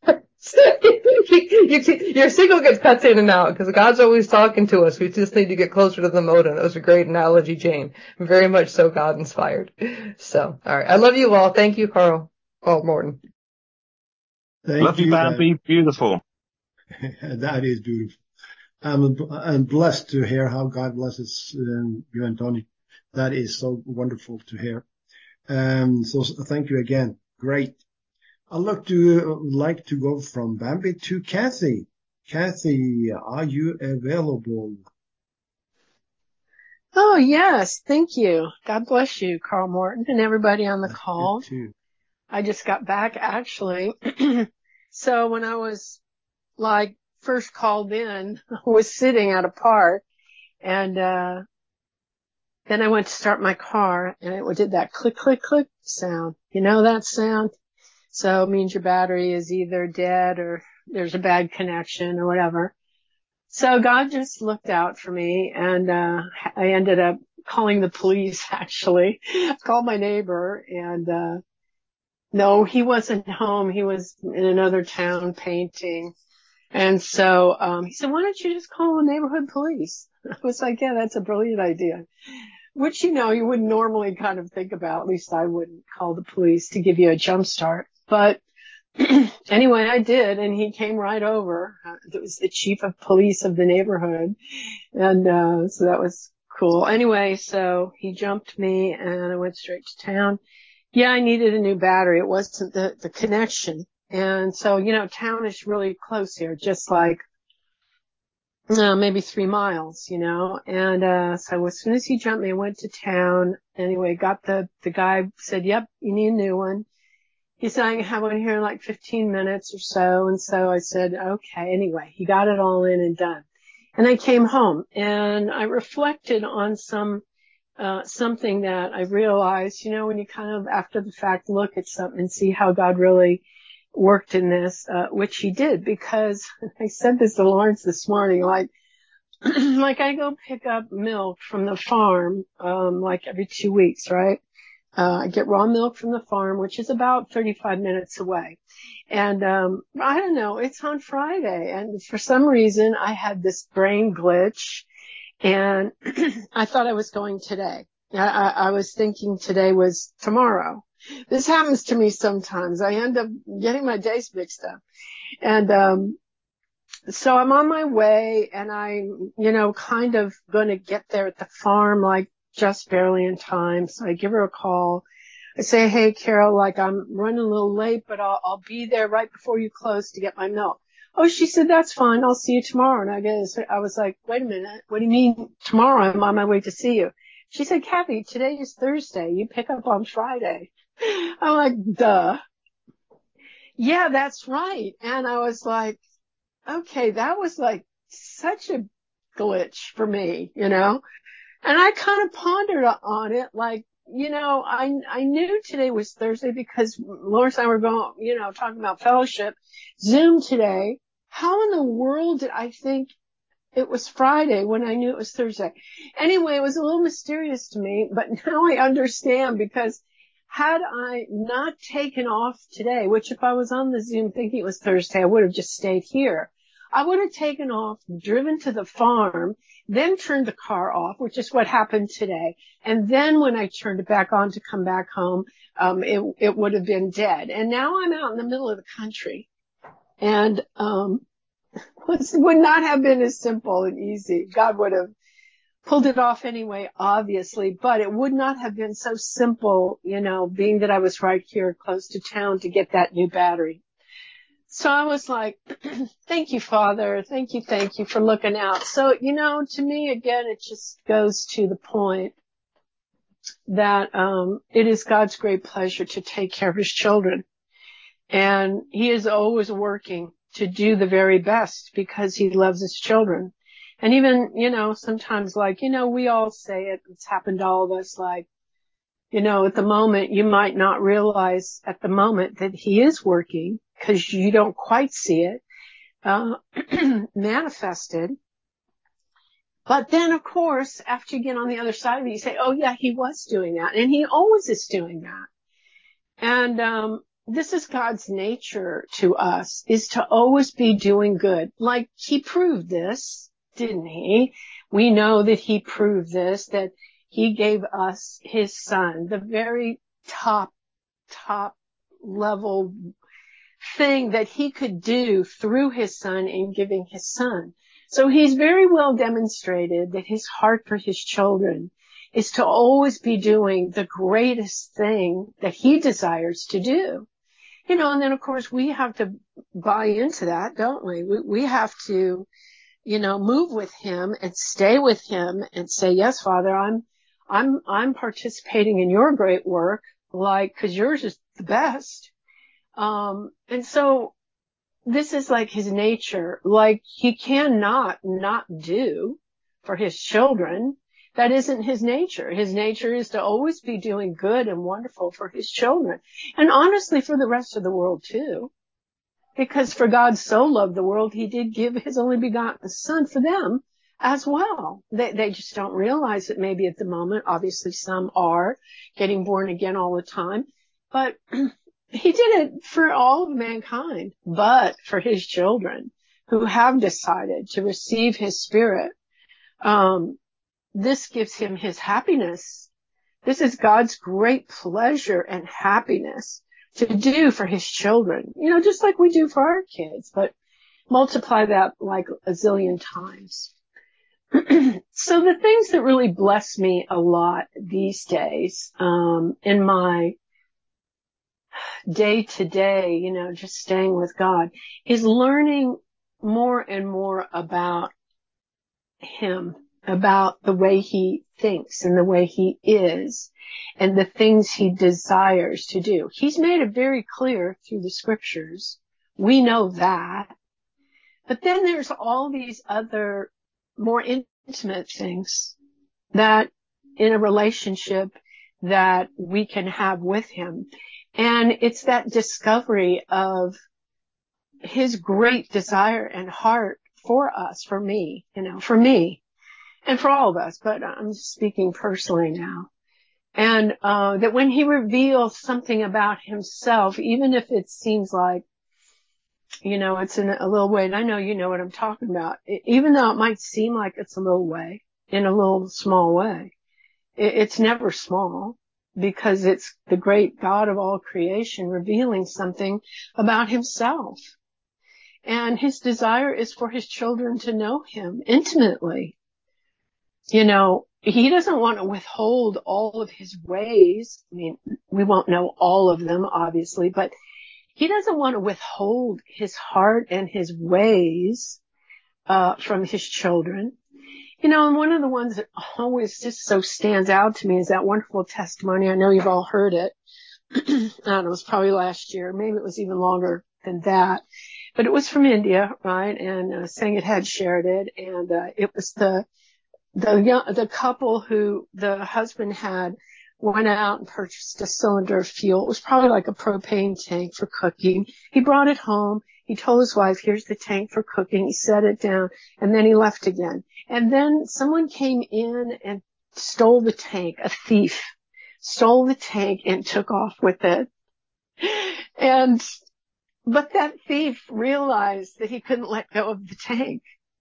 Speaker 14: Your signal gets cut in and out because God's always talking to us. We just need to get closer to the modem. That was a great analogy, Jane. Very much so God inspired. So, all right. I love you all. Thank you, Carl. Morton.
Speaker 13: Love you, Bambi. Beautiful.
Speaker 6: That is beautiful. I'm blessed to hear how God blesses you and Tony. That is so wonderful to hear. So thank you again. Great. I'd like to go from Bambi to Kathy. Kathy, are you available?
Speaker 15: Oh, yes. Thank you. God bless you, Carl Morton, and everybody on the call.
Speaker 6: Too.
Speaker 15: I just got back, actually. So when I was first called in, I was sitting at a park, and then I went to start my car, and it did that click, click, click sound. You know that sound? So it means your battery is either dead or there's a bad connection or whatever. So God just looked out for me, and I ended up calling the police, actually. I called my neighbor, and no, he wasn't home. He was in another town painting. And so he said, why don't you just call the neighborhood police? I was like, yeah, that's a brilliant idea. Which, you wouldn't normally kind of think about. At least I wouldn't call the police to give you a jump start. But anyway, I did, and he came right over. It was the chief of police of the neighborhood. And so that was cool. Anyway, so he jumped me and I went straight to town. Yeah, I needed a new battery. It wasn't the connection. And so, town is really close here, just like, maybe 3 miles, and, so as soon as he jumped me, I went to town. Anyway, got the guy said, yep, you need a new one. He said, I can have one here in like 15 minutes or so. And so I said, okay. Anyway, he got it all in and done. And I came home and I reflected on something that I realized, when you kind of after the fact look at something and see how God really worked in this, which he did, because I said this to Lawrence this morning, like I go pick up milk from the farm, like every 2 weeks, right? I get raw milk from the farm, which is about 35 minutes away. And, I don't know, it's on Friday. And for some reason I had this brain glitch and I thought I was going today. I was thinking today was tomorrow. This happens to me sometimes. I end up getting my days mixed up. And, so I'm on my way and I'm, kind of going to get there at the farm, like just barely in time. So I give her a call. I say, hey, Carol, like I'm running a little late, but I'll be there right before you close to get my milk. Oh, she said, that's fine. I'll see you tomorrow. And I was like, wait a minute. What do you mean tomorrow? I'm on my way to see you. She said, Kathy, today is Thursday. You pick up on Friday. I'm like, duh. Yeah, that's right. And I was like, okay, that was like such a glitch for me, and I kind of pondered on it, like, I knew today was Thursday because Lawrence and I were going, talking about fellowship, Zoom today. How in the world did I think it was Friday when I knew it was Thursday? Anyway, it was a little mysterious to me, but now I understand, because had I not taken off today, which if I was on the Zoom thinking it was Thursday, I would have just stayed here. I would have taken off, driven to the farm, then turned the car off, which is what happened today. And then when I turned it back on to come back home, it would have been dead. And now I'm out in the middle of the country. And, it would not have been as simple and easy. God would have pulled it off anyway, obviously, but it would not have been so simple, being that I was right here close to town to get that new battery. So I was like, thank you, Father. Thank you for looking out. So, to me, again, it just goes to the point that, it is God's great pleasure to take care of his children. And he is always working to do the very best because he loves his children. And even, sometimes like, we all say it. It's happened to all of us. Like, at the moment, you might not realize at the moment that he is working because you don't quite see it, manifested. But then, of course, after you get on the other side of it, you say, oh yeah, he was doing that. And he always is doing that. And, this is God's nature to us, is to always be doing good. Like he proved this, didn't he? We know that he proved this, that he gave us his son, the very top level thing that he could do through his son in giving his son. So he's very well demonstrated that his heart for his children is to always be doing the greatest thing that he desires to do. And then of course we have to buy into that, don't we? We have to, move with him and stay with him and say, yes, Father, I'm participating in your great work, like, 'cause yours is the best. And so this is like his nature, like he cannot not do for his children. That isn't his nature. His nature is to always be doing good and wonderful for his children. And honestly, for the rest of the world too. Because for God so loved the world, he did give his only begotten son for them as well. They just don't realize it maybe at the moment. Obviously, some are getting born again all the time. But he did it for all of mankind, but for his children who have decided to receive his spirit. This gives him his happiness. This is God's great pleasure and happiness to do for his children, just like we do for our kids, but multiply that like a zillion times. So the things that really bless me a lot these days, in my day to day, just staying with God, is learning more and more about Him, about the way He thinks and the way He is and the things He desires to do. He's made it very clear through the scriptures. We know that. But then there's all these other more intimate things that in a relationship that we can have with Him. And it's that discovery of His great desire and heart for us, for me, and for all of us, but I'm speaking personally now. And that when He reveals something about Himself, even if it seems like, it's in a little way, and I know you know what I'm talking about, even though it might seem like it's a little way, in a little small way, it's never small, because it's the great God of all creation revealing something about Himself. And His desire is for His children to know Him intimately. He doesn't want to withhold all of His ways. I mean, we won't know all of them, obviously, but He doesn't want to withhold His heart and His ways from His children. And one of the ones that always just so stands out to me is that wonderful testimony. I know you've all heard it. I don't know, it was probably last year. Maybe it was even longer than that. But it was from India, right? And Sangat had shared it. And it was the couple who the husband had went out and purchased a cylinder of fuel. It was probably like a propane tank for cooking. He brought it home. He told his wife, here's the tank for cooking. He set it down, and then he left again. And then someone came in and stole the tank. A thief stole the tank and took off with it. But that thief realized that he couldn't let go of the tank.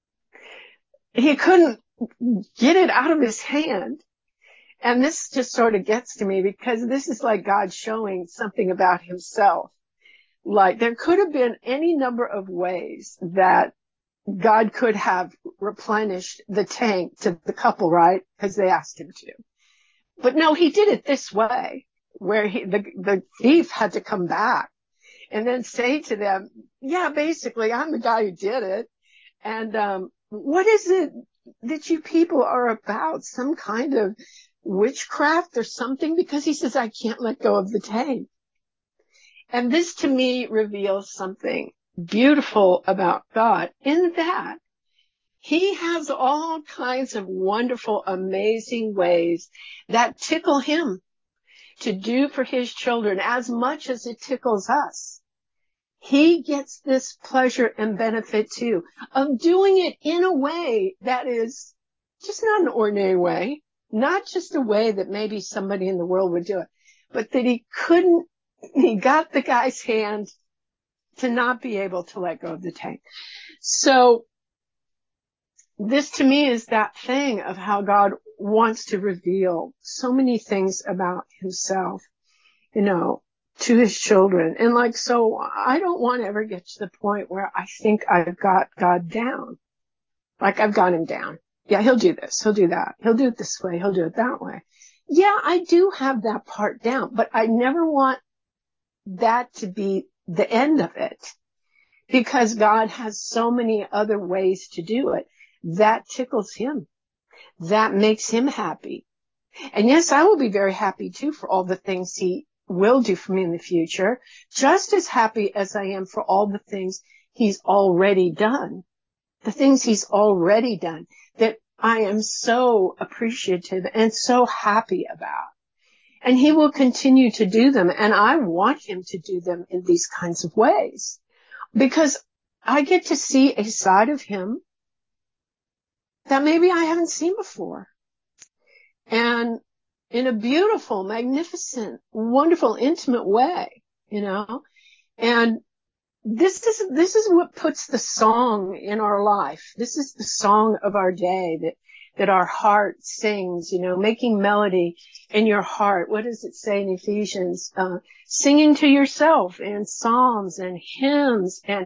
Speaker 15: He couldn't get it out of his hand. And this just sort of gets to me, because this is like God showing something about Himself. Like, there could have been any number of ways that God could have replenished the tank to the couple, right? Because they asked Him to. But no, He did it this way, where the thief had to come back and then say to them, yeah, basically, I'm the guy who did it. And what is it that you people are about? Some kind of witchcraft or something? Because He says, I can't let go of the tank. And this to me reveals something beautiful about God, in that He has all kinds of wonderful, amazing ways that tickle Him to do for His children as much as it tickles us. He gets this pleasure and benefit too of doing it in a way that is just not an ordinary way, not just a way that maybe somebody in the world would do it, but that he got the guy's hand to not be able to let go of the tank. So this to me is that thing of how God wants to reveal so many things about Himself, to His children. And so I don't want to ever get to the point where I think I've got God down. Like, I've got Him down. Yeah, He'll do this. He'll do that. He'll do it this way. He'll do it that way. Yeah, I do have that part down, but I never want that to be the end of it, because God has so many other ways to do it. That tickles Him. That makes Him happy. And yes, I will be very happy too for all the things He will do for me in the future, just as happy as I am for all the things He's already done. The things He's already done that I am so appreciative and so happy about. And He will continue to do them. And I want Him to do them in these kinds of ways, because I get to see a side of Him that maybe I haven't seen before. And in a beautiful, magnificent, wonderful, intimate way, and this is what puts the song in our life. This is the song of our day that our heart sings, making melody in your heart. What does it say in Ephesians? Singing to yourself and psalms and hymns and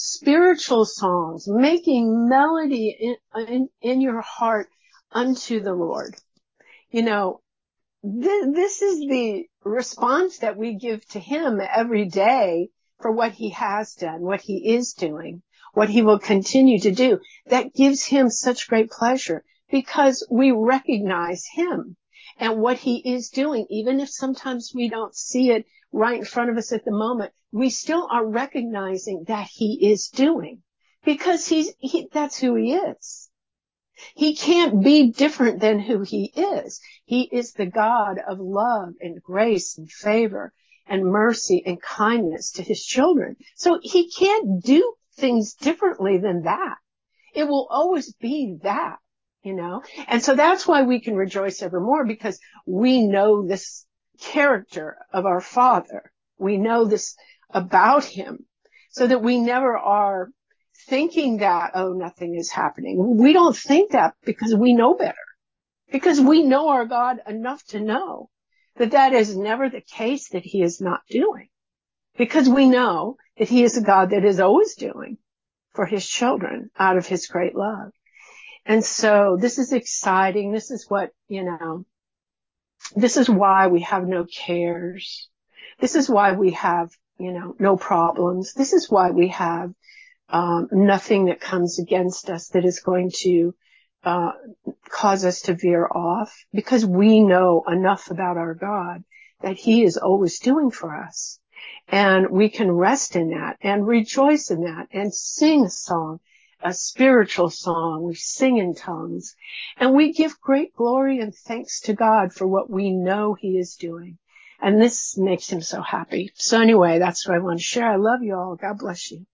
Speaker 15: spiritual songs, making melody in your heart unto the Lord. You know, this is the response that we give to him every day for what he has done, what he is doing, what he will continue to do. That gives him such great pleasure because we recognize him and what he is doing. Even if sometimes we don't see it right in front of us at the moment, we still are recognizing that he is doing because that's who he is. He can't be different than who he is. He is the God of love and grace and favor and mercy and kindness to his children. So he can't do things differently than that. It will always be that, you know. And so that's why we can rejoice evermore, because we know this character of our Father. We know this about him, so that we never are thinking that, oh, nothing is happening. We don't think that because we know better, because we know our God enough to know that that is never the case, that he is not doing, because we know that he is a God that is always doing for his children out of his great love. And so this is exciting. This is what, you know, this is why we have no cares. This is why we have, you know, no problems. This is why we have nothing that comes against us that is going to cause us to veer off, because we know enough about our God that he is always doing for us. And we can rest in that and rejoice in that and sing a song, a spiritual song. We sing in tongues and we give great glory and thanks to God for what we know he is doing. And this makes him so happy. So anyway, that's what I want to share. I love you all. God bless you.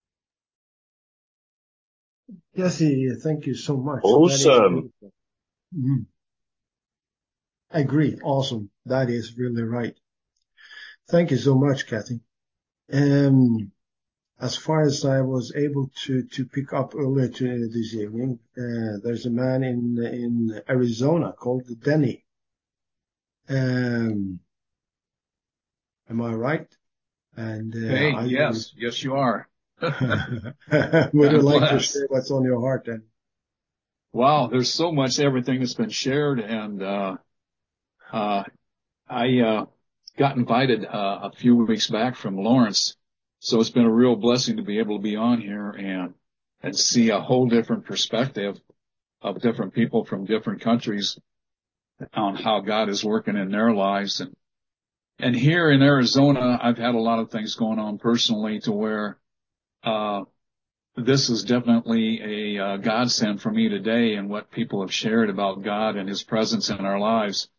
Speaker 6: Jesse, thank you so much.
Speaker 13: Awesome.
Speaker 6: I agree. Awesome. That is really right. Thank you so much, Kathy. As far as I was able to pick up earlier this evening, there's a man in Arizona called Denny. Am I right? And
Speaker 16: hey, yes, you are.
Speaker 6: Would you like to share what's on your heart then?
Speaker 16: Wow, there's so much, everything that's been shared, and I got invited a few weeks back from Lawrence, so it's been a real blessing to be able to be on here and see a whole different perspective of different people from different countries on how God is working in their lives. And here in Arizona, I've had a lot of things going on personally to where this is definitely a godsend for me today, and what people have shared about God and his presence in our lives,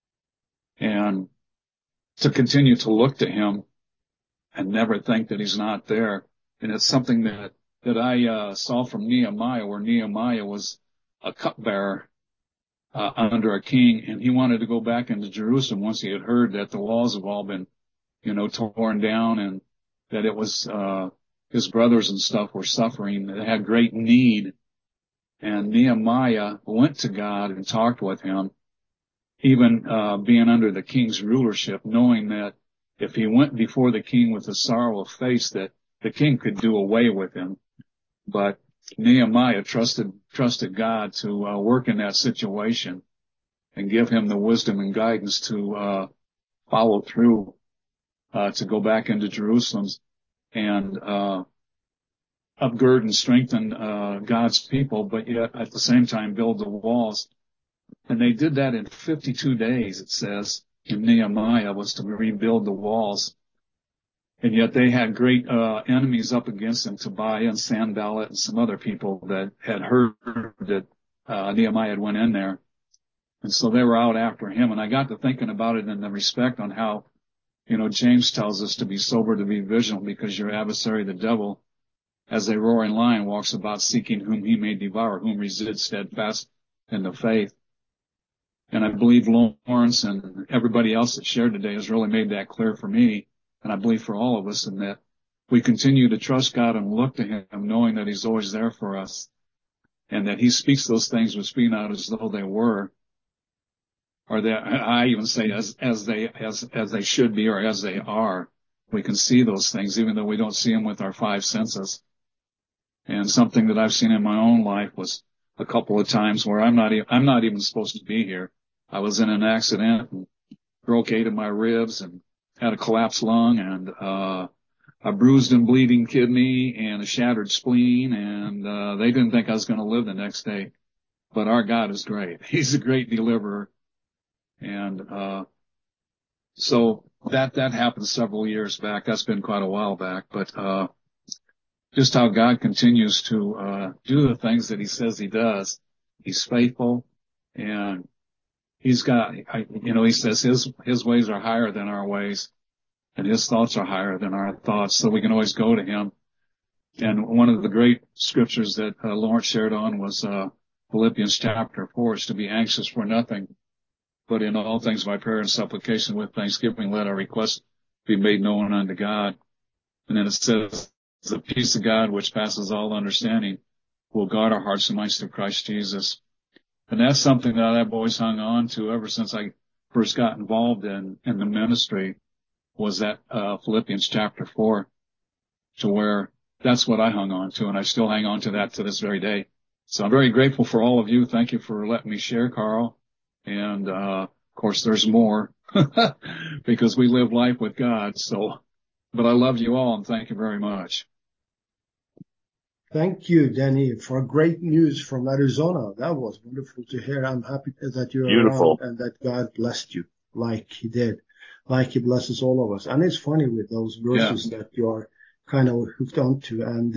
Speaker 16: and to continue to look to him and never think that he's not there. And it's something that I saw from Nehemiah, where Nehemiah was a cupbearer under a king, and he wanted to go back into Jerusalem once he had heard that the walls have all been, you know, torn down, and that it was his brothers and stuff were suffering. They had great need. And Nehemiah went to God and talked with him, even being under the king's rulership, knowing that if he went before the king with a sorrowful face, that the king could do away with him. But Nehemiah trusted God to work in that situation and give him the wisdom and guidance to follow through, to go back into Jerusalem and upgird and strengthen God's people, but yet at the same time build the walls. And they did that in 52 days, it says, in Nehemiah, was to rebuild the walls. And yet they had great enemies up against them, Tobiah and Sanballat and some other people that had heard that Nehemiah had went in there. And so they were out after him. And I got to thinking about it in the respect on how, you know, James tells us to be sober, to be vigilant, because your adversary, the devil, as a roaring lion, walks about seeking whom he may devour, whom resides steadfast in the faith. And I believe Lawrence and everybody else that shared today has really made that clear for me, and I believe for all of us, in that we continue to trust God and look to him, knowing that he's always there for us, and that he speaks those things which be not as though they were, or that I even say as they should be, or as they are. We can see those things, even though we don't see them with our five senses. And something that I've seen in my own life was a couple of times where I'm not even supposed to be here. I was in an accident and broke 8 of my ribs and had a collapsed lung and a bruised and bleeding kidney and a shattered spleen, and they didn't think I was going to live the next day. But our God is great. He's a great deliverer. And so that happened several years back. That's been quite a while back. But just how God continues to do the things that he says he does. He's faithful, and he's got, he says his ways are higher than our ways, and his thoughts are higher than our thoughts, so we can always go to him. And one of the great scriptures that Lawrence shared on was Philippians chapter 4, is to be anxious for nothing, but in all things by prayer and supplication with thanksgiving let our requests be made known unto God. And then it says, the peace of God which passes all understanding will guard our hearts and minds through Christ Jesus. And that's something that I've always hung on to ever since I first got involved in the ministry, was that Philippians chapter 4, to where that's what I hung on to, and I still hang on to that to this very day. So I'm very grateful for all of you. Thank you for letting me share, Carl. And of course, there's more because we live life with God. So, but I love you all, and thank you very much.
Speaker 6: Thank you, Danny, for great news from Arizona. That was wonderful to hear. I'm happy that you're
Speaker 1: Beautiful.
Speaker 6: around and that God blessed you like he did, like he blesses all of us. And it's funny with those verses that you are kind of hooked onto, and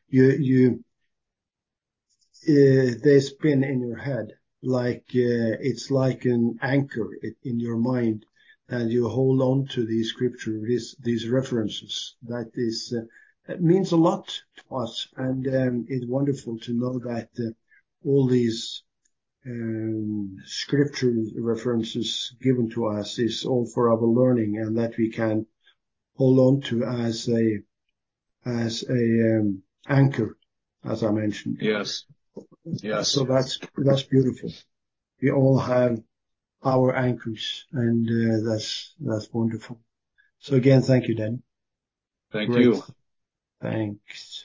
Speaker 6: they spin in your head like it's like an anchor in your mind, and you hold on to these scriptures, these references. That is, it means a lot to us, and it's wonderful to know that all these scripture references given to us is all for our learning, and that we can hold on to as a anchor, as I mentioned.
Speaker 16: Yes. Yes.
Speaker 6: So that's beautiful. We all have our anchors, and that's wonderful. So again, thank you, Dan.
Speaker 16: Thank you.
Speaker 6: Thanks.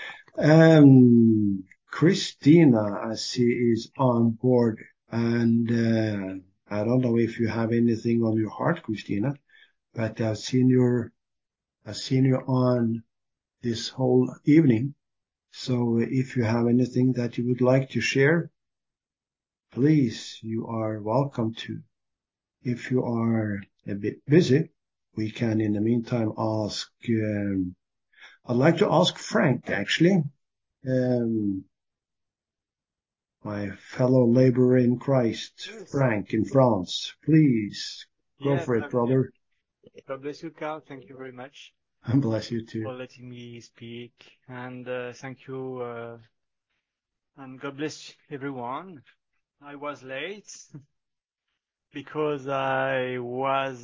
Speaker 6: Christina, I see, is on board, and I don't know if you have anything on your heart, Christina, but I've seen you on this whole evening. So if you have anything that you would like to share, please, you are welcome to. If you are a bit busy, we can in the meantime ask, I'd like to ask Frank, actually, my fellow laborer in Christ, Frank in France. Please, go for it, brother.
Speaker 17: God bless you, Carl. Thank you very much.
Speaker 6: And bless you too.
Speaker 17: For letting me speak. And thank you. And God bless everyone. I was late because I was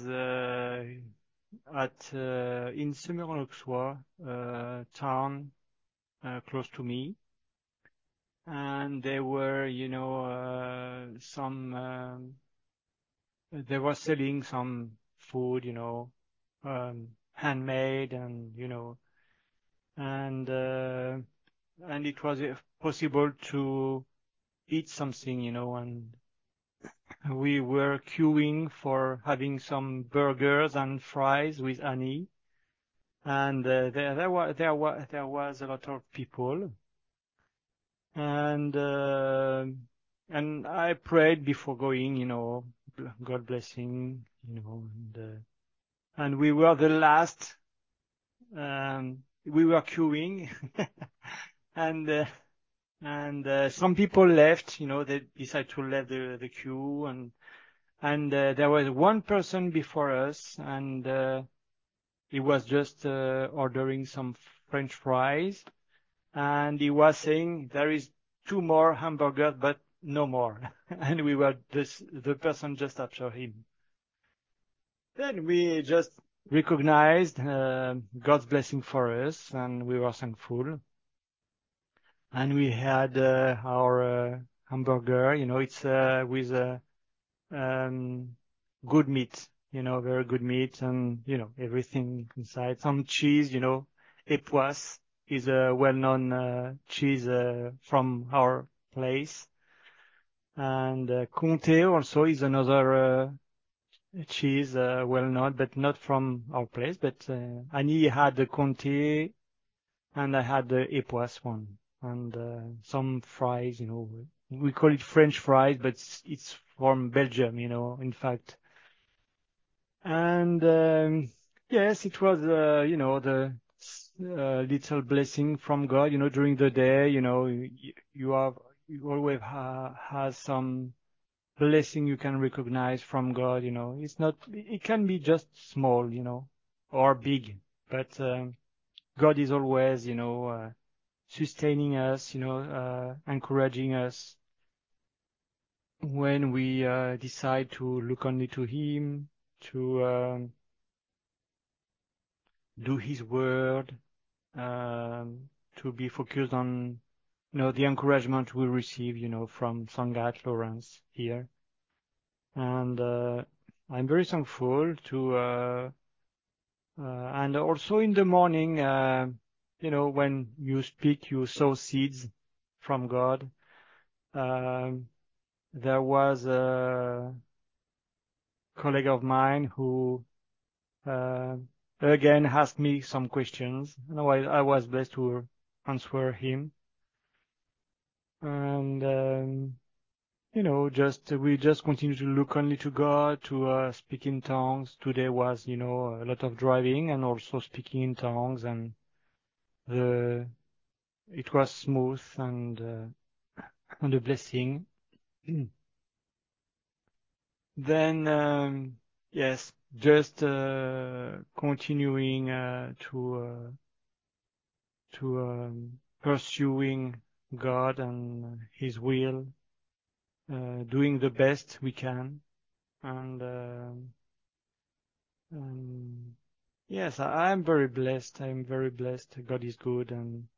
Speaker 17: in Semur-en-Auxois, town close to me. And there were, they were selling some food, handmade, and and it was possible to eat something, and we were queuing for having some burgers and fries with Annie, and there was a lot of people, and I prayed before going, God blessing, and we were the last. We were queuing, and some people left. They decided to leave the queue, and there was one person before us, and he was just ordering some French fries, and he was saying there is 2 more hamburgers, but no more, and we were the person just after him. Then we just recognized God's blessing for us, and we were thankful. And we had our hamburger, it's with good meat, very good meat, and everything inside. Some cheese, époisse, is a well-known cheese from our place. And Comté also is another cheese well-known, but not from our place. But Annie had the Comté, and I had the Epoisse one, and some fries. We call it French fries, but it's from Belgium. In fact. And yes, it was the little blessing from God. During the day, you always has some blessing you can recognize from God. It can be just small, or big, but God is always, sustaining us, encouraging us when we decide to look only to Him, to do His word, to be focused on, the encouragement we receive, from Sangat Lawrence here. And I'm very thankful to, and also in the morning, when you speak, you sow seeds from God. There was a colleague of mine who again asked me some questions, and I was blessed to answer him. And we just continue to look only to God, to speak in tongues. Today was, a lot of driving and also speaking in tongues, and it was smooth and a blessing. Then, yes, just continuing to pursuing God and His will, doing the best we can, and yes, I'm very blessed. I'm very blessed. God is good, and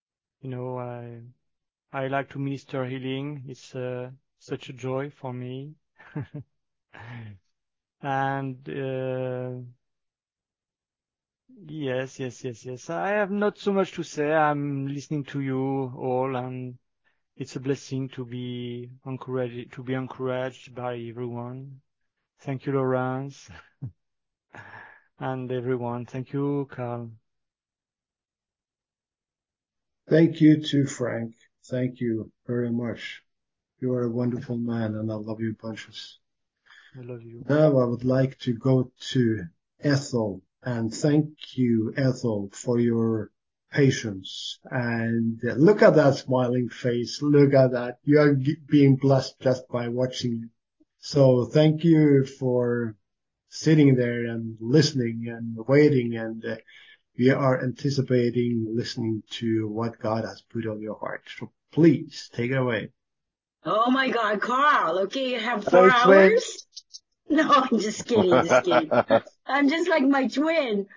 Speaker 17: I like to minister healing. It's such a joy for me. And yes. I have not so much to say. I'm listening to you all, and it's a blessing to be encouraged by everyone. Thank you, Lawrence, and everyone. Thank you, Carl.
Speaker 6: Thank you too, Frank. Thank you very much. You are a wonderful man, and I love you bunches.
Speaker 17: I love you.
Speaker 6: Now I would like to go to Ethel, and thank you, Ethel, for your patience. And look at that smiling face. Look at that. You are being blessed just by watching it. So thank you for sitting there and listening and waiting, and we are anticipating listening to what God has put on your heart. So please take it away.
Speaker 18: Oh my God, Carl. Okay, you have 4 hours? No, I'm just kidding. I'm just like my twin.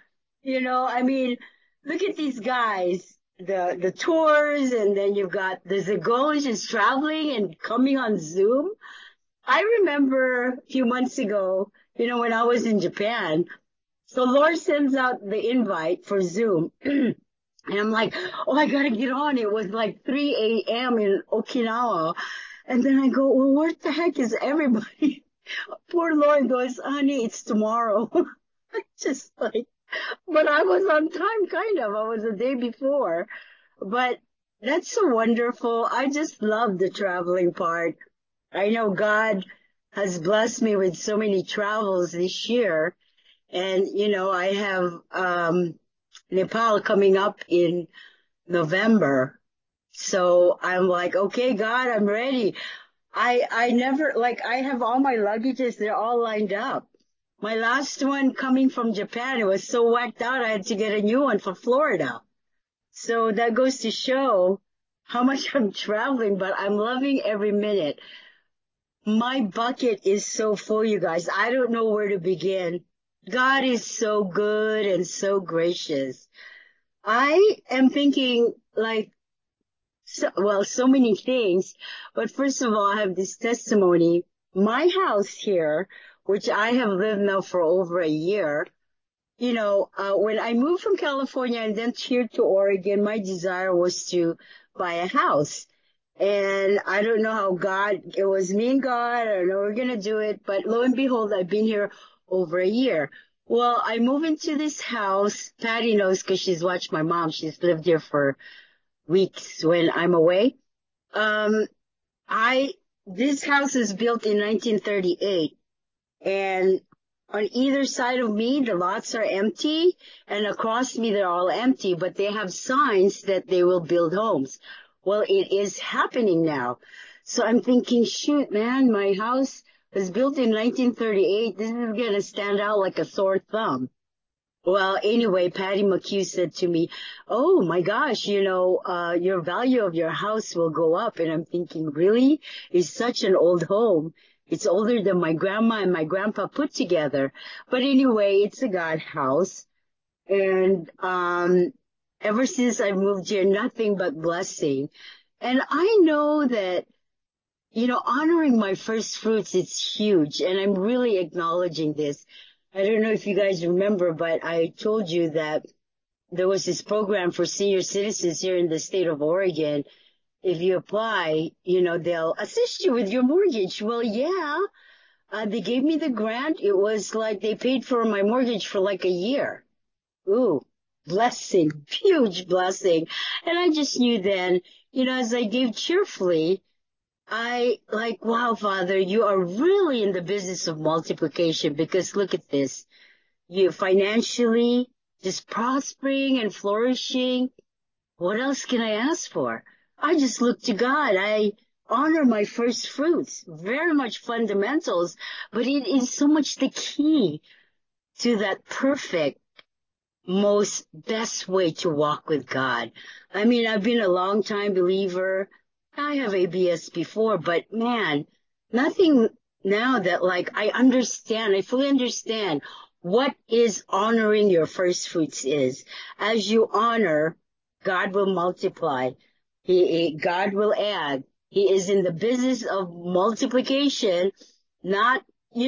Speaker 18: Look at these guys, the tours, and then you've got the Zagones just traveling and coming on Zoom. I remember a few months ago, when I was in Japan. So Lord sends out the invite for Zoom. And I'm like, oh, I gotta get on. It was like 3 a.m. in Okinawa. And then I go, well, where the heck is everybody? Poor Lord goes, honey, it's tomorrow. Just like, but I was on time, kind of. I was the day before. But that's so wonderful. I just love the traveling part. I know God has blessed me with so many travels this year. And, I have Nepal coming up in November. So I'm like, okay, God, I'm ready. I never, I have all my luggages, they're all lined up. My last one coming from Japan, it was so whacked out, I had to get a new one for Florida. So that goes to show how much I'm traveling, but I'm loving every minute. My bucket is so full, you guys. I don't know where to begin. God is so good and so gracious. I am thinking, so many things, but first of all, I have this testimony. My house here, which I have lived now for over a year, when I moved from California and then here to Oregon, my desire was to buy a house. And I don't know how it was me and God, I don't know we're going to do it, but lo and behold, I've been here over a year. Well, I move into this house. Patty knows because she's watched my mom. She's lived here for weeks when I'm away. This house is built in 1938, and on either side of me, the lots are empty, and across me, they're all empty, but they have signs that they will build homes. Well, it is happening now. So I'm thinking, shoot, man, my house was built in 1938. This is going to stand out like a sore thumb. Well, anyway, Patty McHugh said to me, oh my gosh, your value of your house will go up. And I'm thinking, really? It's such an old home. It's older than my grandma and my grandpa put together. But anyway, it's a God house. And, ever since I moved here, nothing but blessing. And I know that, honoring my first fruits, it's huge. And I'm really acknowledging this. I don't know if you guys remember, but I told you that there was this program for senior citizens here in the state of Oregon. If you apply, they'll assist you with your mortgage. Well, yeah, they gave me the grant. It was like they paid for my mortgage for like a year. Ooh, blessing, huge blessing. And I just knew then, as I gave cheerfully, wow, Father, you are really in the business of multiplication, because look at this. You financially just prospering and flourishing. What else can I ask for? I just look to God. I honor my first fruits, very much fundamentals, but it is so much the key to that perfect, most best way to walk with God. I mean, I've been a long time believer. I have ABS before, but man, nothing now that I fully understand what is honoring your first fruits is. As you honor, God will multiply. God will add. He is in the business of multiplication, not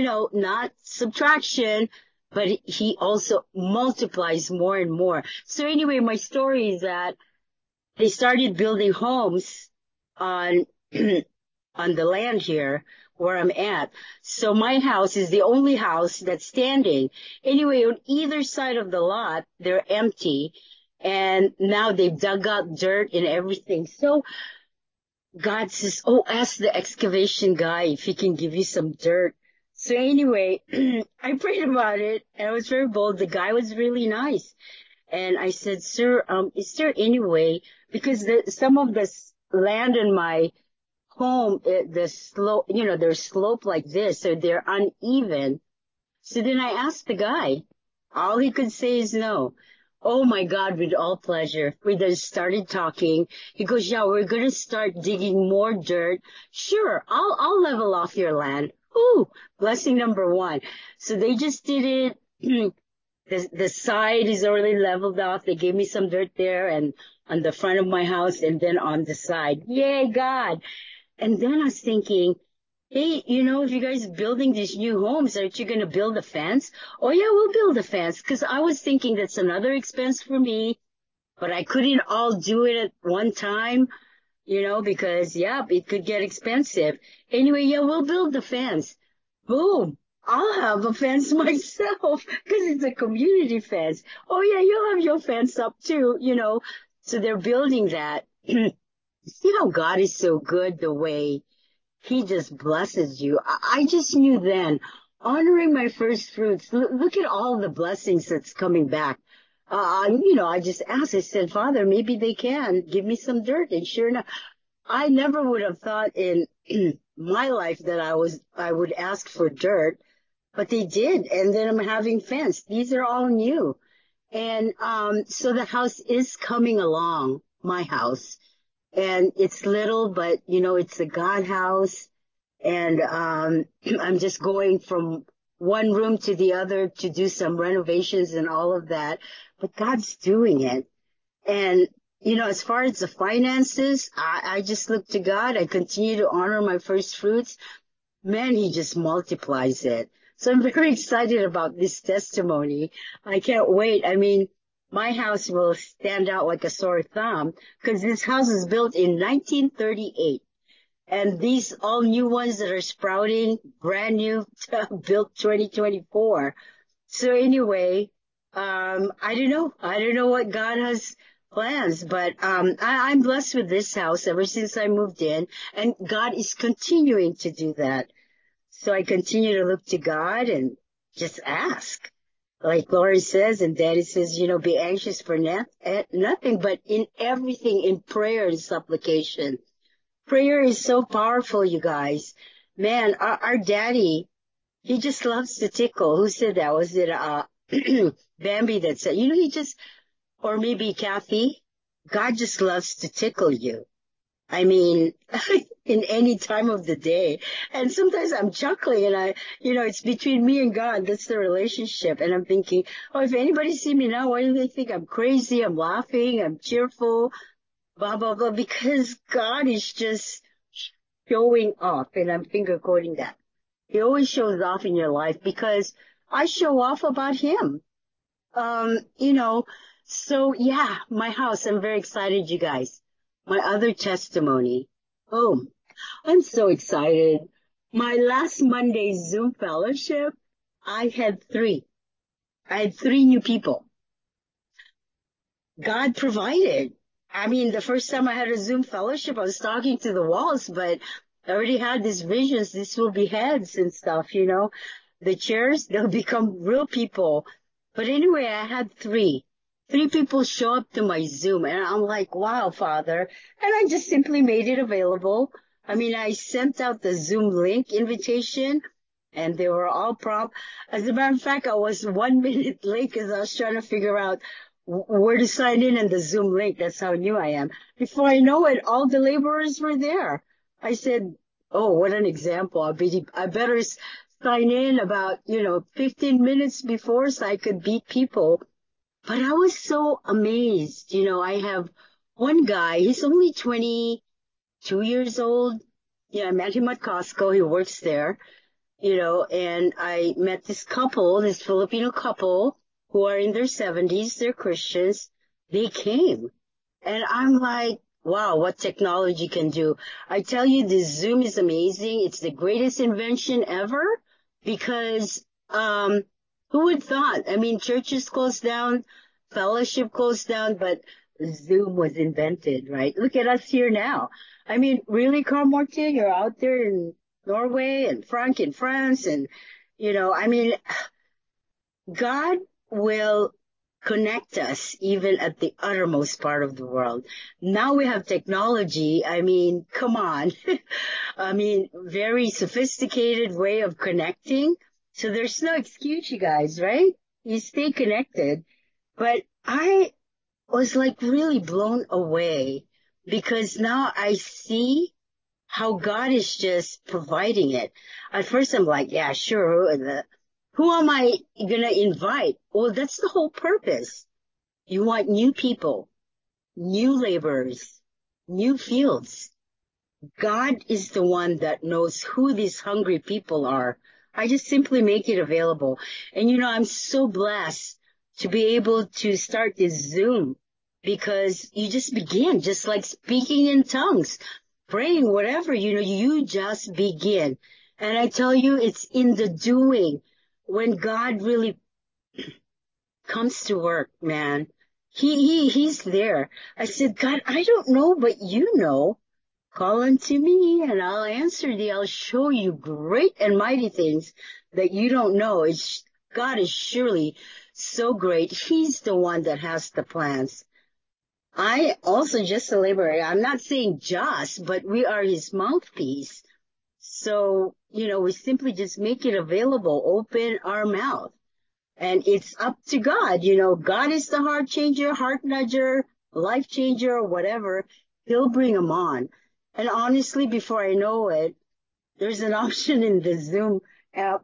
Speaker 18: subtraction, but he also multiplies more and more. So anyway, my story is that they started building homes on the land here where I'm at. So my house is the only house that's standing. Anyway, on either side of the lot, they're empty. And now they've dug out dirt and everything. So God says, ask the excavation guy if he can give you some dirt. So anyway, I prayed about it, and I was very bold. The guy was really nice. And I said, sir, is there any way, because some of the land in my home, there's slope like this, so they're uneven. So then I asked the guy. All he could say is no. Oh my God, with all pleasure. We then started talking. He goes, yeah, we're going to start digging more dirt. Sure, I'll level off your land. Ooh, blessing number one. So they just did it. The side is already leveled off. They gave me some dirt there and on the front of my house and then on the side. Yay, God. And then I was thinking, hey, if you guys are building these new homes, aren't you going to build a fence? Oh, yeah, we'll build a fence. Because I was thinking that's another expense for me, but I couldn't all do it at one time, because, yeah, it could get expensive. Anyway, yeah, we'll build the fence. Boom. I'll have a fence myself because it's a community fence. Oh, yeah, you'll have your fence up too, So they're building that. See how God is so good the way He just blesses you. I just knew then, honoring my first fruits, look at all the blessings that's coming back. I just asked, I said, Father, maybe they can give me some dirt. And sure enough, I never would have thought in my life that I would ask for dirt, but they did. And then I'm having fence. These are all new. And, so the house is coming along, my house. And it's little, but it's a God house. And, I'm just going from one room to the other to do some renovations and all of that. But God's doing it. And, as far as the finances, I just look to God. I continue to honor my first fruits. Man, He just multiplies it. So I'm very excited about this testimony. I can't wait. I mean, my house will stand out like a sore thumb because this house is built in 1938. And these all new ones that are sprouting, brand new, built 2024. So anyway, I don't know. I don't know what God has plans, but I'm blessed with this house ever since I moved in, and God is continuing to do that. So I continue to look to God and just ask. Like Lori says, and Daddy says, be anxious for nothing, but in everything, in prayer and supplication. Prayer is so powerful, you guys. Man, our Daddy, he just loves to tickle. Who said that? Was it Bambi that said, or maybe Kathy? God just loves to tickle you. I mean, in any time of the day. And sometimes I'm chuckling and it's between me and God. That's the relationship. And I'm thinking, if anybody see me now, why do they think I'm crazy? I'm laughing. I'm cheerful, blah, blah, blah, because God is just showing off. And I'm finger quoting that. He always shows off in your life because I show off about him. So yeah, my house, I'm very excited, you guys. My other testimony. Oh, I'm so excited. My last Monday's Zoom fellowship, I had three new people. God provided. I mean, the first time I had a Zoom fellowship, I was talking to the walls, but I already had these visions. This will be heads and stuff, The chairs, they'll become real people. But anyway, I had three people show up to my Zoom, and I'm like, wow, Father. And I just simply made it available. I mean, I sent out the Zoom link invitation, and they were all prompt. As a matter of fact, I was 1 minute late because I was trying to figure out where to sign in and the Zoom link. That's how new I am. Before I know it, all the laborers were there. I said, oh, what an example. I better sign in about, 15 minutes before so I could beat people. But I was so amazed. I have one guy, he's only 22 years old. Yeah, I met him at Costco. He works there, and I met this Filipino couple who are in their 70s. They're Christians. They came. And I'm like, wow, what technology can do. I tell you, this Zoom is amazing. It's the greatest invention ever because, who would thought? I mean, churches closed down, fellowship closed down, but Zoom was invented, right? Look at us here now. I mean, really, Carl Martin, you're out there in Norway and Frank in France and, God will connect us even at the uttermost part of the world. Now we have technology. I mean, come on. I mean, very sophisticated way of connecting. So there's no excuse, you guys, right? You stay connected. But I was like really blown away because now I see how God is just providing it. At first I'm like, yeah, sure. Who am I going to invite? Well, that's the whole purpose. You want new people, new laborers, new fields. God is the one that knows who these hungry people are. I just simply make it available. And I'm so blessed to be able to start this Zoom because you just begin, just like speaking in tongues, praying, whatever, you just begin. And I tell you, it's in the doing. When God really comes to work, man, he's there. I said, God, I don't know, but you know. Call unto me and I'll answer thee. I'll show you great and mighty things that you don't know. God is surely so great. He's the one that has the plans. I also just a laborer. I'm not saying just, but we are his mouthpiece. So, we simply just make it available, open our mouth. And it's up to God. God is the heart changer, heart nudger, life changer, or whatever. He'll bring them on. And honestly, before I know it, there's an option in the Zoom app.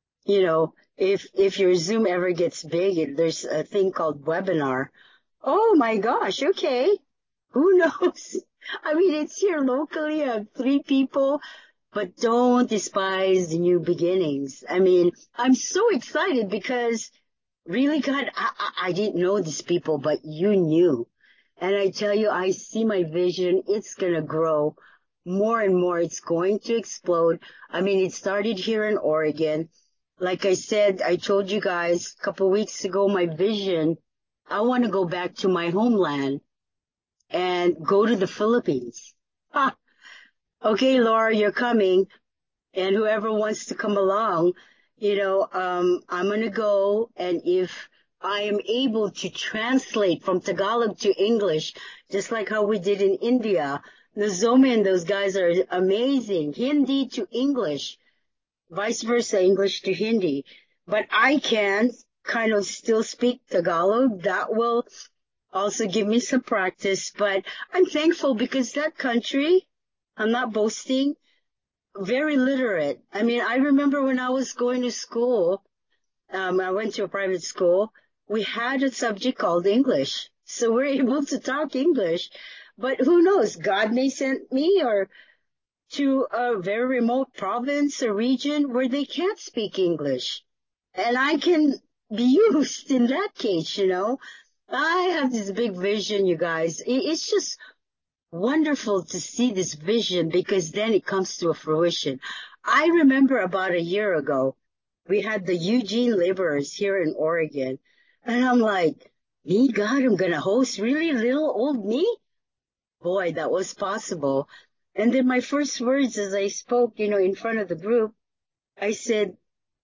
Speaker 18: If your Zoom ever gets big, there's a thing called webinar. Oh my gosh. Okay. Who knows? I mean, it's here locally. I have 3 people. but don't despise the new beginnings. I mean, I'm so excited because really, God, I didn't know these people, but you knew. And I tell you, I see my vision. It's going to grow more and more. It's going to explode. I mean, it started here in Oregon. Like I said, I told you guys a couple weeks ago, my vision, I want to go back to my homeland and go to the Philippines. Ah, okay, Laura, you're coming. And whoever wants to come along, I'm going to go. And if I am able to translate from Tagalog to English, just like how we did in India, Nozomi and those guys are amazing. Hindi to English, vice versa, English to Hindi. But I can kind of still speak Tagalog. That will also give me some practice. But I'm thankful because that country, I'm not boasting, very literate. I mean, I remember when I was going to school, I went to a private school, we had a subject called English. So we're able to talk English. But who knows? God may send me or to a very remote province or region where they can't speak English. And I can be used in that case, I have this big vision, you guys. It's just wonderful to see this vision because then it comes to a fruition. I remember about a year ago, we had the Eugene laborers here in Oregon. And I'm like, me, God, I'm going to host really little old me? Boy, that was possible. And then my first words as I spoke, in front of the group, I said,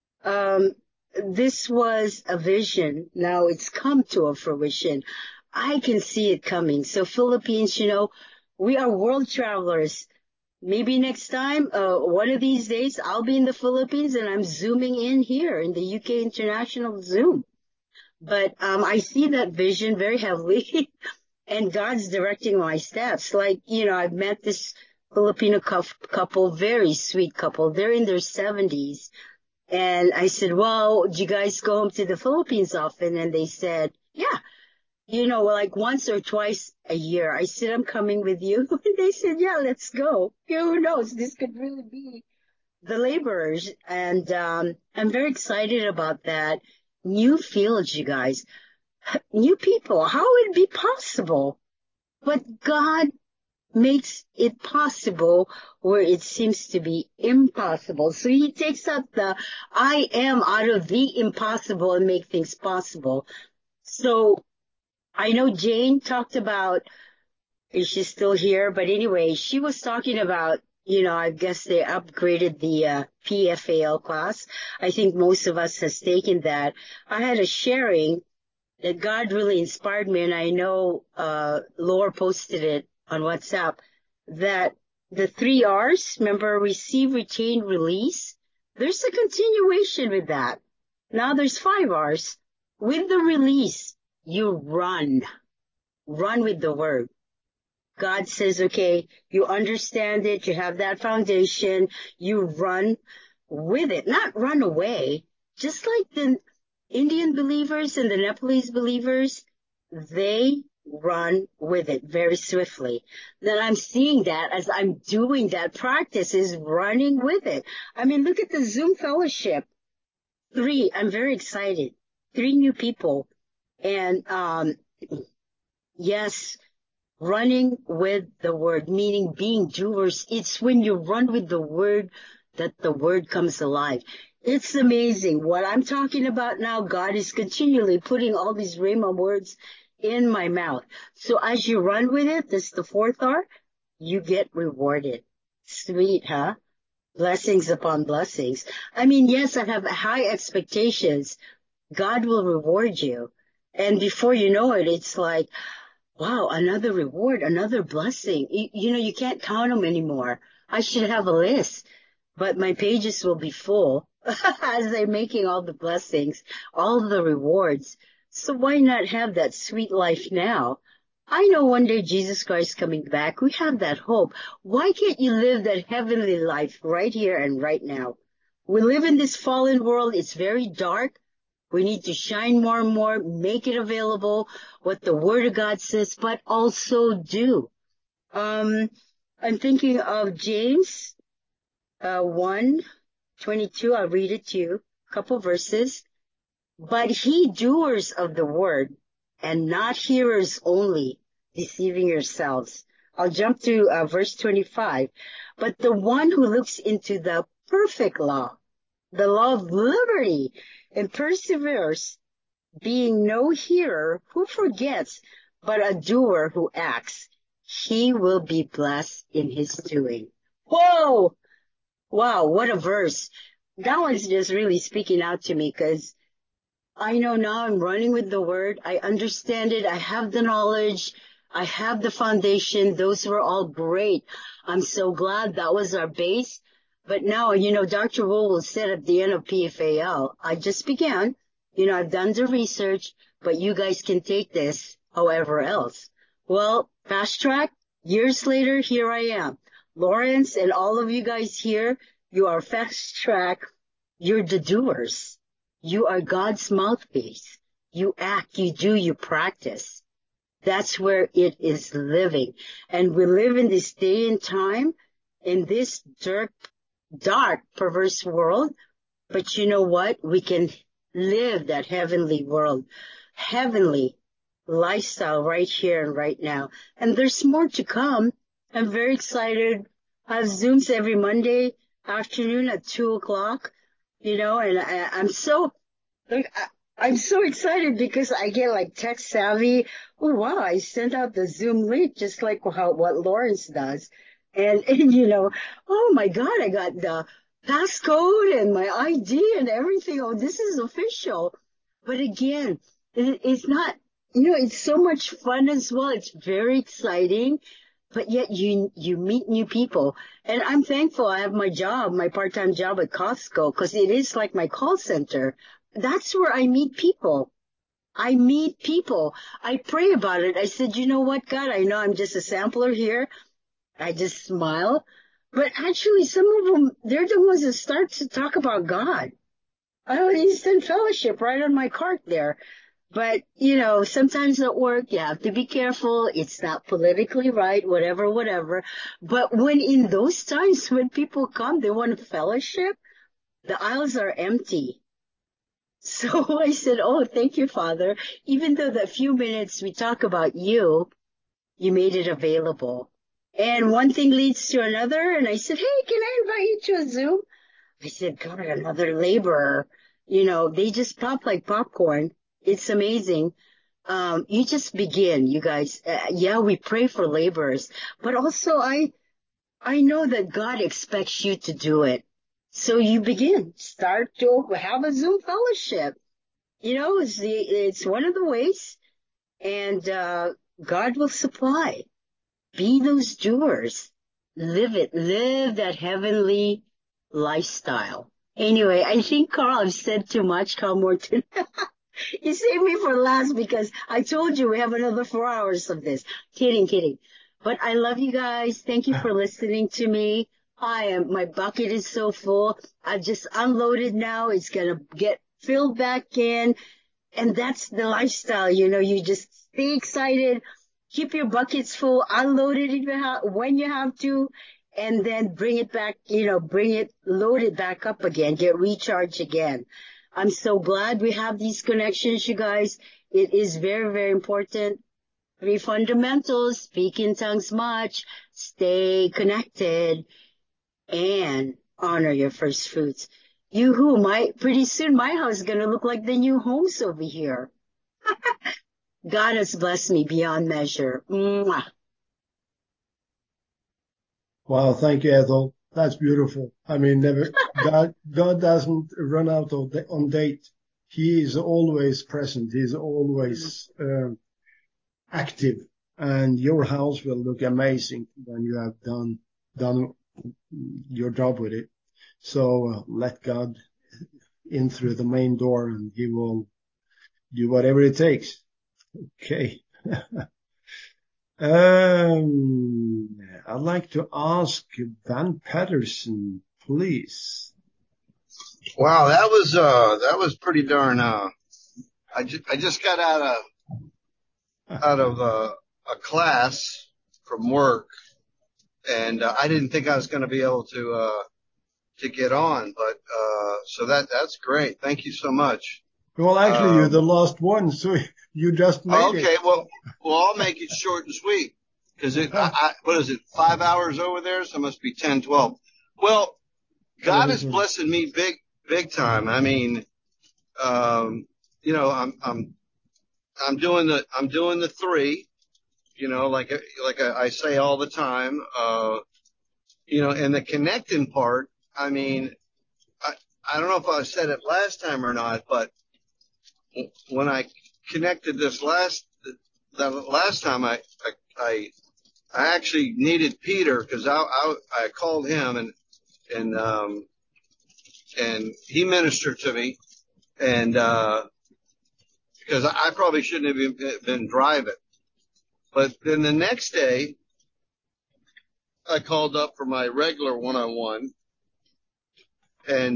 Speaker 18: this was a vision. Now it's come to a fruition. I can see it coming. So Philippines, we are world travelers. Maybe next time, one of these days, I'll be in the Philippines and I'm zooming in here in the UK International Zoom. But I see that vision very heavily, and God's directing my steps. Like, I've met this Filipino couple, very sweet couple. They're in their 70s. And I said, well, do you guys go home to the Philippines often? And they said, yeah. Like once or twice a year. I said, I'm coming with you. And they said, yeah, let's go. Who knows? This could really be the laborers. And I'm very excited about that. New fields, you guys. New people. How would it be possible? But God makes it possible where it seems to be impossible. So he takes out the I am out of the impossible and make things possible. So I know Jane talked about, is she still here? But anyway, she was talking about, I guess they upgraded the PFAL class. I think most of us has taken that. I had a sharing that God really inspired me, and I know Laura posted it on WhatsApp, that the 3 R's, remember, receive, retain, release, there's a continuation with that. Now there's 5 R's. With the release, you run with the word. God says, okay, you understand it, you have that foundation, you run with it, not run away, just like the Indian believers and the Nepalese believers, they run with it very swiftly. Then I'm seeing that as I'm doing that practice is running with it. I mean, look at the Zoom fellowship. 3, I'm very excited. 3 new people. And, yes, running with the word, meaning being doers. It's when you run with the word that the word comes alive. It's amazing. What I'm talking about now, God is continually putting all these Rhema words in my mouth. So as you run with it, that's the 4th R, you get rewarded. Sweet, huh? Blessings upon blessings. I mean, yes, I have high expectations. God will reward you. And before you know it, it's like, wow, another reward, another blessing. You can't count them anymore. I should have a list, but my pages will be full as they're making all the blessings, all the rewards. So why not have that sweet life now? I know one day Jesus Christ coming back. We have that hope. Why can't you live that heavenly life right here and right now? We live in this fallen world. It's very dark. We need to shine more and more, make it available, what the Word of God says, but also do. I'm thinking of James. 1:22. I'll read it to you. A couple verses. But he doers of the word and not hearers only, deceiving yourselves. I'll jump to verse 25. But the one who looks into the perfect law, the law of liberty, and perseveres, being no hearer who forgets, but a doer who acts, he will be blessed in his doing. Whoa! Wow, what a verse. That one's just really speaking out to me because I know now I'm running with the word. I understand it. I have the knowledge. I have the foundation. Those were all great. I'm so glad that was our base. But now, Dr. Wool said at the end of PFAL, I just began. I've done the research, but you guys can take this however else. Well, fast track, years later, here I am. Lawrence and all of you guys here, you are fast track. You're the doers. You are God's mouthpiece. You act, you do, you practice. That's where it is living. And we live in this day and time, in this dark, perverse world. But you know what? We can live that heavenly world, heavenly lifestyle right here and right now. And there's more to come. I'm very excited. I have Zooms every Monday afternoon at 2:00. And I'm so excited because I get like tech savvy. Oh, wow. I sent out the Zoom link just like what Lawrence does. And oh my God, I got the passcode and my ID and everything. Oh, this is official. But again, it's not, it's so much fun as well. It's very exciting. But yet you meet new people. And I'm thankful I have my part-time job at Costco, because it is like my call center. That's where I meet people. I pray about it. I said, you know what, God, I know I'm just a sampler here. I just smile. But actually, some of them, they're the ones that start to talk about God. I have instant fellowship right on my cart there. But, sometimes at work, you have to be careful. It's not politically right, whatever. But when in those times when people come, they want a fellowship, the aisles are empty. So I said, oh, thank you, Father. Even though the few minutes we talk about you made it available. And one thing leads to another. And I said, hey, can I invite you to a Zoom? I said, God, another laborer. They just pop like popcorn. It's amazing. You just begin, you guys. We pray for laborers, but also I know that God expects you to do it. So you begin, start to have a Zoom fellowship. It's one of the ways, and God will supply. Be those doers. Live it. Live that heavenly lifestyle. Anyway, I think, Carl, I've said too much, Carl Morton. You saved me for last because I told you we have another 4 hours of this. Kidding. But I love you guys. Thank you for listening to me. My bucket is so full. I've just unloaded now. It's going to get filled back in. And that's the lifestyle. You just stay excited. Keep your buckets full. Unload it when you have to. And then bring it back, load it back up again. Get recharged again. I'm so glad we have these connections, you guys. It is very, very important. 3 fundamentals: speak in tongues much, stay connected, and honor your first fruits. Pretty soon my house is going to look like the new homes over here. God has blessed me beyond measure. Mwah.
Speaker 6: Wow, thank you, Ethel. That's beautiful. I mean, God doesn't run out on date. He is always present. He's always active, and your house will look amazing when you have done your job with it. So let God in through the main door, and He will do whatever it takes. Okay. I'd like to ask Van Patterson, please.
Speaker 19: Wow, that was pretty darn. I just got out of a class from work, and I didn't think I was going to be able to to get on, but, so that's great. Thank you so much.
Speaker 6: Well, actually, you're the last one, so you just made it.
Speaker 19: Okay. Well, I'll make it short and sweet because what is it? 5 hours over there? So it must be 10, 12. Well, God is blessing me big time. I mean, you know, I'm doing the 3, you know, like I say all the time, you know, and the connecting part, I mean, I don't know if I said it last time or not, but when I connected this the last time I actually needed Peter because I called him and he ministered to me and, because I probably shouldn't have been driving, but then the next day I called up for my regular one-on-one and,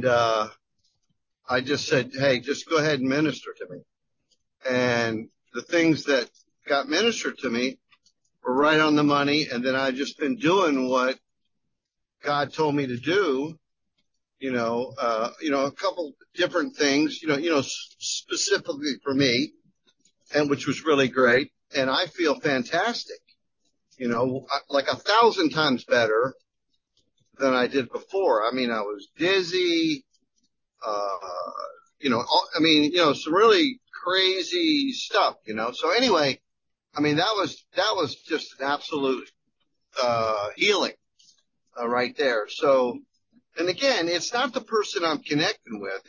Speaker 19: I just said, hey, just go ahead and minister to me. And the things that got ministered to me were right on the money. And then I've just been doing what God told me to do, you know, a couple different things, you know, specifically for me, and which was really great. And I feel fantastic, you know, like 1,000 times better than I did before. I mean, I was dizzy, you know, I mean, you know, some really crazy stuff, you know. So anyway, I mean, that was just an absolute, healing, right there. So, and again, it's not the person I'm connecting with.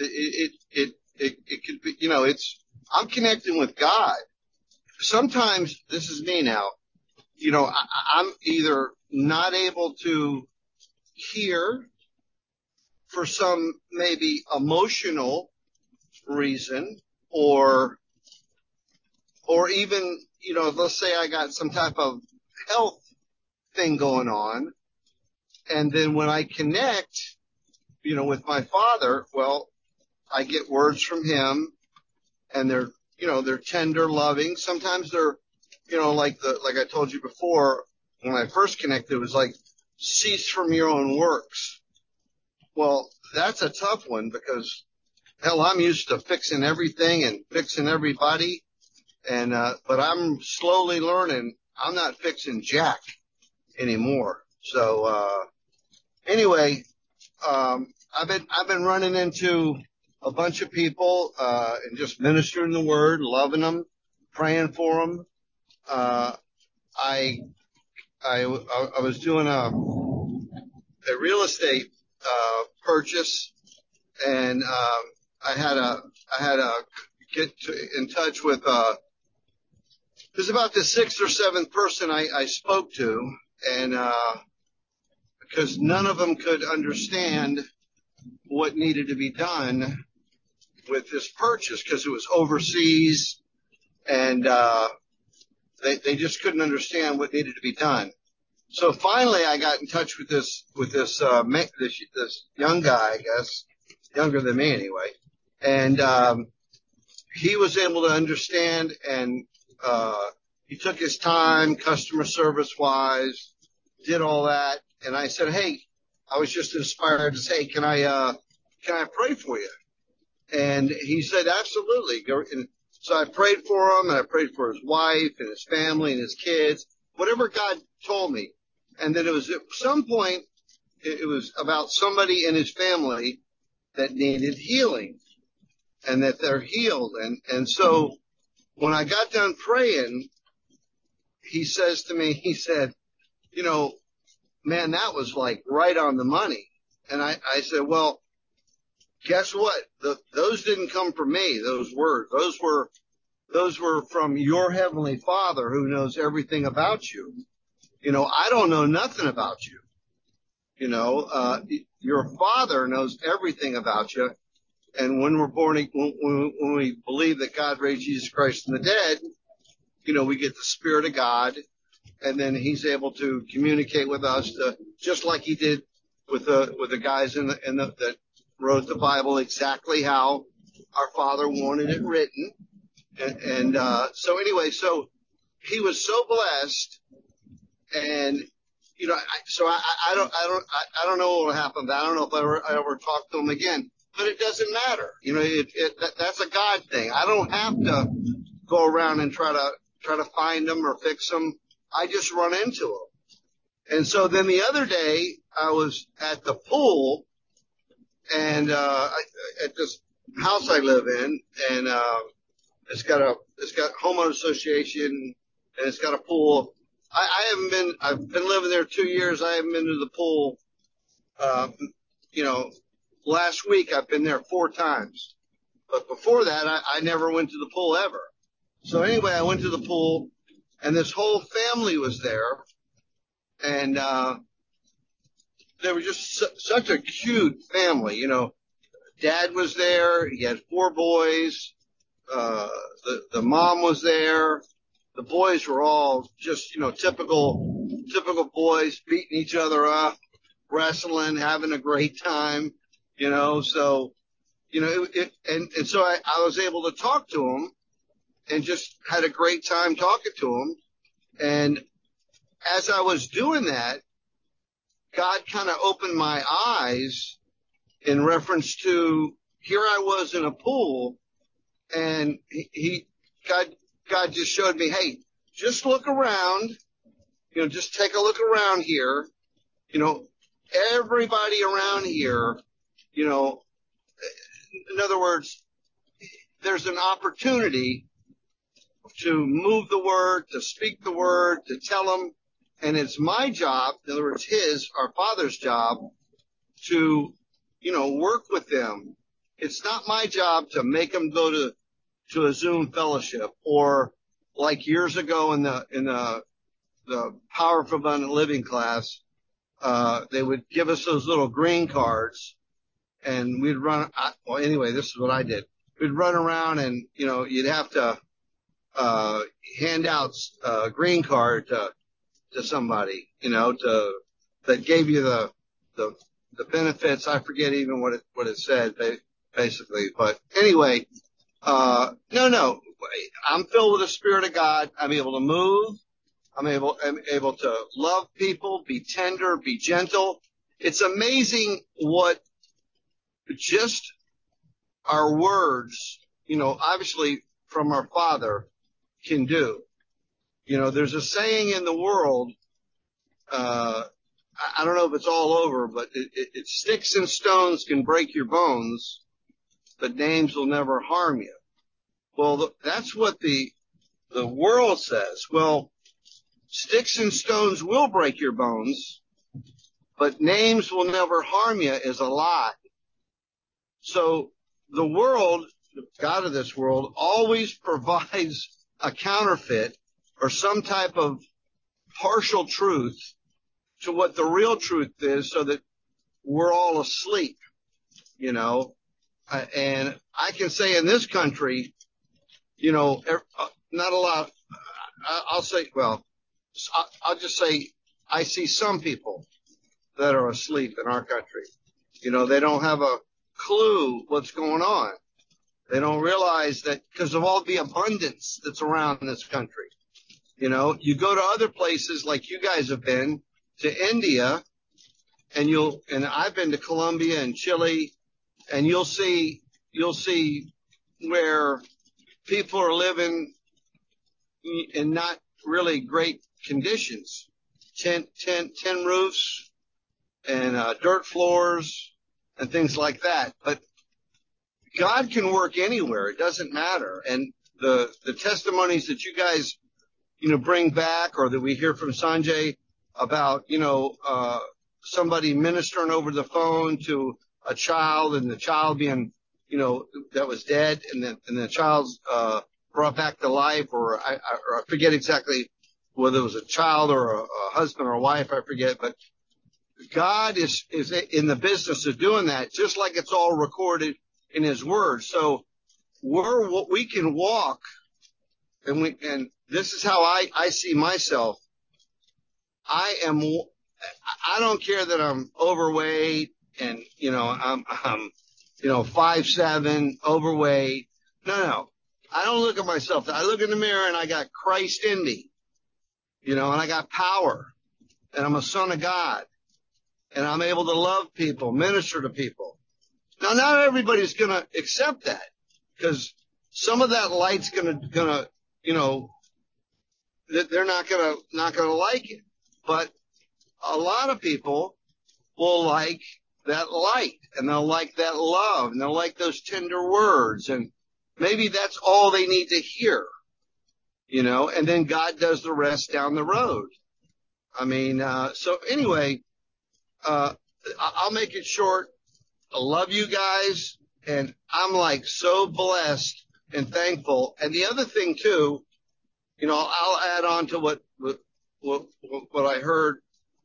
Speaker 19: It could be, you know, I'm connecting with God. Sometimes this is me now, you know, I'm either not able to hear for some maybe emotional reason or even, you know, let's say I got some type of health thing going on. And then when I connect, you know, with my Father, well, I get words from him and they're, you know, they're tender, loving. Sometimes they're, you know, like I told you before, when I first connected, it was like, cease from your own works. Well, that's a tough one because hell, I'm used to fixing everything and fixing everybody. And, but I'm slowly learning I'm not fixing jack anymore. So, anyway, I've been running into a bunch of people, and just ministering the word, loving them, praying for them. I was doing a real estate, purchase and, I had to get in touch with, it was about the 6th or 7th person I spoke to and, because none of them could understand what needed to be done with this purchase because it was overseas and, they just couldn't understand what needed to be done. So finally I got in touch with this young guy, I guess, younger than me anyway. And, he was able to understand and, he took his time, customer service wise, did all that. And I said, hey, I was just inspired to say, can I pray for you? And he said, absolutely. Go. And so I prayed for him and I prayed for his wife and his family and his kids, whatever God told me. And then it was at some point, it was about somebody in his family that needed healing and that they're healed. And so when I got done praying, he says to me, he said, you know, man, that was like right on the money. And I said, well, guess what? Those didn't come from me, those words. Those were from your heavenly Father who knows everything about you. You know, I don't know nothing about you. You know, your Father knows everything about you. And when we're born, when we believe that God raised Jesus Christ from the dead, you know, we get the Spirit of God, and then He's able to communicate with us, just like He did with the guys that wrote the Bible exactly how our Father wanted it written. And so anyway, so he was so blessed, and I don't know what will happen. I don't know if I ever talk to them again, but it doesn't matter. That's a God thing. I don't have to go around and try to find them or fix them. I just run into them. And so then the other day I was at the pool and, at this house I live in, and, it's got homeowner association and it's got a pool. I've been living there 2 years. I haven't been to the pool. Last week I've been there 4 times, but before that I never went to the pool ever. So anyway, I went to the pool and this whole family was there, and, they were just such a cute family. Dad was there. He had 4 boys. The mom was there. The boys were all just, typical boys, beating each other up, wrestling, having a great time, so, so I was able to talk to them and just had a great time talking to them. And as I was doing that, God kind of opened my eyes in reference to, here I was in a pool, and God just showed me, hey, just look around, just take a look around here, everybody around here, in other words, there's an opportunity to move the word, to speak the word, to tell them, and it's my job, in other words, our Father's job, to, work with them. It's not my job to make them go to a Zoom fellowship, or like years ago in the Power of Abundant Living class, they would give us those little green cards and we'd run. Well, anyway, this is what I did. We'd run around and, you'd have to, hand out a green card to somebody, that gave you the benefits. I forget even what it said basically, but anyway, no, I'm filled with the Spirit of God. I'm able to move. I'm able to love people, be tender, be gentle. It's amazing what just our words, obviously from our Father, can do. There's a saying in the world, I don't know if it's all over, but it sticks and stones can break your bones, but names will never harm you. Well, that's what the world says. Well, sticks and stones will break your bones, but names will never harm you is a lie. So the world, the God of this world, always provides a counterfeit or some type of partial truth to what the real truth is, so that we're all asleep, and I can say in this country, not a lot. I'll just say I see some people that are asleep in our country. They don't have a clue what's going on. They don't realize that because of all the abundance that's around this country. You go to other places like you guys have been to India, and I've been to Colombia and Chile, and you'll see where people are living in not really great conditions. Tin roofs and dirt floors and things like that. But God can work anywhere. It doesn't matter. And the testimonies that you guys, bring back, or that we hear from Sanjay about, somebody ministering over the phone to a child, and the child being, that was dead, and the child's brought back to life, or I forget exactly whether it was a child or a husband or a wife, I forget, but God is in the business of doing that, just like it's all recorded in His Word. So we can walk, and this is how I see myself. I don't care that I'm overweight and, I'm 5'7", overweight. No. I don't look at myself. I look in the mirror and I got Christ in me, and I got power. and I'm a son of God, and I'm able to love people, minister to people. Now, not everybody's going to accept that, because some of that light's gonna, you know, they're not gonna like it. But a lot of people will like that light, and they'll like that love, and they'll like those tender words, and maybe that's all they need to hear, you know, and then God does the rest down the road. I mean, so anyway, I'll make it short. I love you guys, and I'm like so blessed and thankful. And the other thing too, you know, I'll add on to what I heard,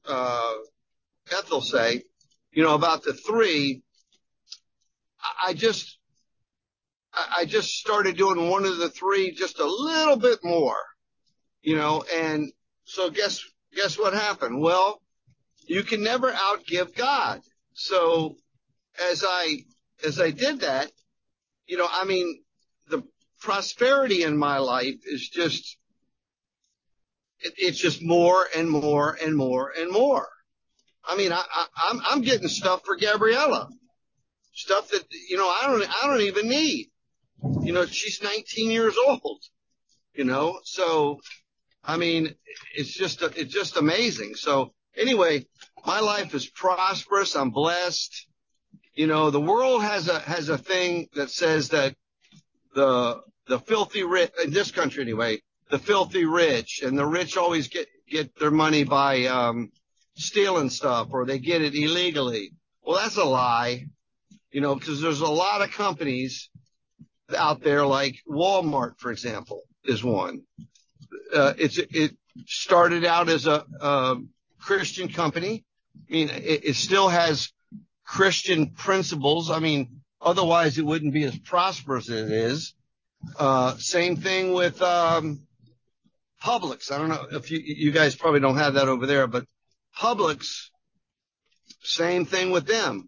Speaker 19: Ethel say, you know, about the three. I just started doing one of the three just a little bit more, you know, and so guess what happened? Well, you can never outgive God. So as I did that, you know, I mean, the prosperity in my life is just, it's just more and more and more and more. I mean, I'm getting stuff for Gabriella, stuff that, you know, I don't even need. You know, she's 19 years old, you know, so, I mean, it's just amazing. So anyway, my life is prosperous. I'm blessed. You know, the world has a thing that says that the filthy rich, in this country anyway, the filthy rich, and the rich always get their money by stealing stuff, or they get it illegally. Well, that's a lie, you know, because there's a lot of companies out there, like Walmart, for example, is one. It started out as a Christian company. I mean, it still has Christian principles. I mean, otherwise it wouldn't be as prosperous as it is. Same thing with Publix. I don't know if you guys probably don't have that over there, but Publix, same thing with them.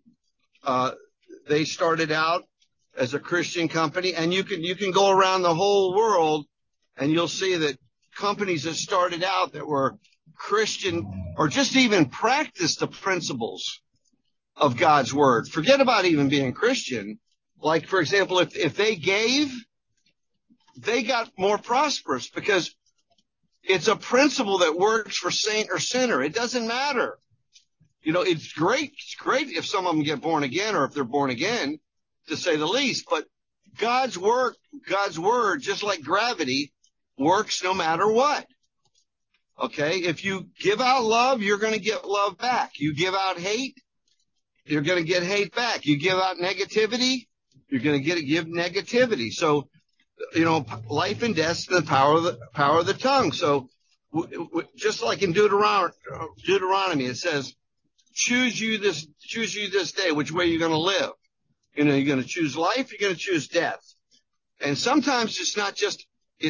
Speaker 19: They started out as a Christian company, and you can go around the whole world and you'll see that companies that started out that were Christian, or just even practiced the principles of God's word. Forget about even being Christian. Like, for example, if they gave, they got more prosperous, because it's a principle that works for saint or sinner. It doesn't matter. You know, it's great if some of them get born again, or if they're born again, to say the least. But God's word, just like gravity, works no matter what. Okay? If you give out love, you're going to get love back. You give out hate, you're going to get hate back. You give out negativity, you're going to give negativity. So, you know, life and death is the power of the tongue. So, just like in Deuteronomy, it says, choose you this day which way you're going to live. You know, you're going to choose life, you're going to choose death. And sometimes it's not just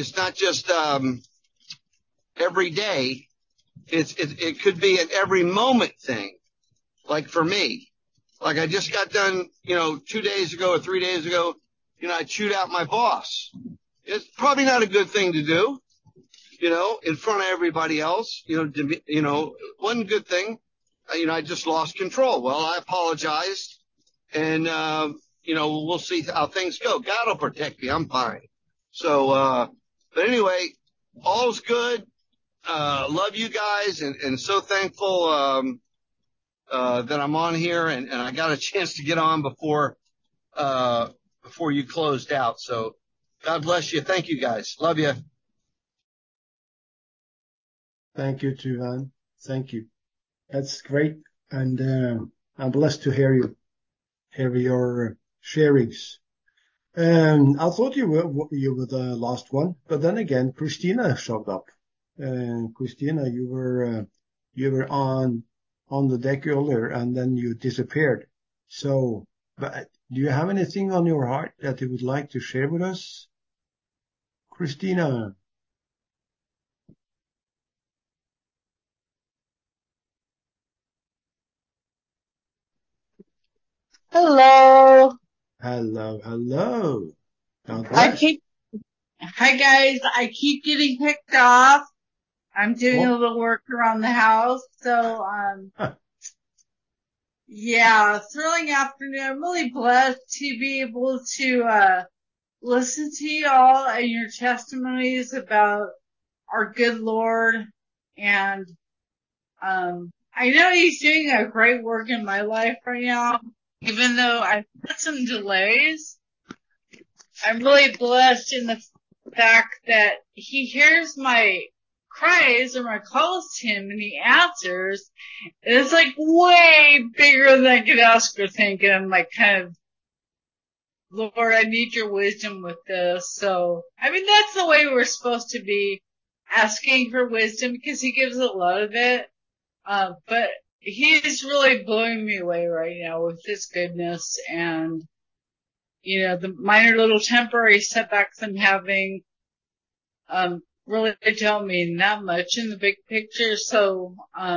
Speaker 19: every day. It could be an every moment thing. Like for me, like I just got done, you know, 2 days ago or 3 days ago, you know, I chewed out my boss. It's probably not a good thing to do, you know, in front of everybody else. You know, one good thing, you know, I just lost control. Well, I apologized, and you know, we'll see how things go. God will protect me. I'm fine. So, but anyway, all's good. Love you guys, and so thankful that I'm on here, and I got a chance to get on before you closed out. So God bless you. Thank you, guys. Love you.
Speaker 6: Thank you, Tuvan. Thank you. That's great. And I'm blessed to hear your sharings. I thought you were the last one, but then again, Christina showed up. Christina, you were on the deck earlier, and then you disappeared. So, but do you have anything on your heart that you would like to share with us, Christina?
Speaker 20: Hello.
Speaker 6: Hello. God
Speaker 20: Hi
Speaker 6: bless.
Speaker 20: guys, I keep getting picked off.
Speaker 21: I'm doing a little work around the house. So, yeah, thrilling afternoon. I'm really blessed to be able to, listen to y'all and your testimonies about our good Lord. And, I know he's doing a great work in my life right now, even though I've had some delays. I'm really blessed in the fact that he hears my cries or my calls to him and he answers. And it's like way bigger than I could ask or think. And I'm like kind of, Lord, I need your wisdom with this. So, I mean, that's the way we're supposed to be, asking for wisdom, because he gives a lot of it. But he's really blowing me away right now with his goodness, and, you know, the minor little temporary setbacks I'm having, really don't mean that much in the big picture. So,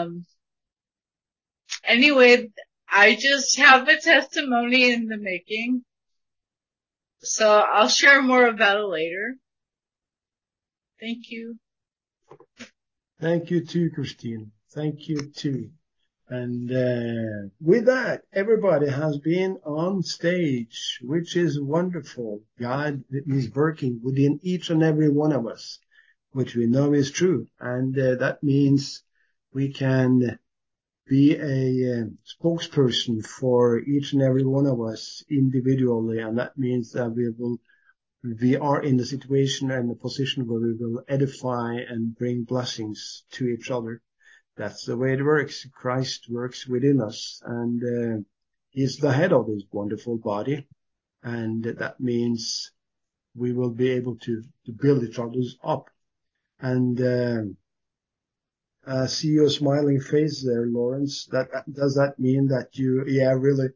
Speaker 21: anyway, I just have a testimony in the making. So I'll share more about it later. Thank you.
Speaker 6: Thank you too, Christine. Thank you too. And with that, everybody has been on stage, which is wonderful. God is working within each and every one of us, which we know is true. And that means we can be a spokesperson for each and every one of us individually. And that means that we are in the situation and the position where we will edify and bring blessings to each other. That's the way it works. Christ works within us, and he's the head of his wonderful body. And that means we will be able to build each other up. And I see your smiling face there, Lawrence. Does that mean that you, yeah, really?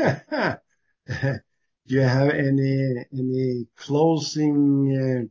Speaker 6: Do you have any closing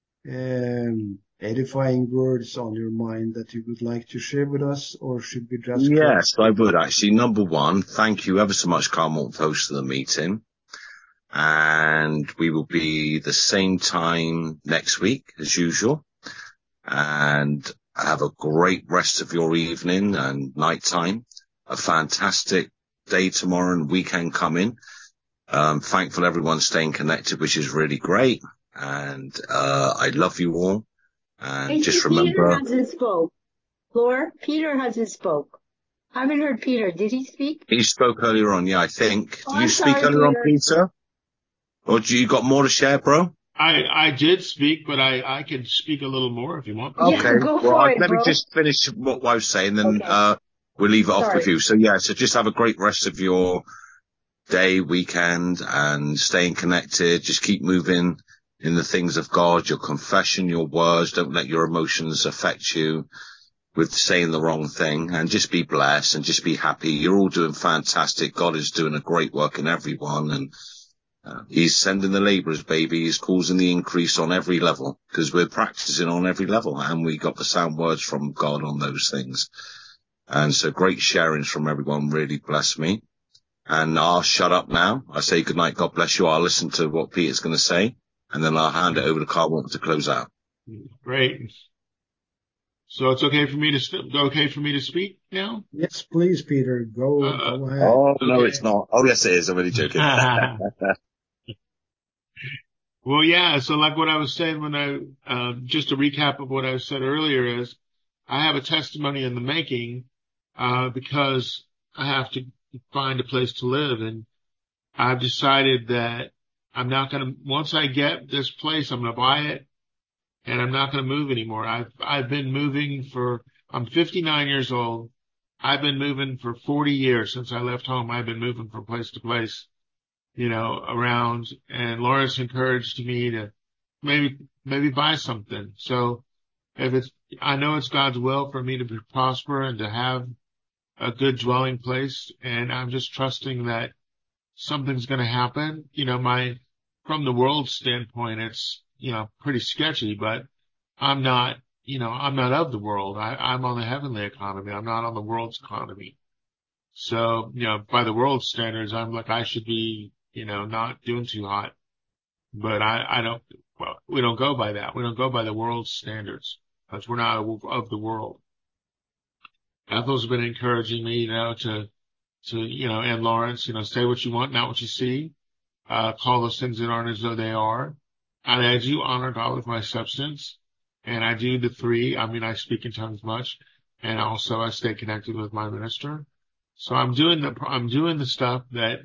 Speaker 6: edifying words on your mind that you would like to share with us, or should we just
Speaker 13: Yes, I would actually. Number one, thank you ever so much, Carmel, for hosting the meeting. And we will be the same time next week as usual. And have a great rest of your evening and night time. A fantastic day tomorrow and weekend coming. Thankful everyone's staying connected, which is really great. And I love you all. And just remember,
Speaker 18: Peter hasn't spoke. Laura, Peter hasn't spoke. I haven't heard Peter. Did he speak?
Speaker 13: he spoke earlier on. Yeah, I think.
Speaker 18: Oh,
Speaker 13: Did you
Speaker 18: I'm
Speaker 13: speak
Speaker 18: sorry,
Speaker 13: earlier on,
Speaker 18: Peter.
Speaker 13: Peter? Or do you got more to share, bro?
Speaker 3: I did speak, but I can speak a little more if you want.
Speaker 13: Okay.
Speaker 18: Yeah, go
Speaker 13: Well,
Speaker 18: for it,
Speaker 13: let me
Speaker 18: bro.
Speaker 13: just finish what I was saying, then
Speaker 18: Okay.
Speaker 13: we'll leave it off
Speaker 18: Sorry.
Speaker 13: with you. So yeah, so just have a great rest of your day, weekend, and staying connected. Just keep moving in the things of God, your confession, your words. Don't let your emotions affect you with saying the wrong thing, and just be blessed and just be happy. You're all doing fantastic. God is doing a great work in everyone, and he's sending the laborers, baby. He's causing the increase on every level, because we're practicing on every level, and we got the sound words from God on those things. And so great sharings from everyone really blessed me. And I'll shut up now. I say good night. God bless you. I'll listen to what Peter's going to say, and then I'll hand it over to Carl to close out.
Speaker 3: Great. So it's okay for me to speak now?
Speaker 6: Yes, please, Peter. Go ahead.
Speaker 13: Oh, no, it's not. Oh, yes, it is. I'm only joking.
Speaker 3: Well, yeah. So like what I was saying when just a recap of what I said earlier is I have a testimony in the making, because I have to find a place to live. And I've decided that I'm not going to, once I get this place, I'm going to buy it, and I'm not going to move anymore. I've been moving I'm 59 years old. I've been moving for 40 years since I left home. I've been moving from place to place, around, and Lawrence encouraged me to maybe buy something. So I know it's God's will for me to prosper and to have a good dwelling place, and I'm just trusting that something's going to happen. From the world standpoint, it's, pretty sketchy, but I'm not of the world. I'm on the heavenly economy. I'm not on the world's economy. So, by the world standards, I'm like, I should be, not doing too hot, but we don't go by that. We don't go by the world's standards. because we're not of the world. Ethel's been encouraging me, to, and Lawrence, say what you want, not what you see. Call those things that aren't as though they are. And I do honor God with my substance. And I do the three. I mean, I speak in tongues much. And also I stay connected with my minister. So I'm doing the stuff that,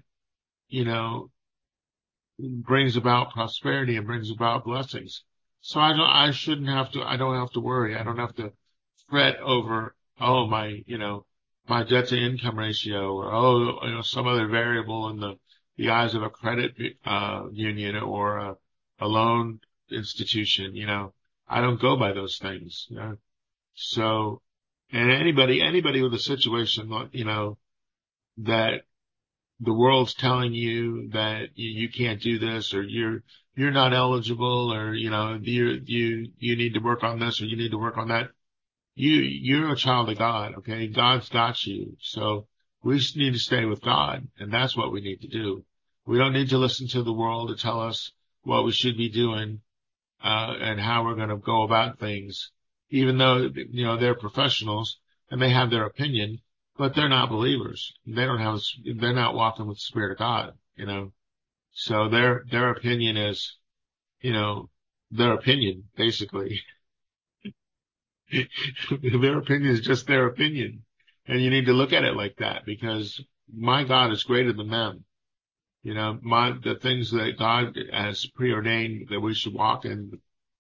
Speaker 3: brings about prosperity and brings about blessings. So I don't have to worry. I don't have to fret over, my debt to income ratio, or, some other variable in the eyes of a credit, union or a loan institution. I don't go by those things. So, and anybody with a situation, that the world's telling you that you can't do this, or you're not eligible, or, you need to work on this, or you need to work on that. You're a child of God, okay? God's got you. So we just need to stay with God, and that's what we need to do. We don't need to listen to the world to tell us what we should be doing, and how we're going to go about things, even though, they're professionals and they have their opinion, but they're not believers. They're not walking with the Spirit of God, So their opinion is, their opinion, basically. Their opinion is just their opinion. And you need to look at it like that, because my God is greater than them. The things that God has preordained that we should walk in,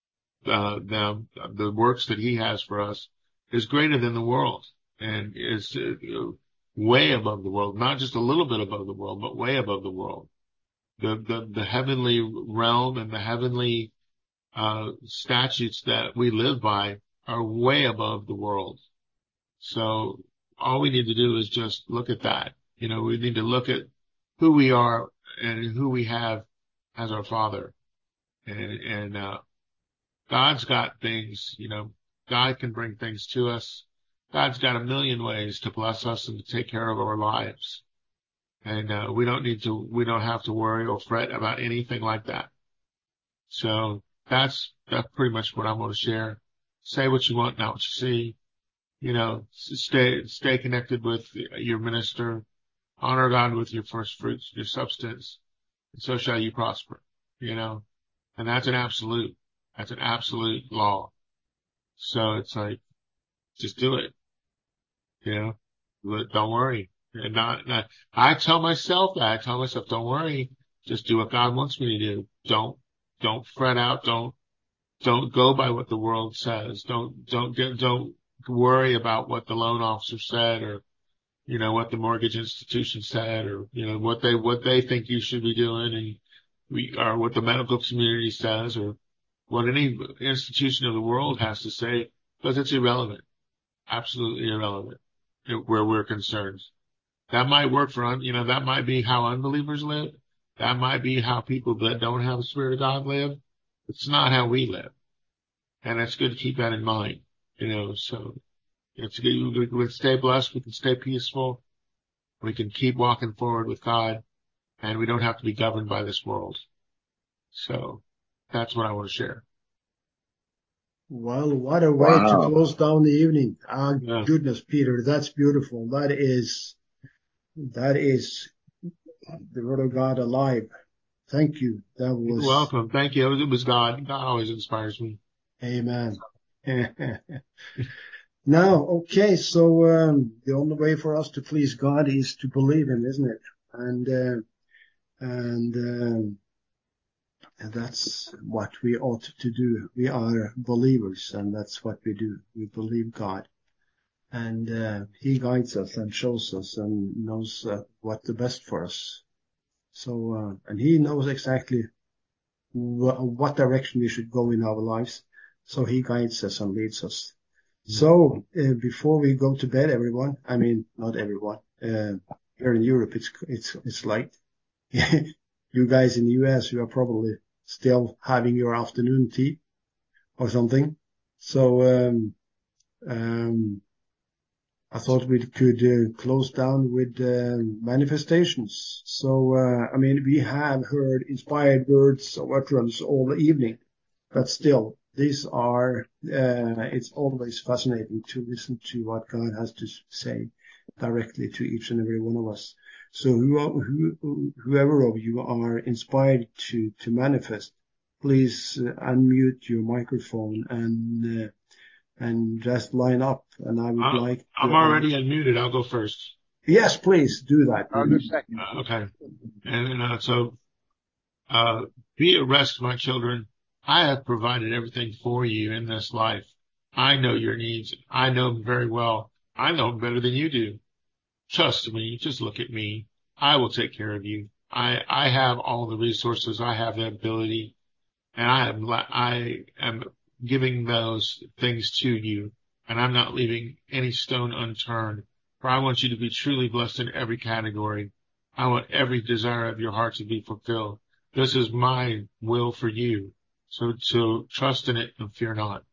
Speaker 3: the works that he has for us is greater than the world, and is way above the world, not just a little bit above the world, but way above the world. The heavenly realm and the heavenly, statutes that we live by are way above the world. So all we need to do is just look at that. We need to look at who we are and who we have as our Father. And God's got things, God can bring things to us. God's got a million ways to bless us and to take care of our lives. And we don't have to worry or fret about anything like that. So that's pretty much what I'm going to share. Say what you want, not what you see. Stay connected with your minister. Honor God with your first fruits, your substance, and so shall you prosper. And that's an absolute. That's an absolute law. So it's like, just do it. But don't worry. And I tell myself that. I tell myself, don't worry. Just do what God wants me to do. Don't fret out. Don't go by what the world says. Don't worry about what the loan officer said, or, what the mortgage institution said, or, what they think you should be doing, or what the medical community says, or what any institution of the world has to say, because it's irrelevant. Absolutely irrelevant where we're concerned. That might work that might be how unbelievers live. That might be how people that don't have the Spirit of God live. It's not how we live. And it's good to keep that in mind, so it's good. We can stay blessed. We can stay peaceful. We can keep walking forward with God, and we don't have to be governed by this world. So that's what I want to share.
Speaker 6: Well, what a way to close down the evening. Goodness, Peter, that's beautiful. That is the Word of God alive. Thank you. That was.
Speaker 3: You're welcome. Thank you. It was God. God always inspires me.
Speaker 6: Amen. Now, okay, so the only way for us to please God is to believe Him, isn't it? And that's what we ought to do. We are believers, and that's what we do. We believe God, and He guides us and shows us and knows what's the best for us. So, and He knows exactly what direction we should go in our lives. So He guides us and leads us. So, before we go to bed, everyone, I mean, not everyone, here in Europe, it's late. You guys in the US, you are probably still having your afternoon tea or something. So, I thought we could close down with manifestations. So, we have heard inspired words of utterance all the evening, but still, These are, it's always fascinating to listen to what God has to say directly to each and every one of us. So whoever of you are inspired to manifest, please unmute your microphone and just line up. And I would like to,
Speaker 3: I'm already unmuted. I'll go first.
Speaker 6: Yes, please do that.
Speaker 12: I'll go second.
Speaker 3: Okay. And be at rest, my children. I have provided everything for you in this life. I know your needs. I know them very well. I know them better than you do. Trust me. Just look at me. I will take care of you. I have all the resources. I have the ability, and I am giving those things to you, and I'm not leaving any stone unturned. For I want you to be truly blessed in every category. I want every desire of your heart to be fulfilled. This is my will for you. So trust in it and fear not.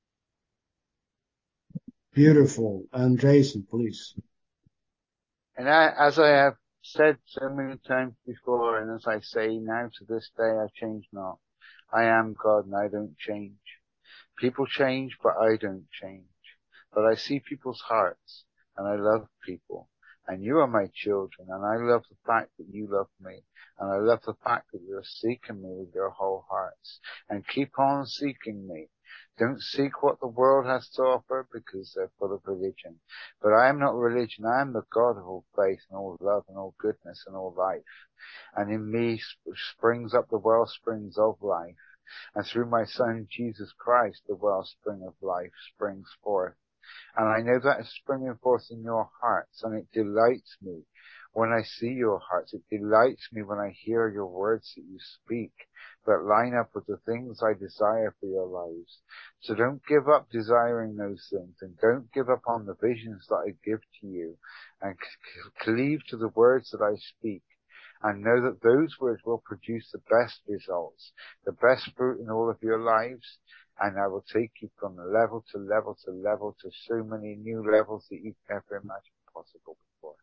Speaker 6: Beautiful. And Jason, please.
Speaker 12: And as I have said so many times before, and as I say now to this day, I change not. I am God and I don't change. People change, but I don't change. But I see people's hearts, and I love people. And you are my children, and I love the fact that you love me. And I love the fact that you're seeking me with your whole hearts. And keep on seeking me. Don't seek what the world has to offer, because they're full of religion. But I am not religion. I am the God of all faith and all love and all goodness and all life. And in me springs up the well springs of life. And through my Son, Jesus Christ, the wellspring of life springs forth. And I know that is springing forth in your hearts, and it delights me when I see your hearts. It delights me when I hear your words that you speak that line up with the things I desire for your lives. So don't give up desiring those things, and don't give up on the visions that I give to you, and cleave to the words that I speak. And know that those words will produce the best results, the best fruit in all of your lives. And I will take you from level to level to level to so many new levels that you've never imagined possible before.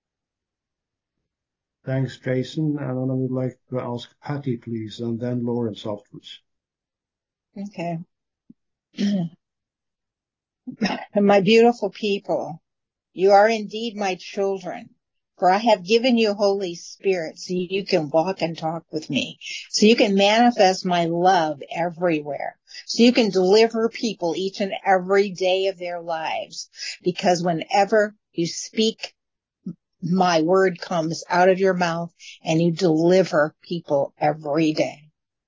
Speaker 6: Thanks, Jason. And then I would like to ask Patty, please, and then Lawrence afterwards.
Speaker 2: Okay. My beautiful people, you are indeed my children. For I have given you Holy Spirit so you can walk and talk with me, so you can manifest my love everywhere, so you can deliver people each and every day of their lives. Because whenever you speak, my word comes out of your mouth and you deliver people every day.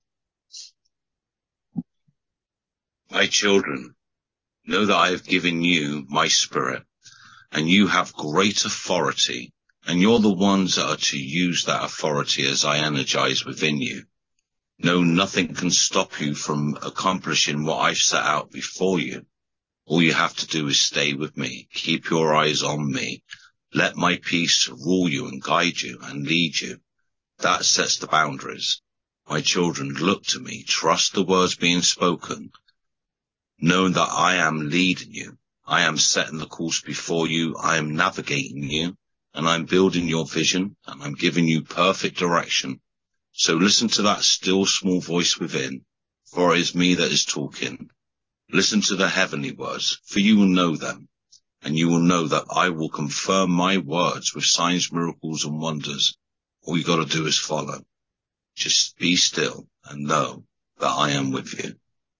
Speaker 13: My children, know that I have given you my Spirit, and you have great authority. And you're the ones that are to use that authority as I energize within you. No, nothing can stop you from accomplishing what I've set out before you. All you have to do is stay with me. Keep your eyes on me. Let my peace rule you and guide you and lead you. That sets the boundaries. My children, look to me. Trust the words being spoken. Know that I am leading you. I am setting the course before you. I am navigating you. And I'm building your vision, and I'm giving you perfect direction. So listen to that still small voice within, for it is me that is talking. Listen to the heavenly words, for you will know them, and you will know that I will confirm my words with signs, miracles, and wonders. All you got to do is follow. Just be still and know that I am with you.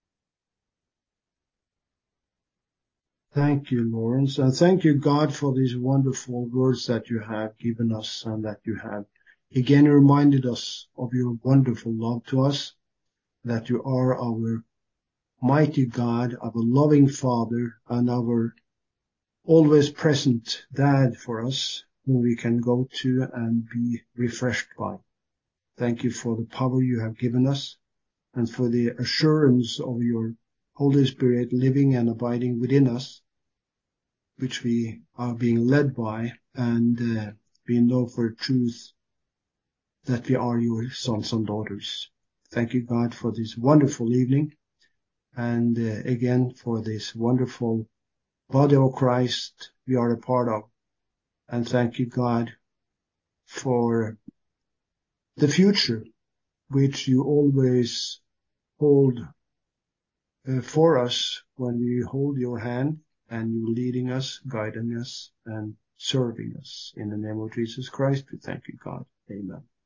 Speaker 6: Thank you, Lawrence. And thank you, God, for these wonderful words that you have given us and that you have again reminded us of your wonderful love to us, that you are our mighty God, our loving Father, and our always present Dad for us, whom we can go to and be refreshed by. Thank you for the power you have given us and for the assurance of your Holy Spirit living and abiding within us, which we are being led by, and we know for truth that we are your sons and daughters. Thank you, God, for this wonderful evening, and again for this wonderful body of Christ we are a part of. And thank you, God, for the future, which you always hold for us when we hold your hand and you leading us, guiding us, and serving us. In the name of Jesus Christ, we thank you, God. Amen.